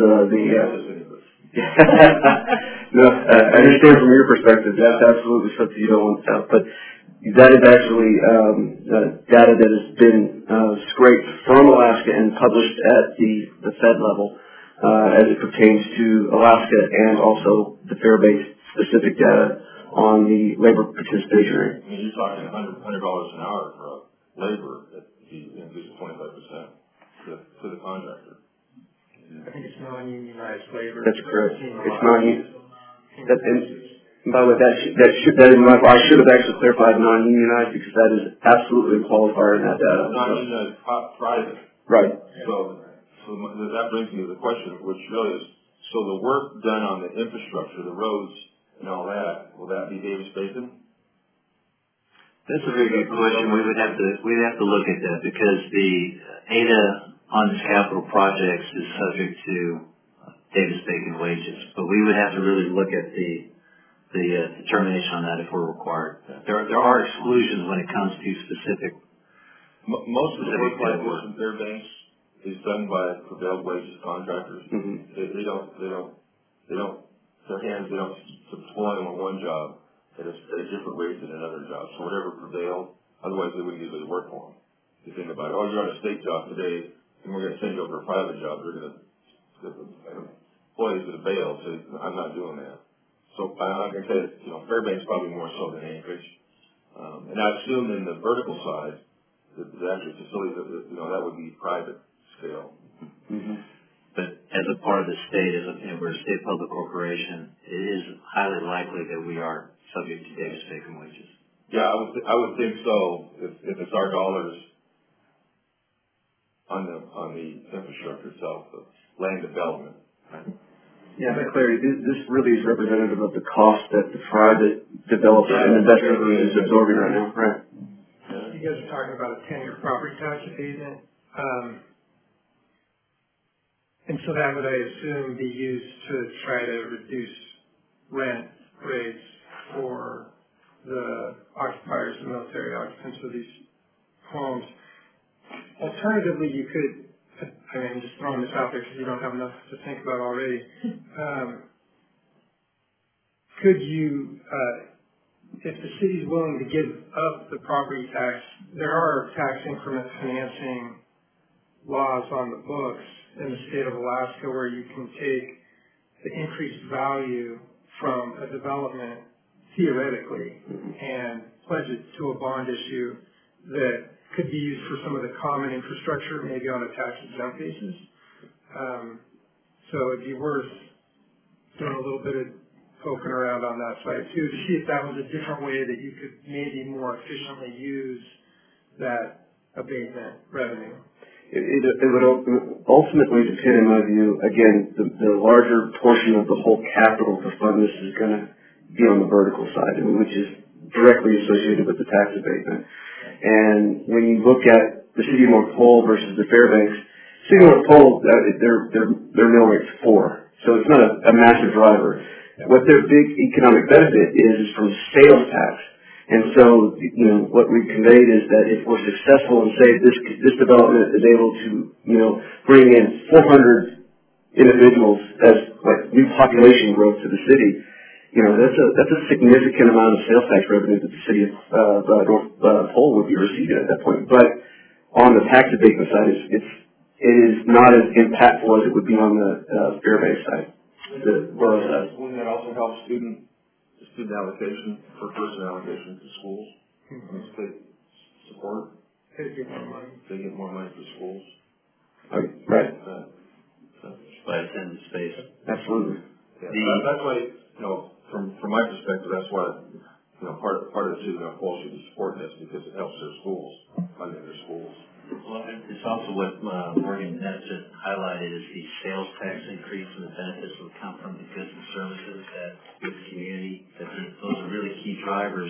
No, I understand from your perspective, that's absolutely something you don't want to tell, but that is actually data that has been scraped from Alaska and published at the Fed level as it pertains to Alaska and also the Fairbanks specific data on the labor participation rate. I mean, you're talking $100 an hour for a labor if you increase 25% to the contractor. I think it's non-unionized labor. That's correct. It's non-unionized. And by the way, I should have actually clarified non-unionized because that is absolutely a qualifier in that data. Non-unionized private. Right. So that brings me to the question, which really is, so the work done on the infrastructure, the roads and all that, will that be Davis-Bacon? That's a very good question. We'd have to look at that because the ADA on this capital projects is subject to Davis-Bacon wages, but we would have to really look at the determination on that if we're required. There are exclusions when it comes to specific. Most of the work like this in Fairbanks is done by prevailed wages contractors. Mm-hmm. They don't deploy them on one job at a different rate than another job. So whatever prevailed, otherwise they wouldn't usually work for them. You think about it, you're on a state job today, and we're going to send you over a private job. The employee's going to bail, so I'm not doing that. So I can say, Fairbanks probably more so than Anchorage. And I assume in the vertical side, the actual facility, that would be private scale. Mm-hmm. But as a part of the state, we're a state public corporation, it is highly likely that we are subject to Davis-Bacon wages. Yeah, I would think so. If it's our dollars on the infrastructure itself, the land development. Right? Yeah, but Clary, this really is representative of the cost that the private developer and investor is absorbing right now. Right. You guys are talking about a 10-year property tax abatement. And so that would, I assume, be used to try to reduce rent rates for the occupiers, the military occupants of these homes. Alternatively, you could, I'm just throwing this out there because you don't have enough to think about already. Could you, if the city's willing to give up the property tax, there are tax increment financing laws on the books in the state of Alaska where you can take the increased value from a development theoretically and pledge it to a bond issue that could be used for some of the common infrastructure, maybe on a tax-exempt basis. So it'd be worth doing a little bit of poking around on that side too to see if that was a different way that you could maybe more efficiently use that abatement revenue. It would ultimately depend, in my view, again, the larger portion of the whole capital to fund this is going to be on the vertical side, which is directly associated with the tax abatement. And when you look at the city of North Pole versus the Fairbanks, city of North Pole, their mill rate's 4, so it's not a massive driver. what their big economic benefit is from sales tax. And so, what we conveyed is that if we're successful and say this development is able to, bring in 400 individuals as like new population growth to the city, that's a significant amount of sales tax revenue that the city of North Pole would be receiving at that point. But on the tax abatement side, it is not as impactful as it would be on the Fairbanks side. Wouldn't that also help student allocation for person allocation to schools? State support. They get more money for schools. Right. By attendance space. Absolutely. Yeah. That's why, from my perspective, that's why, part of the city of Pole should be supporting this because it helps their schools, funding their schools. Well, it's also what Morgan has just highlighted is the sales tax increase and the benefits that come from the goods and services that with the community. Those are really key drivers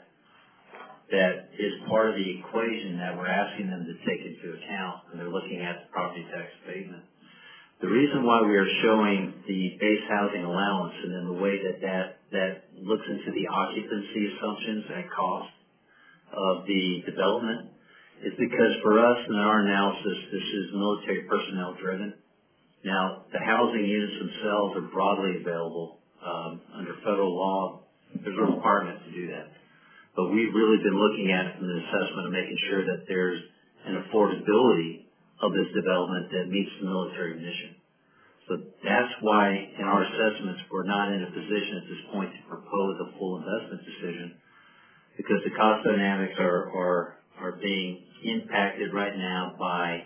that is part of the equation that we're asking them to take into account when they're looking at the property tax abatement. The reason why we are showing the base housing allowance and then the way that looks into the occupancy assumptions and cost of the development is because for us in our analysis, this is military personnel driven. Now, the housing units themselves are broadly available under federal law. There's a requirement to do that. But we've really been looking at it from an assessment of making sure that there's an affordability of this development that meets the military mission. So that's why in our assessments we're not in a position at this point to propose a full investment decision because the cost dynamics are being impacted right now by,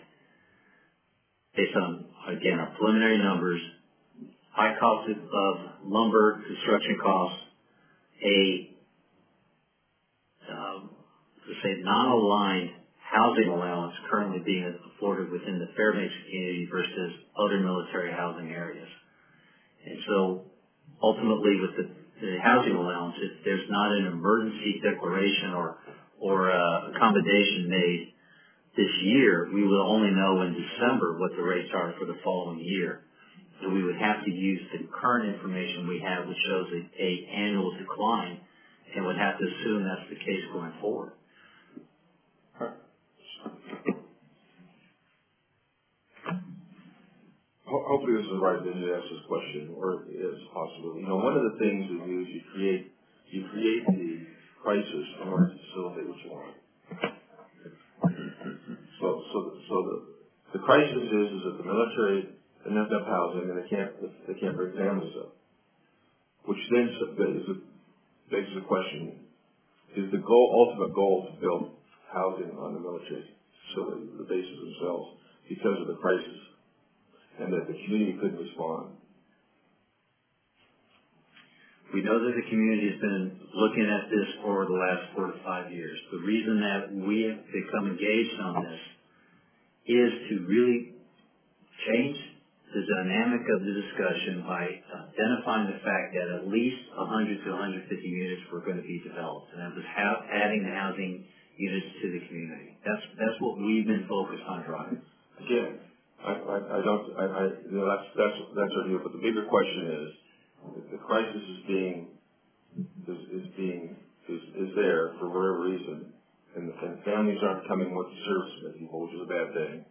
based on, again, our preliminary numbers, high cost of lumber, construction costs, non-aligned housing allowance currently being afforded within the Fairbanks community versus other military housing areas. And so ultimately with the housing allowance, if there's not an emergency declaration or accommodation made this year, we will only know in December what the rates are for the following year. So we would have to use the current information we have, which shows a annual decline, and would have to assume that's the case going forward. Hopefully this is the right thing to ask this question, or it is possible. One of the things you do is you create the crisis in order to facilitate what you want. So the crisis is that the military doesn't have enough housing and they can't bring families up. Which then begs the question, is the ultimate goal to build housing on the military facility, the bases themselves, because of the crisis, and that the community couldn't respond? We know that the community has been looking at this for the last 4 to 5 years. The reason that we have become engaged on this is to really change the dynamic of the discussion by identifying the fact that at least 100 to 150 units were going to be developed, and that was adding the housing units to the community. That's what we've been focused on driving. Again, that's our deal. But the bigger question is, the crisis is there for whatever reason, and families aren't coming with the servicemen people, which is a bad thing.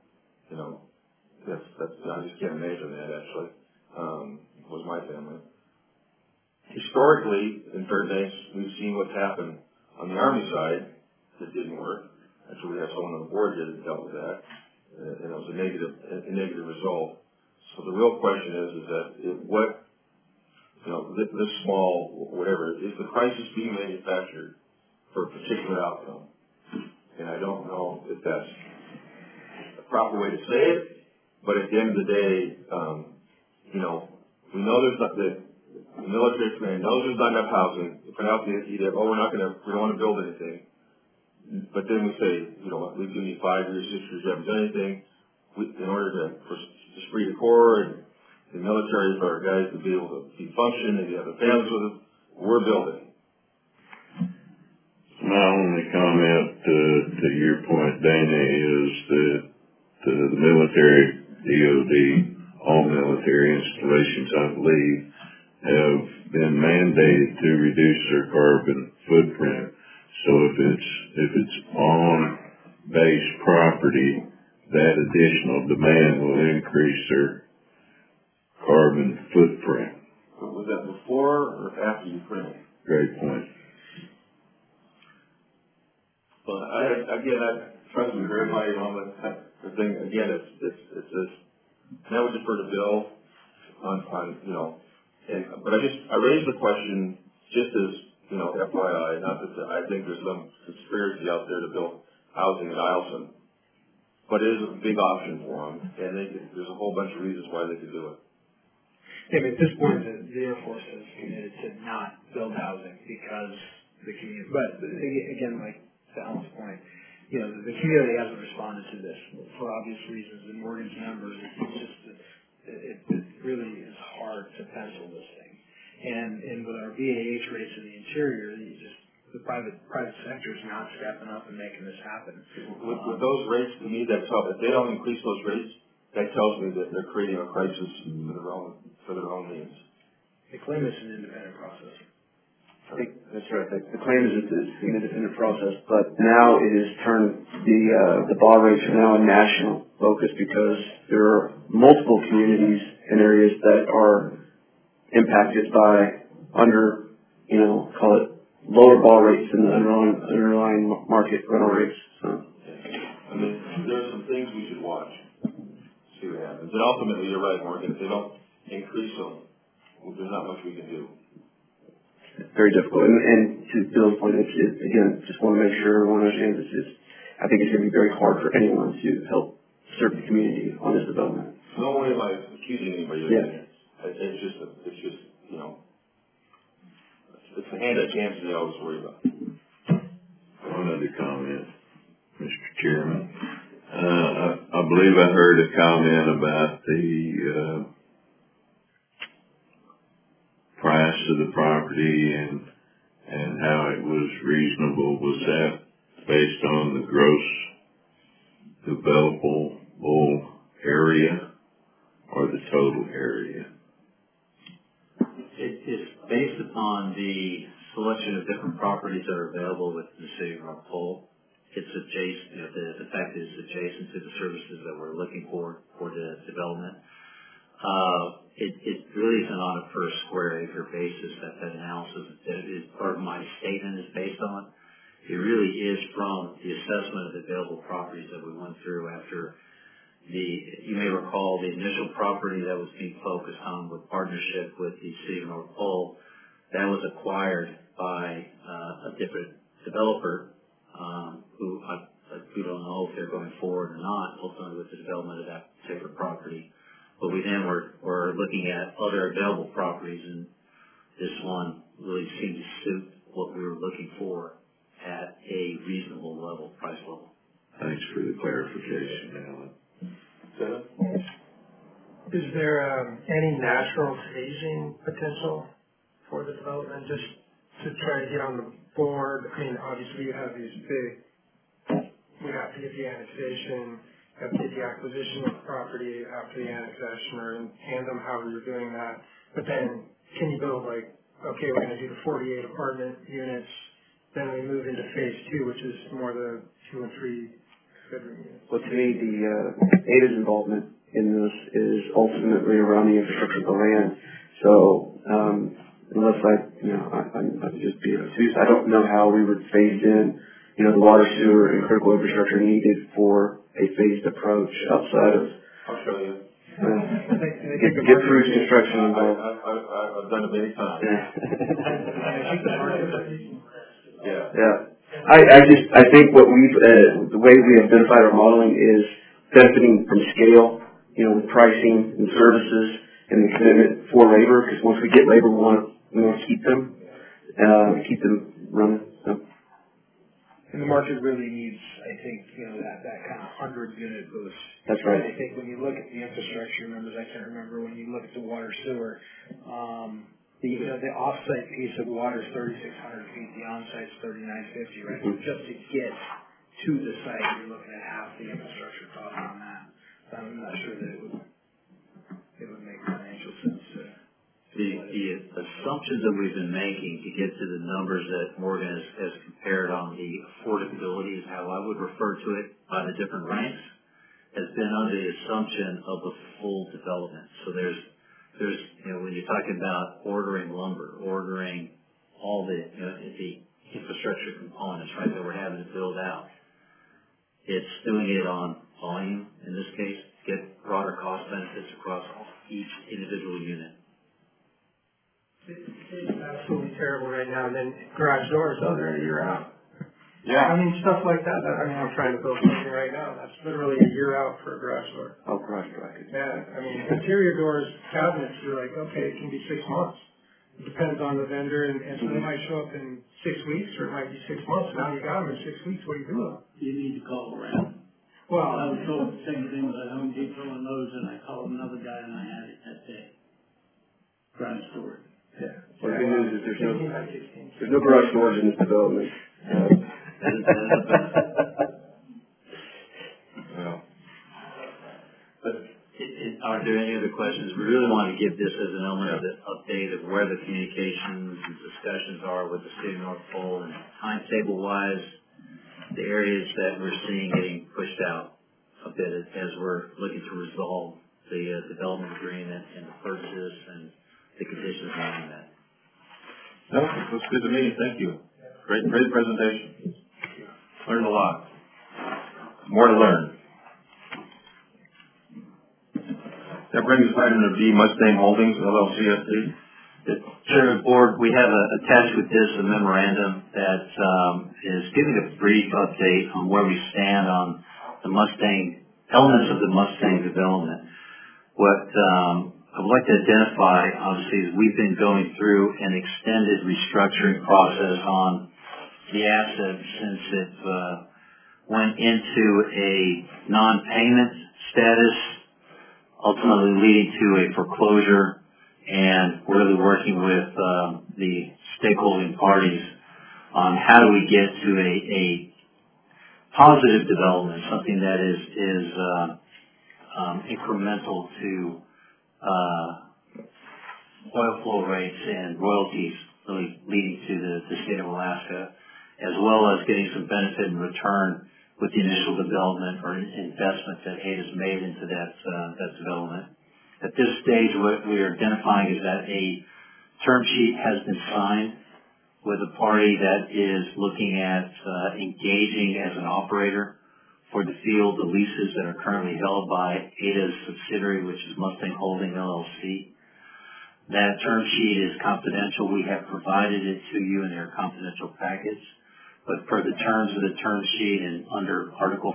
I just can't imagine that actually. Was my family. Historically, in Fairbanks, we've seen what's happened on the Army side that didn't work. Actually, we have someone on the board here that dealt with that, and it was a negative result. So the real question is that this small whatever, is the crisis being manufactured for a particular outcome? And I don't know if that's a proper way to say it, but at the end of the day, we know there's not the military command knows there's not enough housing. If an outfit we don't want to build anything. But then we say, we do need 5 years, 6 years, you haven't done anything. In order to esprit de corps and the military for our guys to be able to function and have their families with them, we're building. My only comment to your point, Dana, is that the military, DOD, all military installations, I believe, have been mandated to reduce their carbon footprint. So if it's on base property, that additional demand will increase their carbon footprint. Was that before or after you put it? Great point. Well, I trust me, everybody on the thing, again, it's this, that was just for the bill on but I raised the question just as, FYI, not that I think there's some conspiracy out there to build housing in Eielson, but it is a big option for them, and there's a whole bunch of reasons why they could do it. Yeah, but at this point, the Air Force is committed to not build housing because the community, but again, like to Alan's point, the community hasn't responded to this for obvious reasons. The mortgage numbers, it's just, it really is hard to pencil this thing. And with our BAH rates in the interior, the private sector is not stepping up and making this happen. With those rates, to me, that's how, if they don't increase those rates, that tells me that they're creating a crisis for their own needs. They claim it's an independent process. I think that's right. The claim is it's an independent process, but now it has turned the bar rates are now a national focus because there are multiple communities and areas that are impacted by call it lower bar rates than the underlying market rental rates. So, I mean, there are some things we should watch, see what happens. And ultimately, you're right, Morgan. If they don't increase them, there's not much we can do. Very difficult. And to Bill's point, again, just want to make sure everyone understands I think it's going to be very hard for anyone to help serve the community on this development. No way am I accusing anybody of anything. It's just it's the hand that jams they always worry about. One other comment, Mr. Chairman. I believe I heard a comment about the price of the property and how it was reasonable. Was that based on the gross developable area or the total area? It's based upon the selection of different properties that are available with the city of North Pole. It's adjacent, the fact is adjacent to the services that we're looking for the development. It really isn't on a per square acre basis that analysis is, or my statement is based on. It really is from the assessment of the available properties that we went through after you may recall the initial property that was being focused on with partnership with the city of North Pole, that was acquired by a different developer who don't know if they're going forward or not, ultimately with the development of that particular property. But we then were looking at other available properties, and this one really seemed to suit what we were looking for at a reasonable level, price level. Thanks for the clarification, Alan. Is there any natural phasing potential for the development, just to try to get on the board? I mean, obviously you have these we have to get the annexation, have to get the acquisition of the property after the annexation, or in tandem, however you're doing that. But then, can you go like, okay, we're going to do the 48 apartment units, then we move into phase 2, which is more the 2 and 3 bedroom units? Well, to me, the ADA's involvement in this is ultimately around the infrastructure of the land. So, unless I'm just being obtuse, I don't know how we would phase in, the water, sewer, and critical infrastructure needed for a phased approach outside of. I'll show you. Get through construction. I've done it many times. Yeah. I think what the way we identified our modeling is benefiting from scale, with pricing and services and the commitment for labor, because once we get labor, we want to keep them running. So. And the market really needs, I think, that kind of 100-unit boost. That's right. I think when you look at the infrastructure numbers, I can't remember, when you look at the water sewer, the off-site piece of water is 3,600 feet, the on-site is 3,950, right? So just to get to the site, you're looking at half the infrastructure cost on that. So I'm not sure that it would make financial sense to the assumptions that we've been making to get to the numbers that Morgan has compared on the affordability is how I would refer to it by the different ranks, has been under the assumption of the full development. So there's when you're talking about ordering lumber, ordering all the infrastructure components, right, that we're having to build out, it's doing it on volume in this case, get broader cost benefits across each individual unit. It's absolutely terrible right now. And then garage doors, they're a year out. Yeah. I mean, stuff like that. I'm trying to build something right now. That's literally a year out for a garage door. Oh, garage brackets. Yeah. I mean, interior doors, cabinets, you're like, okay, it can be 6 months. It depends on the vendor, and so they might show up in 6 weeks, or it might be 6 months. Now you got them in 6 weeks. What do you do with them? You need to call around. Well, I was told the same thing with Home Depot and Lowe's, and I called another guy and I had it that day. Garage door. Yeah. Well, the good news is there's no garage doors in this development. Well. Are there any other questions? We really want to give this as an element of the update of where the communications and discussions are with the city of North Pole, and timetable-wise, the areas that we're seeing getting pushed out a bit as we're looking to resolve the development agreement and the purchase and the conditions around that. No, it was good to me. Thank you. Great presentation. Learned a lot. More to learn. That brings us to item number D, Mustang Holdings, LLC. Chairman Board, we have attached with this a memorandum that is giving a brief update on where we stand on the Mustang, elements of the Mustang development. What I would like to identify, obviously, is we've been going through an extended restructuring process on the asset since it went into a non-payment status, ultimately leading to a foreclosure, and we're really working with the stakeholding parties on how do we get to a positive development, something that is incremental to oil flow rates and royalties, really leading to the state of Alaska, as well as getting some benefit in return with the initial development or investment that Ada's made into that development. At this stage, what we are identifying is that a term sheet has been signed with a party that is looking at engaging as an operator for the field, the leases that are currently held by Ada's subsidiary, which is Mustang Holding LLC. That term sheet is confidential. We have provided it to you in their confidential package. But per the terms of the term sheet and under Article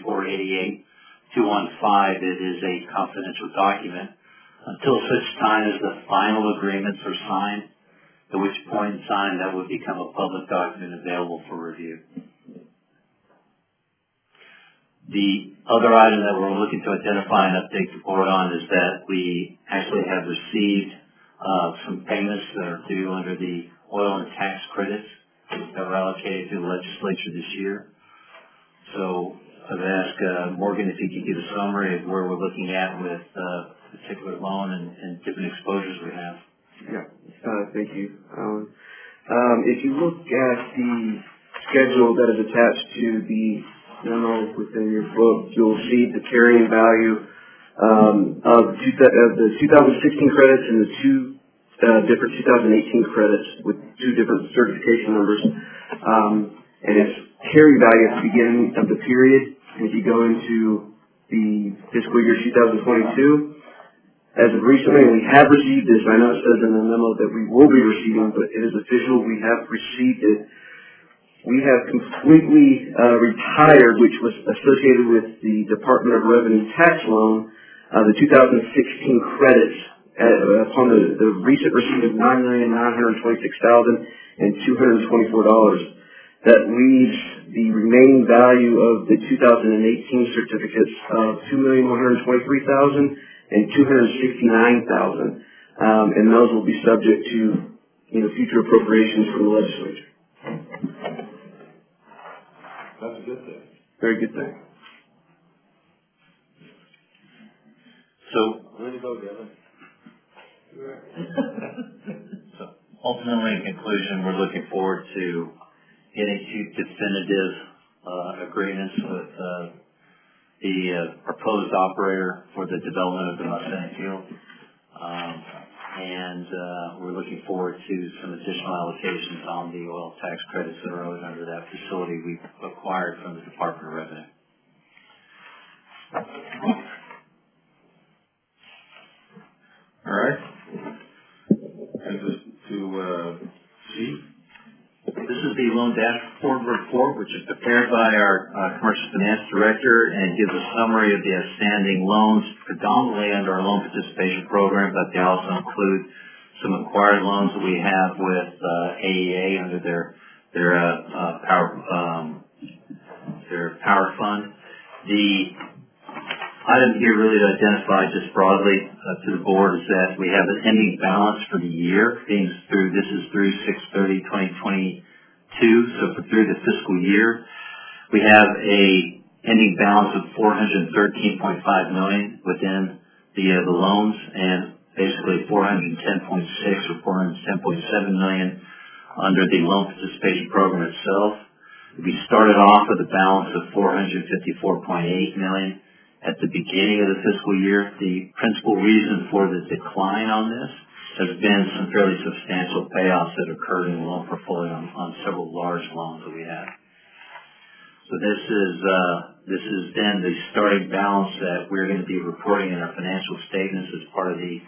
4488-215, it is a confidential document until such time as the final agreements are signed, at which point in time that would become a public document available for review. The other item that we're looking to identify and update the board on is that we actually have received some payments that are due under the oil and tax credits that were allocated to the legislature this year. So I've asked Morgan if he could give a summary of where we're looking at with particular loan and different exposures we have. Yeah, thank you, Alan. If you look at the schedule that is attached to the memo within your book, you'll see the carrying value of the 2016 credits and the two different 2018 credits with two different certification numbers. And its carry value at the beginning of the period, and if you go into the fiscal year 2022, as of recently, we have received this. I know it says in the memo that we will be receiving, but it is official. We have received it. We have completely retired, which was associated with the Department of Revenue tax loan, the 2016 credits upon the recent receipt of $9,926,224. That leaves the remaining value of the 2018 certificates of $2,123,000 and $269,000, and those will be subject to future appropriations from the legislature. That's a good thing. Very good thing. So, way to go, Devin. So ultimately, in conclusion, we're looking forward to getting to definitive agreements with the proposed operator for the development of the Mustang Field. And we're looking forward to some additional allocations on the oil tax credits that are owed under that facility we've acquired from the Department of Revenue. All right. Brings us to C. This is the loan dashboard report, which is prepared by our commercial finance director and gives a summary of the outstanding loans, predominantly under our loan participation program, but they also include some acquired loans that we have with AEA under their power fund. The item here really to identify just broadly to the board is that we have an ending balance for the year this is through 6/30/2022, so through the fiscal year. We have a ending balance of $413.5 million within the loans, and basically $410.6 or $410.7 million under the loan participation program itself. We started off with a balance of $454.8 million at the beginning of the fiscal year. The principal reason for the decline on this has been some fairly substantial payoffs that occurred in the loan portfolio on several large loans that we had. So this is then the starting balance that we're going to be reporting in our financial statements as part of the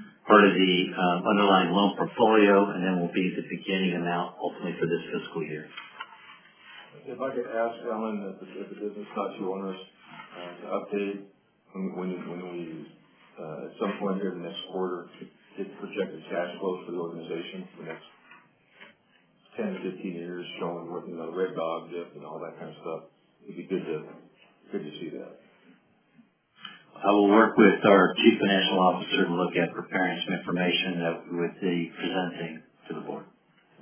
underlying loan portfolio, and then will be the beginning amount ultimately for this fiscal year. If I could ask Ellen, if the business not too onerous, to update when we at some point here in the next quarter get projected cash flows for the organization for the next 10 to 15 years, showing what the red dog dip and all that kind of stuff. It'd be good to see that. I will work with our Chief Financial Officer to look at preparing some information that we would be presenting to the board.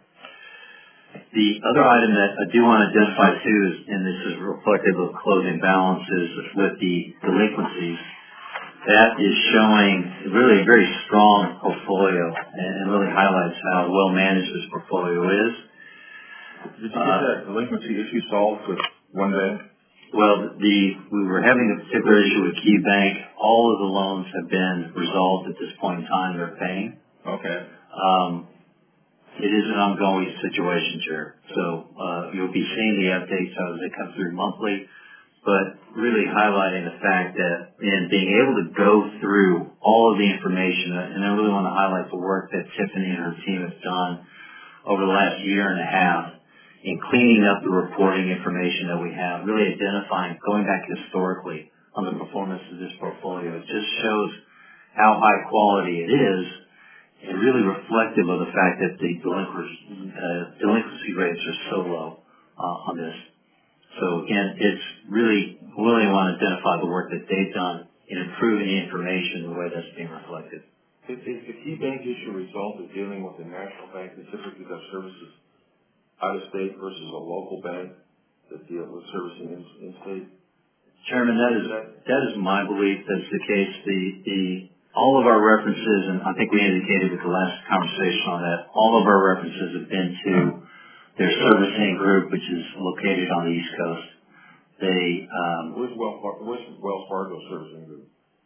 The other item that I do want to identify too is, and this is reflective of closing balances with the delinquencies, that is showing really a very strong portfolio and really highlights how well managed this portfolio is. Did you get that delinquency issue solved with one bank? Well, we were having a particular issue with Key Bank. All of the loans have been resolved at this point in time. They're paying. Okay. It is an ongoing situation, Chair. So you'll be seeing the updates as they come through monthly, but really highlighting the fact that in being able to go through all of the information, and I really want to highlight the work that Tiffany and her team have done over the last year and a half in cleaning up the reporting information that we have, really identifying, going back historically on the performance of this portfolio. It just shows how high quality it is, and really reflective of the fact that the delinquency rates are so low on this. So again, it's really want to identify the work that they've done in improving the information the way that's being reflected. Is the Key Bank issue a result of dealing with a national bank that typically does services out of state versus a local bank that deals with servicing in state? Chairman, that is my belief. That's the case. All of our references, and I think we indicated with the last conversation on that, all of our references have been to their servicing group, which is located on the East Coast. Where's Wells Fargo servicing group?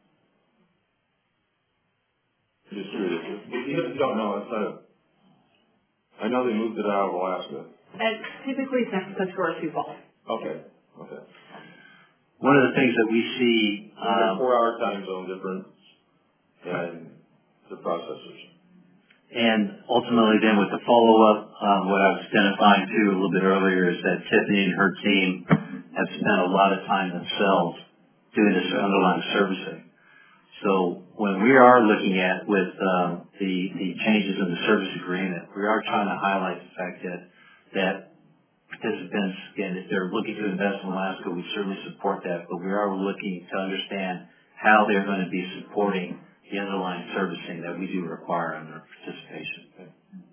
Just curious. Even if you don't know, I know they moved it out of Alaska. Typically, San Francisco or Sioux Falls. Okay. One of the things that we see... 4-hour time zone difference and the processors. And ultimately then with the follow-up, what I was identifying too a little bit earlier is that Tiffany and her team have spent a lot of time themselves doing this underlying servicing. So when we are looking at with the changes in the service agreement, we are trying to highlight the fact that participants, again, if they're looking to invest in Alaska, we certainly support that, but we are looking to understand how they're going to be supporting the underlying servicing that we do require under participation.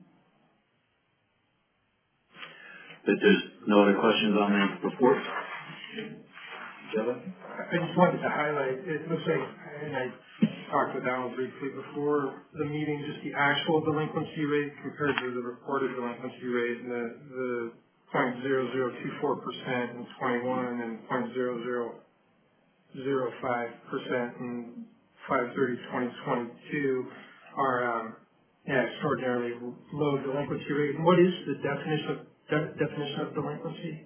But there's no other questions on the report? I just wanted to highlight, it looks like, and I talked with Alan briefly before the meeting, just the actual delinquency rate compared to the reported delinquency rate, and the 0.0024% in 21 and 0.0005% in 5/30/2022 are extraordinarily low delinquency rate. And what is the definition of delinquency?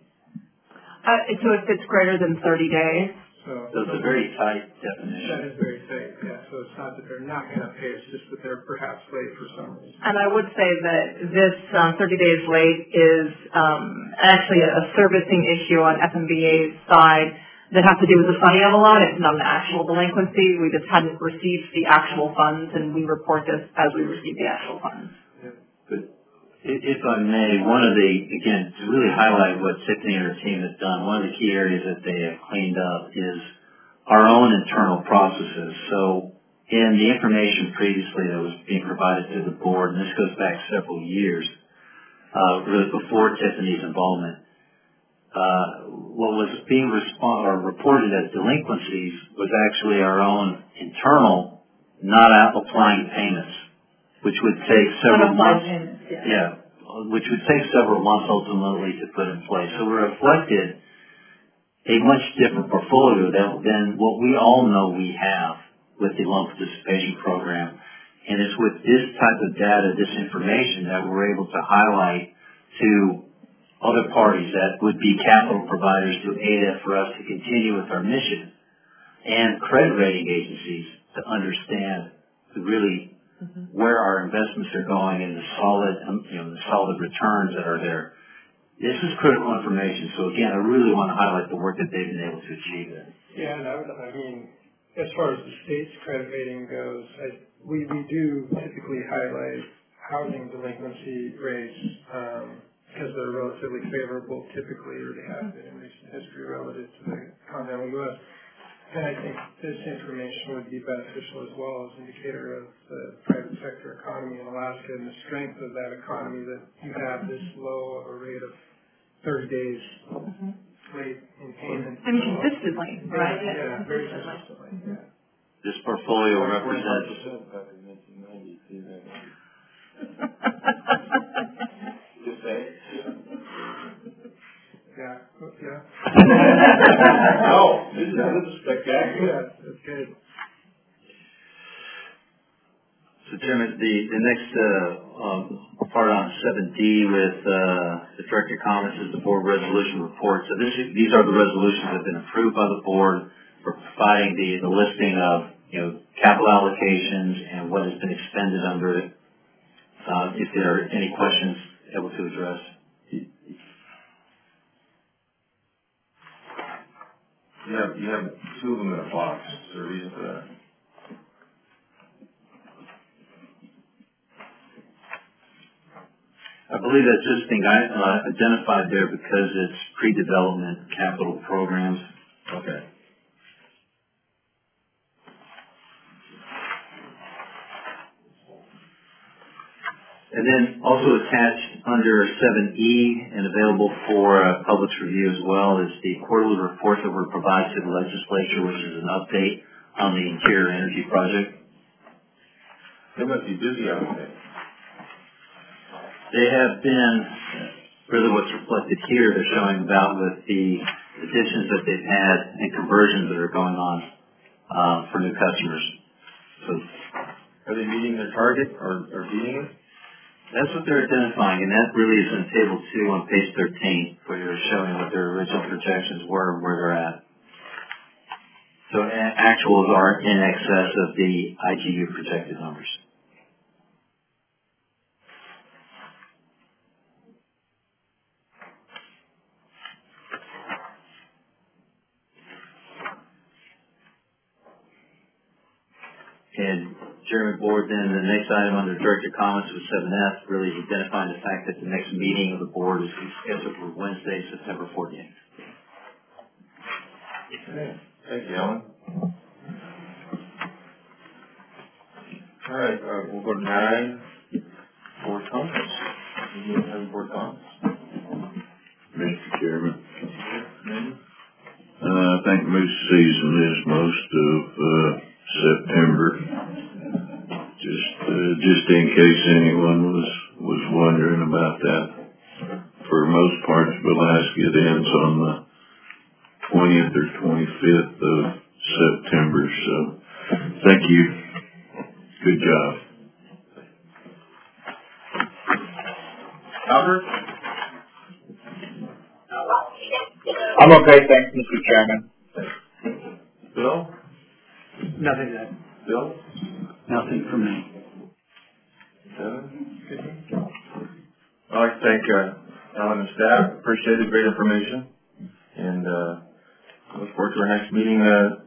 So if it's greater than 30 days. So it's a very tight definition. That is very tight, yeah. So it's not that they're not going to pay, it's just that they're perhaps late for some reason. And I would say that this 30 days late is actually a servicing issue on FMBA's side that has to do with the funding envelope. It's not an actual delinquency. We just hadn't received the actual funds, and we report this as we receive the actual funds. But if I may, again, to really highlight what Tiffany and her team has done, one of the key areas that they have cleaned up is our own internal processes. So in the information previously that was being provided to the board, and this goes back several years, really before Tiffany's involvement, what was being reported as delinquencies was actually our own internal not applying payments, which would take several months. Which would take several months ultimately to put in place. So we reflected a much different portfolio than what we all know we have with the loan participation program. And it's with this type of data, this information, that we're able to highlight to other parties that would be capital providers to aid for us to continue with our mission, and credit rating agencies to understand really where our investments are going and the solid returns that are there. This is critical information. So again, I really want to highlight the work that they've been able to achieve there. Yeah, and I mean, as far as the state's credit rating goes, we do typically highlight housing delinquency rates because they're relatively favorable typically, or they have been in recent history relative to the continental U.S. And I think this information would be beneficial as well as an indicator of the private sector economy in Alaska and the strength of that economy, that you have this low of a rate of 30 days late in payment. I mean, consistently, right? Yeah, very consistently. Yeah. This portfolio represents... Just say. Yeah. No, this is spectacular. Yeah, that's good. So, Chairman, the next part on 7D with the director comments is the board resolution report. So these are the resolutions that have been approved by the board for providing the listing of capital allocations and what has been expended under it. If there are any questions, able to address. You have two of them in a box. Is there a reason for that? I believe that's just being identified there because it's pre-development capital programs. Okay. And then also attached under 7E and available for public's review as well is the quarterly report that we're provided to the legislature, which is an update on the Interior Energy Project. They must be busy out there. They have been, really what's reflected here, they're showing about with the additions that they've had and conversions that are going on for new customers. So, are they meeting their target or beating it? That's what they're identifying, and that really is in Table 2 on page 13, where they're showing what their original projections were and where they're at. So actuals are in excess of the IGU projected numbers. And Chairman Board, then the next item under Director Comments was 7F, really is identifying the fact that the next meeting of the board is scheduled for Wednesday, September 14th. Okay. Thank you, Alan. All right, we'll go to 9, board comments. Anyone have board comments? Mr. Chairman. I think Moose season is most of September. Just in case anyone was wondering about that. For most parts of Alaska, it ends on the 20th or 25th of September. So, thank you. Good job. Albert? I'm okay, thanks, Mr. Chairman. Bill? Nothing to add. Bill? Nothing from me. I'd like to thank Alan and staff. Appreciate it. Great information. And look forward to our next meeting